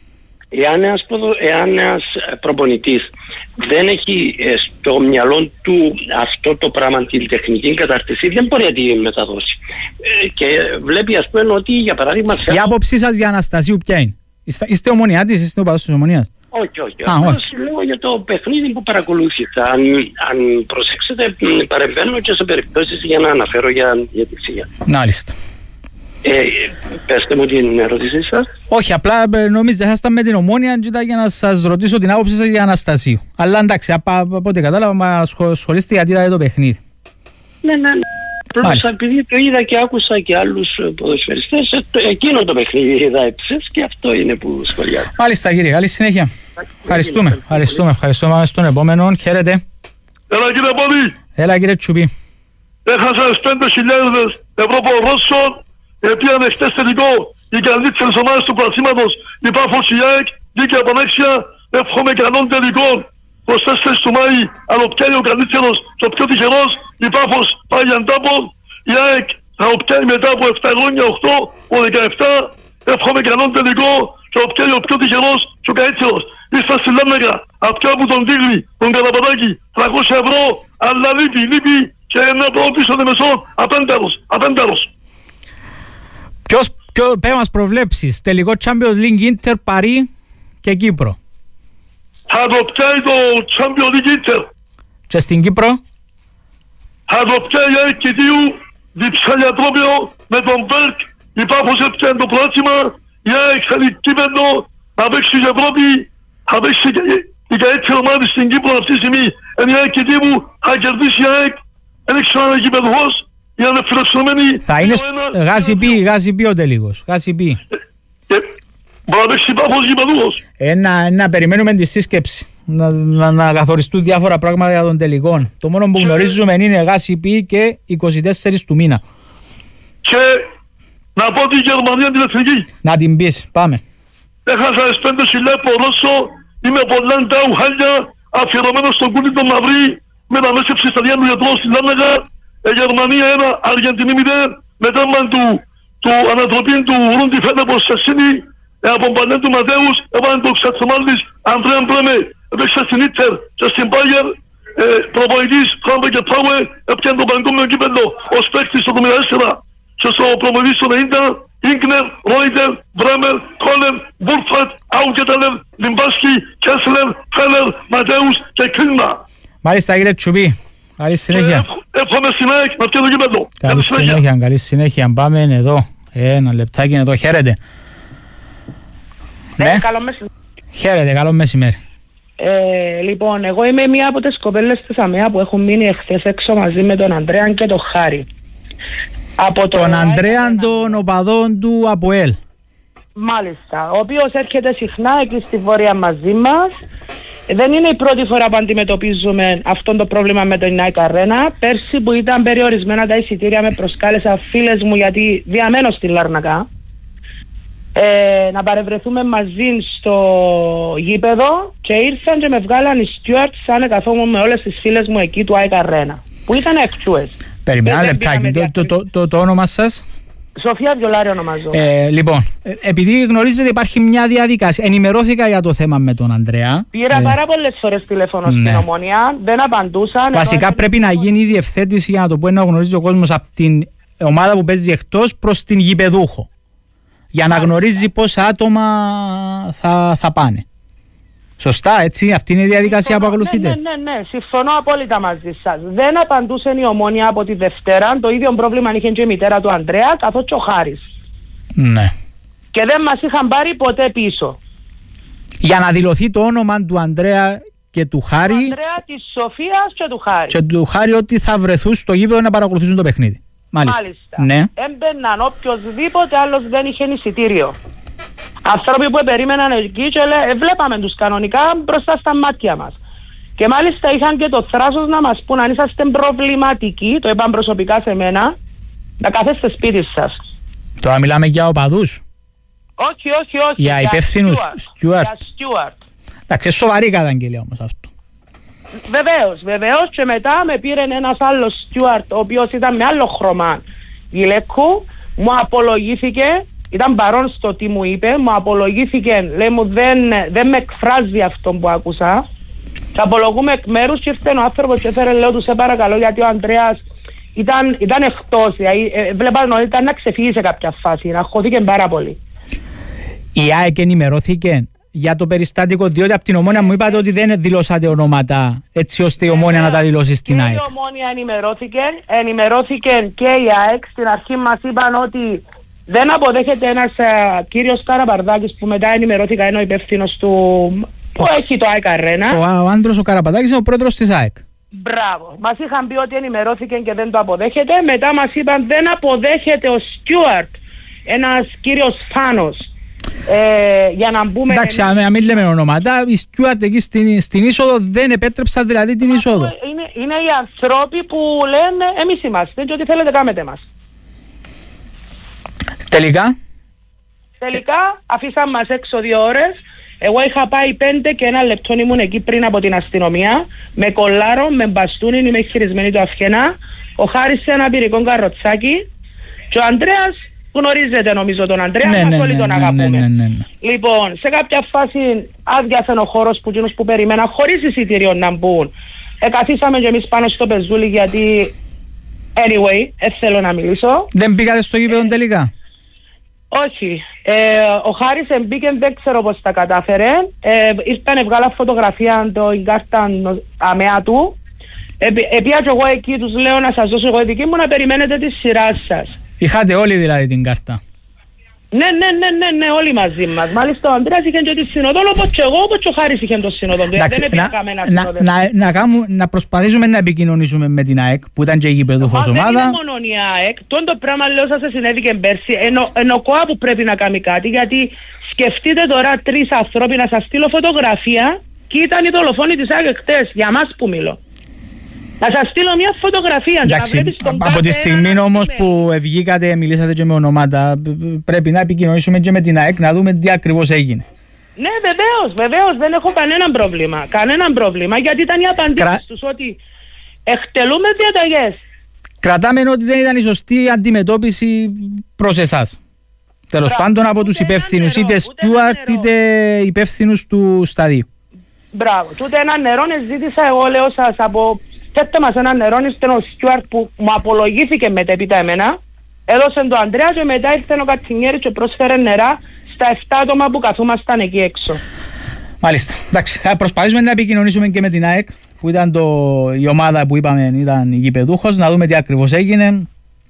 Εάν ένας, εάν ένας προπονητής δεν έχει στο μυαλό του αυτό το πράγμα, την τεχνική κατάρτιση, δεν μπορεί να τη μεταδώσει. Ε, και βλέπει ας πούμε ότι για παράδειγμα... Η άποψή σας για Αναστασίου ποια είναι? Είστε, είστε ομονιάτης, είστε ο παδός της Ομονίας? Όχι, όχι. Α, όχι. Λέω για το παιχνίδι που παρακολούθησα. Αν, αν προσέξετε, παρεμβαίνω και σε περιπτώσεις για να αναφέρω για, για τη ψυχία. Μάλιστα. Ε, πέστε μου την ερώτησή σας. Όχι, απλά νομίζω θα ήσταν με την Ομόνια για να σας ρωτήσω την άποψη σας για Αναστασίου. Αλλά εντάξει, από, από ό,τι κατάλαβα, μα ασχολείστε γιατί είδατε το παιχνίδι. Ναι, ναι, ναι. Απλώς επειδή το είδα και άκουσα και άλλους ποδοσφαιριστές, εκείνο το παιχνίδι είδα έψες και αυτό είναι που σχολιάζω. Μάλιστα κύριε, καλή συνέχεια. Ευχαριστούμε, ευχαριστούμε, ευχαριστούμε. Πάμε στον επόμενο. Χαίρετε. Έλα κύριε Πόδη. Έλα κύριε Τσουπί. Έχασα πέντε χιλιάδες ευρώ ποδόσφαιρων, επίανε χτες τελικό οι καλύτερες ομάδες του πρωταθλήματος, η Πάφος, η ΑΕΚ, δίκαια πανέξια, εύχομαι καλών τελικών. Προς τέσσερις του Μάη, αλλά πιάνει ο καλύτερος και ο πιο τυχερός, η Πάφος πάει για αντάπο, η ΑΕΚ θα πιάνει μετά από επτά χρόνια, οκτώ, ο δεκαεπτά, εύχομαι καλών τελικό και ο πιάνει ο πιο τυχερός και ο καλύτερος. Ήρθα στη Λάμεγα, απ' από τον Τίγλη, τον Καραπατάκη, τριακόσια ευρώ, αλλά λείπει, λείπει και ένα από πίσω δε μεσόν, απένταρος, απένταρος. Ποιος, ποιο, πέ μας προβλέψεις, τελικό Champions League Inter, Παρί και Κύπρο. Θα το πιάει το Champions League Inter. Και στην Κύπρο. Θα το πιάει η ΑΕΚ Κιτίου, διψάλια τρόπιο, με τον Μπέρκ, η Πάφος έπιανε το πράτσιμα, η ΑΕΚ θέλει κύπεντο, θα παίξει για Ευρώπη, θα παίξει και η καλύτερη ομάδα στην Κύπρο αυτή τη στιγμή. Είναι η ΑΕΚ Κιτίου, θα κερδίσει η ΑΕΚ, δεν έχει ξανά κυπεδοχός, για να είναι φιλοξενωμένοι. Θα είναι γάζι πι, γάζι πι ο τελικός, γάζι πι. Μπορεί να παίξει Πάφος κυπεδοχός. Να περιμένουμε τη σύσκεψη. Να, να, να καθοριστούν διάφορα πράγματα για τον τελικό. Το μόνο που γνωρίζουμε είναι γάσι πι και είκοσι τέσσερις του μήνα. Και να πω τη Γερμανία την εθνική. Να την πεις, πάμε. Έχασα τις πέντε χιλιάδες ποδόσφαιρο, είμαι πολλά ντάου χάλια, αφιερωμένος στον κούλι τον Μαυρί, με να μέσεψε στα διάνοια γιατρό στη Λάμεγα, ε, Γερμανία ένα, Αργεντινή μηδέν, με τέρμα του, του ανατροπήν του Ρούντι Φέντεπος Σεσίνη, ε, από Μπανέ του Ματέους, έβαλε το Ξατσομάλδης, Ανδρέα Μπρέμε, έπαιξε στην Ίτσερ και στην Πάγερ, ε, προπονητής Φράμπε και Πράουε, έπιανε το παγκόσμιο κύπελλο ως παίκτης στο εβδομήντα τέσσερα και στο προπονητής στο ενενήντα, Ίγκνερ, Ρόιτερ, Μπρέμερ, Κόλερ, Μπούρφατ, Άουκεταλερ, Λιμπάσκι, Κέσλερ, Φέλερ, Ματέους και Κλίμα. Μάλιστα κύριε Τσουπί, καλή συνέχεια. Εύχομαι στην ΑΕΚ να πιάνε το κύπελλο. Καλή συνέχεια, καλή συνέχεια. Πάμε εδώ, ένα λεπτάκι εδώ, χαίρετε. Ναι, καλό μεσημέρι. Χαίρετε, καλό μεσημέρι. Ε, λοιπόν, εγώ είμαι μία από τις κοπέλες της ΑΜΕΑ που έχουν μείνει εχθές έξω μαζί με τον Ανδρέα και τον Χάρη. Από τον τον Ανδρέα των οπαδών του ΑΠΟΕΛ. Μάλιστα, ο οποίος έρχεται συχνά εκεί στη Βόρεια μαζί μας. Δεν είναι η πρώτη φορά που αντιμετωπίζουμε αυτό το πρόβλημα με το Nike Arena. Πέρσι που ήταν περιορισμένα τα εισιτήρια με προσκάλεσαν φίλες μου γιατί διαμένω στη Λάρνακα. Ε, να παρευρεθούμε μαζί στο γήπεδο και ήρθαν και με βγάλαν οι Stewards σαν καθόμουν με όλες τις φίλες μου εκεί του Nike Arena που ήταν εκτούες. Περιμένω λεπτάκι, το, το, το, το, το όνομα σας? Σοφία Βιολάρη ονομαζώ. Ε, λοιπόν, ε, επειδή γνωρίζετε υπάρχει μια διαδικασία, ενημερώθηκα για το θέμα με τον Ανδρέα. Πήρα ε, πάρα πολλές φορές τηλέφωνο ναι. στην Ομονία, δεν απαντούσαν. Βασικά ενώ... πρέπει να γίνει η διευθέτηση για να το πω να γνωρίζει ο κόσμος από την ομάδα που παίζει εκτός προς την γηπεδούχο. Για να γνωρίζει πόσα άτομα θα, θα πάνε. Σωστά, έτσι, αυτή είναι η διαδικασία συμφωνώ, που ακολουθείτε. Ναι, ναι, ναι, ναι, συμφωνώ απόλυτα μαζί σας. Δεν απαντούσε η Ομόνια από τη Δευτέρα, το ίδιο πρόβλημα είχε και η μητέρα του Ανδρέα, καθώς και ο Χάρης. Ναι. και δεν μας είχαν πάρει ποτέ πίσω. Για να δηλωθεί το όνομα του Ανδρέα και του Χάρη. Του Ανδρέα, της Σοφίας και του Χάρη. Και του Χάρη ότι θα βρεθούν στο γήπεδο να παρακολουθήσουν το παιχνίδι. Μάλιστα. Μάλιστα. Ναι. Έμπαιναν οποιοσδήποτε άλλος δεν είχε εισιτήριο. Άνθρωποι που περίμεναν εκεί και λέ, βλέπαμε τους κανονικά μπροστά στα μάτια μας. Και μάλιστα είχαν και το θράσος να μας πούν αν είσαστε προβληματικοί, το είπαν προσωπικά σε μένα, να καθέστε σπίτι σας. Τώρα μιλάμε για οπαδούς. Όχι, όχι, όχι. Για, για υπεύθυνους Στιούαρτ. Για Στιούαρτ. Εντάξει, σοβαρή καταγγελία όμως αυτό. Βεβαίως, βεβαίως, και μετά με πήρε ένας άλλος Στιούαρτ, ο οποίος ήταν με άλλο χρώμα γυλαίκου, μου απολογήθηκε, ήταν παρόν στο τι μου είπε, μου απολογήθηκε, λέει μου δεν, δεν με εκφράζει αυτό που άκουσα. Θα απολογούμε εκ μέρους και ήρθε ο άνθρωπος και έφερε, λέω του σε παρακαλώ, γιατί ο Ανδρέας ήταν, ήταν εκτός, δηλαδή ε, βλέπαν ότι ήταν να ξεφύγει σε κάποια φάση, να χώθηκε πάρα πολύ. Η ΑΕΚ ενημερώθηκε για το περιστατικό, διότι από την Ομόνια μου είπατε ότι δεν δηλώσατε ονόματα έτσι ώστε η Ομόνια ε, να τα δηλώσει στην ΑΕΚ. Η Ομόνια ενημερώθηκε, ενημερώθηκε και η ΑΕΚ. Στην αρχή μας είπαν ότι δεν αποδέχεται ένας uh, κύριος Καραπαρδάκης, που μετά ενημερώθηκα, είναι ο υπεύθυνος του που ο, έχει το ΑΕΚ Αρένα. Ο, ο Άντρος ο Καραπαρδάκης είναι ο πρόεδρος της ΑΕΚ. Μπράβο. Μας είχαν πει ότι ενημερώθηκε και δεν το αποδέχεται. Μετά μας είπαν δεν αποδέχεται ο Στιούαρτ, ένας κύριος Φάνος. Ε, για να μπούμε. Εντάξει, αν μην λέμε ονόματα, οι Στιούαρτ εκεί στην, στην είσοδο δεν επέτρεψαν δηλαδή την είσοδο. Είναι, είναι οι άνθρωποι που λένε εμείς είμαστε και ό,τι θέλετε κάμετε μας. Τελικά. Τελικά αφήσαν μας έξω δύο ώρες. Εγώ είχα πάει πέντε και ένα λεπτό ήμουν εκεί πριν από την αστυνομία. Με κολάρο, με μπαστούνι, είμαι χειρισμένη του αυχενά. Ο Χάρης σε ένα πυρικό καροτσάκι. Και ο Ανδρέας, γνωρίζετε νομίζω τον Ανδρέα, ναι, μας ναι, όλοι ναι, τον ναι, αγαπούμε. ναι, ναι, ναι. Λοιπόν, σε κάποια φάση άδειασε ο χώρος που εκείνους που περιμένα χωρίς εισιτήριο να μπουν. Εκαθίσαμε και εμείς πάνω στο πεζούλι γιατί anyway, δεν θέλω να μιλήσω. Δεν πήγατε στο γήπεδο τελικά? Όχι. Ε, ο Χάρης εμπήκε, δεν ξέρω πώς τα κατάφερε. Ε, ήρθαν βγάλα φωτογραφία το κάρτα αμαία του. Επία και εγώ εκεί τους λέω να σας δώσω εγώ δική μου να περιμένετε τη σειρά σας. Είχατε όλοι δηλαδή την κάρτα? Ναι, ναι, ναι, ναι, ναι, όλοι μαζί μας. Μάλιστα ο Ανδρέας είχε και τη συνοδόν, όπως και εγώ, όπως και ο Χάρης είχε το συνοδόν. Εντάξει, δεν να, να, να, να, κάνουμε, να προσπαθήσουμε να επικοινωνήσουμε με την ΑΕΚ που ήταν και η γηπεδούχος ομάδα. Δεν είναι μόνο η ΑΕΚ. Τον το πράγμα λέω σας συνέβη και πέρσι. Ενώ ο ΚΟΑ που πρέπει να κάνει κάτι, γιατί σκεφτείτε τώρα τρεις ανθρώποι να σας στείλω φωτογραφία και ήταν οι δολοφόνοι της ΑΕΚ χτες, για μας που μιλώ. Να σας στείλω μια φωτογραφία. Εντάξει, από τη στιγμή όμως που βγήκατε, μιλήσατε και με ονόματα, πρέπει να επικοινωνήσουμε και με την ΑΕΚ να δούμε τι ακριβώς έγινε. Ναι, βεβαίως, βεβαίως, δεν έχω κανένα πρόβλημα. Κανένα πρόβλημα, γιατί ήταν οι απαντήσεις Κρα... τους ότι εκτελούμε διαταγές. Κρατάμε ότι δεν ήταν η σωστή αντιμετώπιση προς εσάς. Τέλος πάντων από τους υπεύθυνους, είτε Στιούαρτ είτε υπεύθυνους του σταδίου. Μπράβο, ούτε ένα νερό ζήτησα εγώ, λέω σας, από... Θέτε μας ένα νερό, ήρθε ο Στιούαρτ που μου απολογήθηκε μετέπειτα εμένα, έδωσε το Ανδρέα και μετά ήρθε ο Κατσινιέρης και πρόσφερε νερά στα εφτά άτομα που καθούμασταν εκεί έξω. Μάλιστα. Εντάξει, θα προσπαθήσουμε να επικοινωνήσουμε και με την ΑΕΚ, που ήταν το, η ομάδα που είπαμε ήταν γηπεδούχος, να δούμε τι ακριβώς έγινε.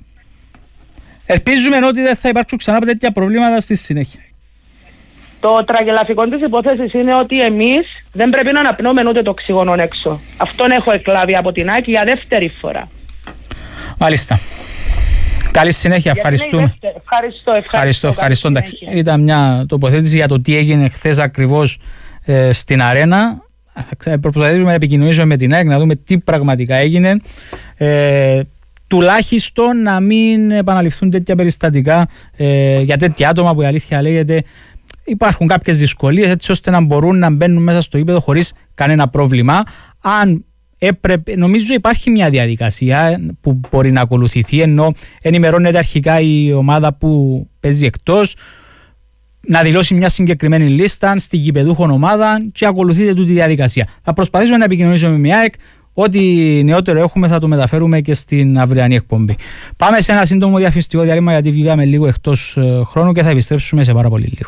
Ελπίζουμε ότι δεν θα υπάρξουν ξανά τέτοια προβλήματα στη συνέχεια. Το τραγελαφικό της υπόθεσης είναι ότι εμείς δεν πρέπει να αναπνέουμε ούτε το οξυγόνο έξω. Αυτόν έχω εκλάβει από την ΑΕΚ για δεύτερη φορά. Μάλιστα. Καλή συνέχεια, ευχαριστούμε. Ευχαριστώ, ευχαριστώ. Ευχαριστώ, ευχαριστώ. Ήταν μια τοποθέτηση για το τι έγινε χθες ακριβώς ε, στην Αρένα. Προσπαθήσουμε να επικοινωνήσουμε με την ΑΕΚ, να δούμε τι πραγματικά έγινε. Ε, τουλάχιστον να μην επαναληφθούν τέτοια περιστατικά ε, για τέτοια άτομα που η αλήθεια λέγεται υπάρχουν κάποιες δυσκολίες έτσι ώστε να μπορούν να μπαίνουν μέσα στο γήπεδο χωρίς κανένα πρόβλημα. Αν έπρεπε, νομίζω υπάρχει μια διαδικασία που μπορεί να ακολουθηθεί, ενώ ενημερώνεται αρχικά η ομάδα που παίζει εκτός να δηλώσει μια συγκεκριμένη λίστα στη γηπεδούχο ομάδα και ακολουθείται τούτη διαδικασία. Θα προσπαθήσουμε να επικοινωνήσουμε με μια ΑΕΚ. Ό,τι νεότερο έχουμε θα το μεταφέρουμε και στην αυριανή εκπομπή. Πάμε σε ένα σύντομο διαφημιστικό διάλειμμα γιατί βγήκαμε λίγο εκτός χρόνου και θα επιστρέψουμε σε πάρα πολύ λίγο.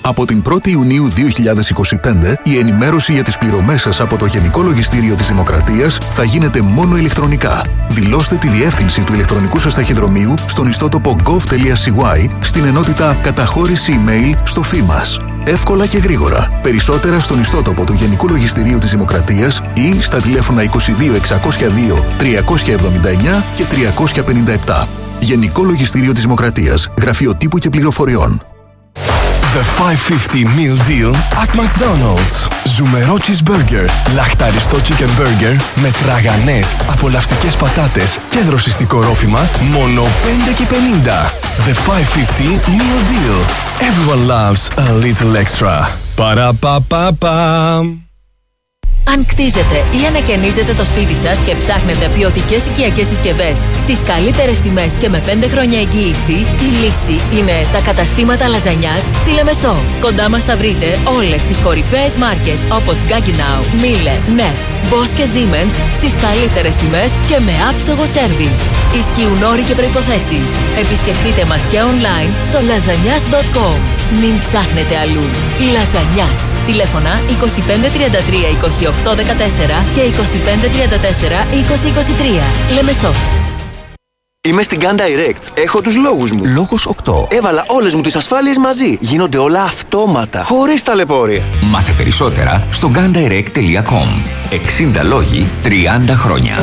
Από την πρώτη Ιουνίου δύο χιλιάδες είκοσι πέντε, η ενημέρωση για τις πληρωμές σας από το Γενικό Λογιστήριο της Δημοκρατίας θα γίνεται μόνο ηλεκτρονικά. Δηλώστε τη διεύθυνση του ηλεκτρονικού σας ταχυδρομείου στον ιστότοπο gov.cy στην ενότητα καταχώρηση email στο φι μας. Εύκολα και γρήγορα. Περισσότερα στον ιστότοπο του Γενικού Λογιστηρίου της Δημοκρατίας ή στα τηλέφωνα είκοσι δύο εξακόσια δύο τριακόσια εβδομήντα εννιά και τριακόσια πενήντα επτά. Γενικό Λογιστήριο της Δημοκρατίας, Γραφείο Τύπου και Πληροφοριών. The χιακόσια πενήντα meal deal at McDonald's. Ζουμερό cheeseburger, λαχταριστό chicken burger με τραγανές, απολαυστικές πατάτες και δροσιστικό ρόφημα, μόνο πέντε και πενήντα. The χιακόσια πενήντα meal deal. Everyone loves a little extra. Παραπαπαπα. Αν κτίζετε ή ανακαινίζετε το σπίτι σας και ψάχνετε ποιοτικές οικιακές συσκευές στις καλύτερες τιμές και με πέντε χρόνια εγγύηση, η λύση είναι τα καταστήματα λαζανιάς στη Λεμεσό. Κοντά μας θα βρείτε όλες τις κορυφαίες μάρκες όπως Gaggenau, Miele, Neff, Bosch και Siemens στις καλύτερες τιμές και με άψογο σέρβις. Ισχύουν όροι και προϋποθέσεις. Επισκεφτείτε μας και online στο λαζανιάς τελεία κομ. Μην ψάχνετε αλλού. Λαζανιάς. Τηλέφωνα είκοσι πέντε τριάντα τρία είκοσι οκτώ δεκατέσσερα και είκοσι πέντε τριάντα τέσσερα είκοσι είκοσι τρία. Λεμεσός. Είμαι στην Gun Direct. Έχω τους λόγους μου. Λόγος οκτώ. Έβαλα όλες μου τις ασφάλειες μαζί. Γίνονται όλα αυτόματα. Χωρίς ταλαιπώρια. Μάθε περισσότερα στο gun direct τελεία com. εξήντα λόγοι, τριάντα χρόνια.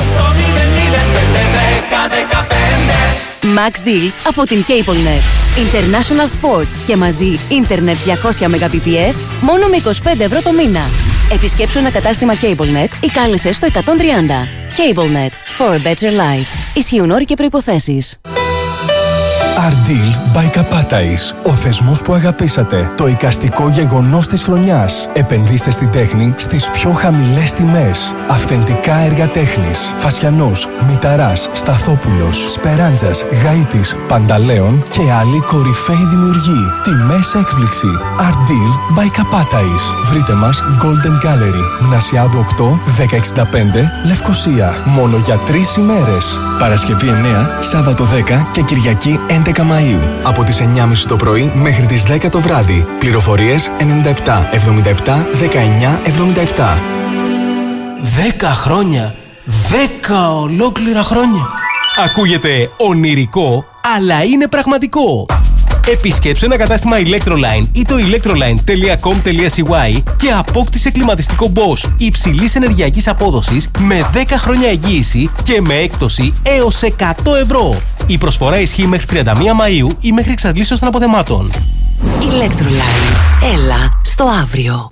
Max Deals από την CableNet. International Sports και μαζί Ίντερνετ διακόσια Mbps μόνο με είκοσι πέντε ευρώ το μήνα. Επισκέψου ένα κατάστημα CableNet ή κάλεσε στο εκατόν τριάντα. CableNet. For a better life. Ισχύουν όροι και προϋποθέσεις. Ardeal by Kapatais. Ο θεσμός που αγαπήσατε. Το εικαστικό γεγονός της χρονιάς. Επενδύστε στην τέχνη στις πιο χαμηλές τιμές. Αυθεντικά έργα τέχνης. Φασιανός, Μηταράς, Σταθόπουλος, Σπεράντζας, Γαΐτης, Πανταλέων και άλλοι κορυφαίοι δημιουργοί. Τιμές έκπληξη. Ardeal by Kapatais. Βρείτε μας Golden Gallery. Νασιάδου οκτώ, δέκα εξήντα πέντε, Λευκοσία. Μόνο για τρεις ημέρες. Παρασκευή εννέα, Σάββατο δέκα και Κυριακή έντεκα Μαΐου. Από τις εννιά και μισή το πρωί μέχρι τις δέκα το βράδυ. Πληροφορίες ενενήντα επτά εβδομήντα επτά δεκαεννιά εβδομήντα επτά. Δέκα χρόνια. Δέκα ολόκληρα χρόνια. Ακούγεται ονειρικό, αλλά είναι πραγματικό. Επισκέψου ένα κατάστημα Electroline ή το electroline τελεία com τελείαcy και απόκτησε κλιματιστικό Bosch υψηλής ενεργειακής απόδοσης με δέκα χρόνια εγγύηση και με έκπτωση έως εκατό ευρώ. Η προσφορά ισχύει μέχρι τριάντα μία Μαΐου ή μέχρι εξαντλήσεως των αποθεμάτων. Electroline. Έλα στο αύριο.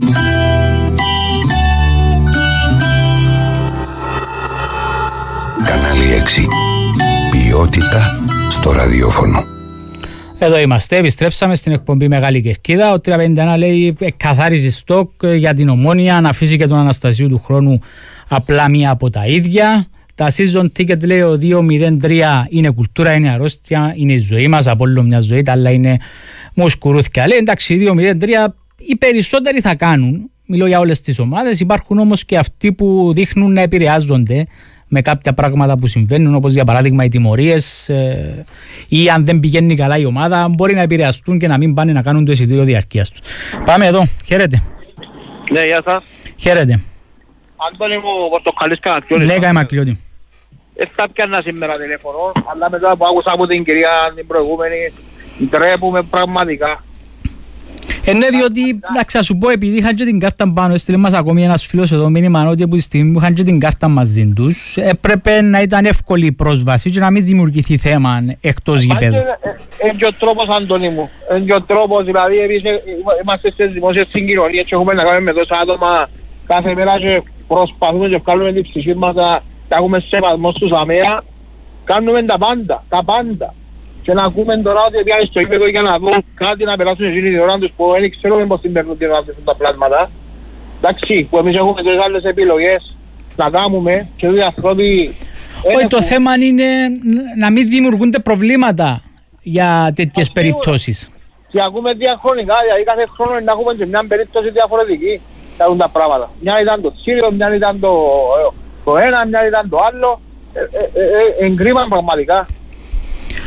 Κανάλι έξι. Ποιότητα στο ραδιόφωνο. Εδώ είμαστε, επιστρέψαμε στην εκπομπή Μεγάλη Κερκίδα. Ο τριακόσια πενήντα ένα λέει καθάριζε στόκ για την Ομόνια, να αφήσει και τον Αναστασίου του χρόνου απλά μία από τα ίδια. Τα season ticket λέει ο δύο μηδέν τρία είναι κουλτούρα, είναι αρρώστια, είναι η ζωή μας, από όλο μια ζωή, τα άλλα είναι μουσκουρούθια. Λέει εντάξει, δύο μηδέν τρία οι περισσότεροι θα κάνουν, μιλώ για όλες τις ομάδες, υπάρχουν όμως και αυτοί που δείχνουν να επηρεάζονται με κάποια πράγματα που συμβαίνουν, όπως για παράδειγμα οι τιμωρίες ε, ή αν δεν πηγαίνει καλά η ομάδα, μπορεί να επηρεαστούν και να μην πάνε να κάνουν το εισιτήριο διαρκείας τους. Πάμε εδώ, χαίρετε. Ναι, γεια σας. Χαίρετε. Αντώνη μου, Πορτοκαλής Κανακλιώτη. Λέγα Μακλιώτη. Δεν θα πιάνα σήμερα τηλέφωνο, αλλά μετά που άκουσα από την κυρία την προηγούμενη, ντρέπουμε πραγματικά. Ε, ναι, διότι, εντάξει, θα σου πω, επειδή είχαν και την κάρτα πάνω, έστειλε μας ακόμη ένας φίλος εδώ μήνυμα ότι από τη στιγμή που είχαν και την κάρτα μαζί τους, έπρεπε να ήταν εύκολη η πρόσβαση και να μην δημιουργηθεί θέμα εκτός γηπέδου. Είναι και ο τρόπος, Αντώνη μου. Είναι και ο τρόπος, δηλαδή, εμείς είμαστε στις δημόσιες συγκοινωνίες και έχουμε να κάνουμε με τόσα άτομα κάθε μέρα και προσπαθούμε και βγάλουμε την ψυχή μας να έχουμε σεβασμό στους αμαία. Κάνουμε τα πάντα, τα πάντα. Και να ακούμε τώρα ότι πιάνε στο ύπεδο για να δουν κάτι να περάσουν εκείνη την ώρα τους που δεν ξέρουμε πώς την παίρνουν την ώρα τους τα πλάσματα. Εντάξει, που εμείς έχουμε τις άλλες επιλογές να κάνουμε και οι άνθρωποι... Όχι, το θέμα είναι να μην δημιουργούνται προβλήματα για τέτοιες περιπτώσεις. Και ακούμε διαχρονικά, δηλαδή κάθε χρόνο να έχουμε και μια περίπτωση διαφορετική θα δουν τα πράγματα. Μια ήταν το Σύριο, μια ήταν το, το ένα, μια ήταν το άλλο. Ε, ε, ε, εγκρίμαν πραγματικά.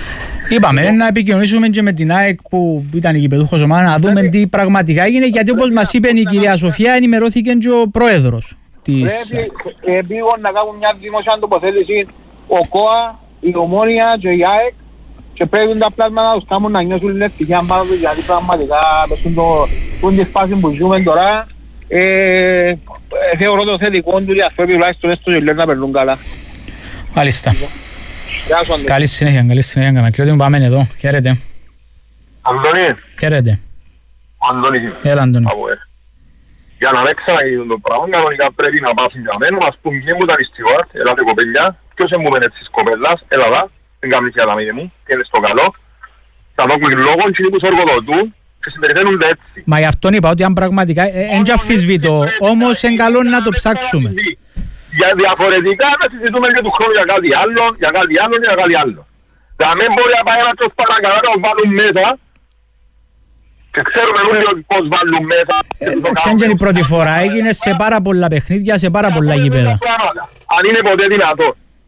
Είπαμε να επικοινωνήσουμε και με την ΑΕΚ που ήταν η γηπεδούχος ομάδα να δούμε τι πραγματικά έγινε, γιατί όπως μας είπε η κυρία Σοφία ενημερώθηκε και ο πρόεδρος της... Πρέπει επίγον να κάνουν μια δημόσια τοποθέτηση ο ΚΟΑ, η Ομόνια και η ΑΕΚ και πρέπει τα πλάσματα να τους κάνουν να νιώσουν την ευτυχία πάνω τους, γιατί πραγματικά στον τη φάση που ζούμε τώρα ε, θεωρώ το θετικό του διαθέτει τουλάχιστον έστω και λένε να περνούν καλά. Μάλιστα. Καλή συνέχεια, καλή συνέχεια. Με κλειώτη μου πάμε εδώ. Χαίρετε. Αντώνη. Χαίρετε. Αντώνη. Έλα Αντώνη. Για να μην ξαναγίνουν το πράγμα, κανονικά πρέπει να πάσουν για μένα, ας πούμε και μου ήταν η στιουάρτ, έλατε κοπελιά, ποιος εμπούμεν έτσι της κοπέλας, έλα δά, δεν κάνεις για τα μήνε μου, και είναι στο καλό. Θα δώσουμε λόγω και τους οργοδοτούν και συμπεριφέρονται έτσι. Μα γι' αυτόν είπα ότι αν πραγματικά, εν και αφισβητώ, όμως είναι καλό να το ψάξουμε. Για διαφορετικά να συζητούμε και του χρόνου για κάτι άλλο, για κάτι άλλο και για κάτι άλλο. Θα μην μπορεί να πάει ένας τους παρακαλά να βάλουν μέσα και ξέρουμε όλοι πώς βάλουν μέσα. Εντάξει, αν και η πρώτη φορά έγινε σε πάρα πολλά παιχνίδια, σε πάρα πολλά γήπεδα. Αν είναι ποτέ δυνατό.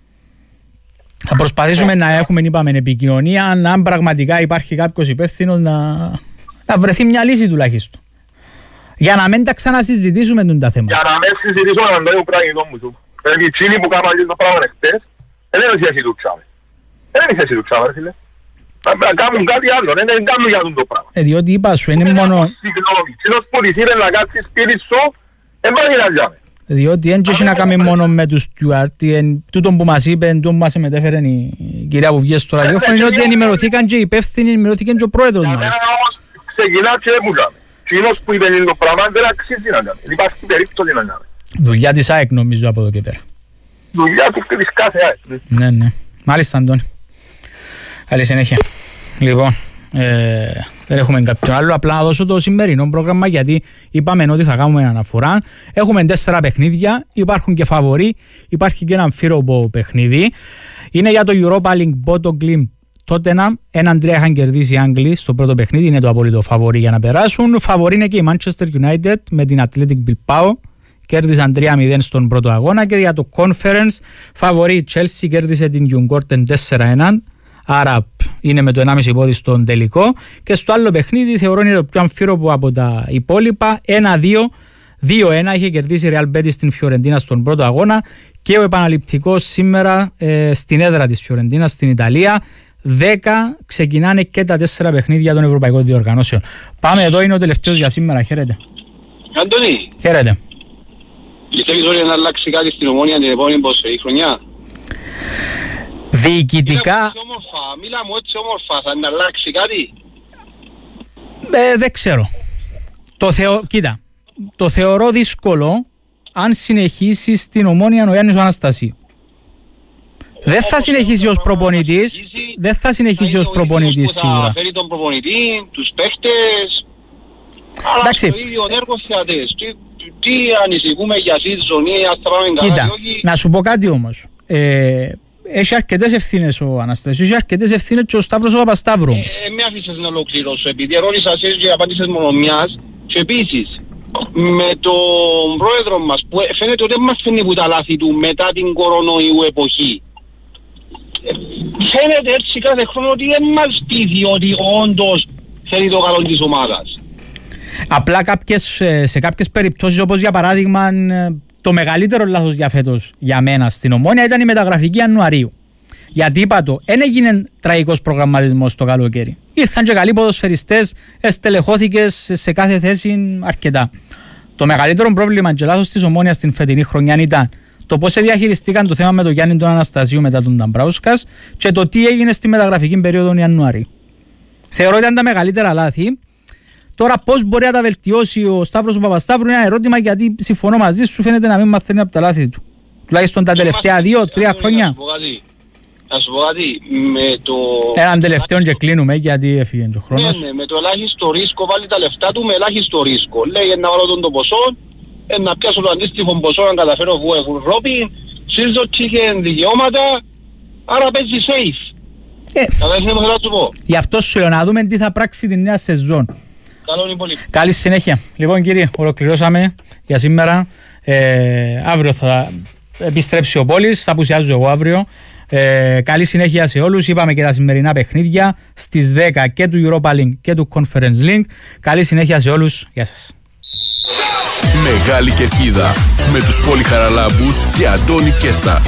Θα προσπαθήσουμε να έχουμε, είπαμε, επικοινωνία, αν πραγματικά υπάρχει κάποιος υπεύθυνος να, να βρεθεί μια λύση τουλάχιστον. Για να μην τα ξανασυζητήσουμε τα θέματα. Για να μην συζητήσουμε έναν νέο πράγμα μου σου. Δηλαδή οι τσίνοι που κάνουν το πράγμα χτες, δεν είναι η θέση του Τσάβε. Δεν είναι η θέση του Τσάβε, φίλε. Να κάνουν κάτι άλλο, δεν κάνουν για το πράγμα. Ε, διότι είπα σου, είναι μόνο... Συγγνώμη, τσίνος που της ήρθε να κάτσει σπίτι σου, δεν πάει να γιάμε. Διότι δεν έχει να κάνει μόνο με τους Στιουάρτ, τούτο που μας είπε, τούτο που μας μετέφερε η κυρία που βγήκε στο ραδιόφωνο, είναι ότι ενημερωθήκαν και οι υπεύθυνοι, ενημερωθήκαν και ο πρόεδρος μας. Ξεκινά και έμουλαμε. Κοινός που είπε το πράγμα δεν αξίζει να κάνει. Υπάρχει περίπτωση να κάνει. Δουλειά της ΑΕΚ νομίζω από εδώ και πέρα. Δουλειά του και της κάθε ΑΕΚ. Ναι, ναι. Μάλιστα Αντώνη. Καλή συνέχεια. Λοιπόν, ε, δεν έχουμε κάποιον άλλο. Απλά να δώσω το σημερινό πρόγραμμα γιατί είπαμε ότι θα κάνουμε αναφορά. Έχουμε τέσσερα παιχνίδια. Υπάρχουν και φαβορί. Υπάρχει και ένα αμφίροπο παιχνίδι. Είναι για το Europa League Bodo Glimt Tottenham. Έναν τρία είχαν κερδίσει οι Άγγλοι στο πρώτο παιχνίδι. Είναι το απόλυτο φαβορί για να περάσουν. Φαβορί είναι και η Manchester United με την Athletic Bilbao. Κέρδισαν τρία μηδέν στον πρώτο αγώνα. Και για το Conference φαβορί η Chelsea κέρδισε την Djurgården τέσσερα ένα. Άρα είναι με το ενάμιση πόδι στον τελικό. Και στο άλλο παιχνίδι θεωρώ είναι το πιο αμφίροπο από τα υπόλοιπα. ένα δύο. δύο ένα είχε κερδίσει η Real Betis στην Φιωρεντίνα στον πρώτο αγώνα. Και ο επαναληπτικός σήμερα ε, στην έδρα της Φιωρεντίνας στην Ιταλία. δέκα ξεκινάνε και τα τέσσερα παιχνίδια των Ευρωπαϊκών Διοργανώσεων. Πάμε εδώ, είναι ο τελευταίος για σήμερα. Χαίρετε. Αντώνη. Χαίρετε. Πιστεύεις ότι να αλλάξει κάτι στην Ομόνια την επόμενη η χρονιά? Διοικητικά... Μίλα μου έτσι όμορφα, θα να αλλάξει κάτι? Ε, δεν ξέρω. Το θεω... Κοίτα, το θεωρώ δύσκολο αν συνεχίσει στην Ομόνια ο Γιάννης ο Αναστασίου. Δεν θα συνεχίσει ως προπονητής, δεν θα συνεχίσει ως προπονητής σίγουρα. Θα φέρει τον προπονητή, τους παίχτες, αλλά στο ίδιο έργο θεατές. Τι, τι ανησυχούμε για σύζωνη, ας τα πάμε καλά. Κοίτα, να σου πω κάτι όμως. Ε, έχει αρκετές ευθύνες ο Αναστασίου, έχει αρκετές ευθύνες και ο Σταύρος ο Παπασταύρου. Ε, ε, με αφήσεις να ολοκληρώσω, επειδή ερώτησα εσείς και απάντησες μόνο μιας. Και επίσης, με τον πρόεδρο μας, που φαίνεται ότι δεν μας φαίνεται που τα λάθη του μετά την κορονοϊού εποχή. Φαίνεται έτσι κάθε χρόνο ότι δεν μας πείθει ότι όντως θέλει το καλό της ομάδας. Απλά κάποιες, σε κάποιες περιπτώσεις, όπως για παράδειγμα το μεγαλύτερο λάθος για φέτος για μένα στην Ομόνια ήταν η μεταγραφική Ιανουαρίου. Γιατί είπα το, δεν έγινε τραγικός προγραμματισμός το καλοκαίρι. Ήρθαν και καλοί ποδοσφαιριστές, εστελεχώθηκε σε κάθε θέση αρκετά. Το μεγαλύτερο πρόβλημα και λάθος της Ομόνιας στην φετινή χρονιά ήταν το πώς διαχειριστήκαν το θέμα με τον Γιάννη τον Αναστασίου μετά τον Νταμπράουσκας και το τι έγινε στη μεταγραφική περίοδο Ιανουαρίου. Θεωρώ ότι ήταν τα μεγαλύτερα λάθη. Τώρα πώς μπορεί να τα βελτιώσει ο Σταύρος ο Παπασταύρου είναι ένα ερώτημα, γιατί συμφωνώ μαζί σου, φαίνεται να μην μαθαίνει από τα λάθη του. Τουλάχιστον τα τελευταία δύο τρία χρόνια. Να σου πω κάτι, με το... Έναν τελευταίο και κλείνουμε γιατί έφυγε ο χρόνος. Ναι, ναι, με το ελάχιστο ρίσκο βάλει τα λεφτά του με ελάχιστο ρίσκο. Λέει να βάλω τον το ποσό, να πιάσω το αντίστοιχο ποσό να καταφέρω που έχουν Ευρώπη, σύζω τσίκεν δικαιώματα, άρα παίζει safe. Ε, Κατάλαβες τι θέλω να σου πω. Γι' αυτό σου λέω να δούμε τι θα πράξει τη νέα σεζόν. Καλό είναι πολύ. Καλή συνέχεια. Λοιπόν κύριε, ολοκληρώσαμε για σήμερα. Ε, αύριο θα επιστρέψει ο Πόλης, θα απουσιάζω εγώ αύριο. Ε, καλή συνέχεια σε όλους. Είπαμε και τα σημερινά παιχνίδια στις δέκα και του Europa League και του Conference League. Καλή συνέχεια σε όλους. Γεια σας. Μεγάλη Κερκίδα με τους Πόλη Χαραλάμπους και Αντώνη Κέστα.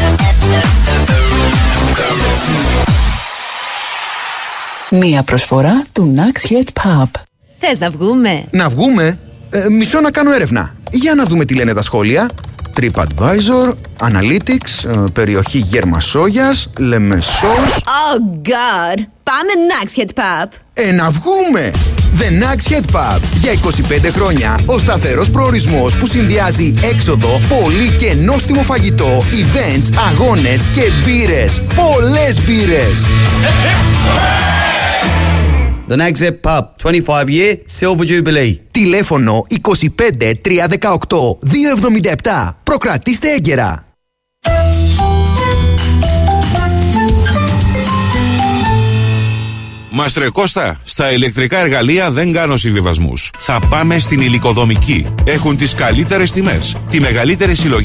Μία προσφορά του Nax Head Pub. Θες να βγούμε? Να βγούμε? Ε, μισό να κάνω έρευνα. Για να δούμε τι λένε τα σχόλια. TripAdvisor, Analytics, ε, περιοχή Γερμασόγιας, Λεμεσός. Oh God! Πάμε Nax Head Pub. Ε, να βγούμε! The Nax Head Pub. Για είκοσι πέντε χρόνια ο σταθερός προορισμός που συνδυάζει έξοδο, πολύ και νόστιμο φαγητό, events, αγώνες και μπύρες. Πολλές μπύρες! The Nax Head Pub, twenty-five year Silver Jubilee. Τηλέφωνο είκοσι πέντε τριακόσια δεκαοκτώ διακόσια εβδομήντα επτά. Προκρατήστε έγκαιρα. Μαστρε Κώστα, στα ηλεκτρικά εργαλεία δεν κάνω συμβιβασμούς. Θα πάμε στην Υλικοδομική. Έχουν τις καλύτερες τιμές, τη μεγαλύτερη συλλογή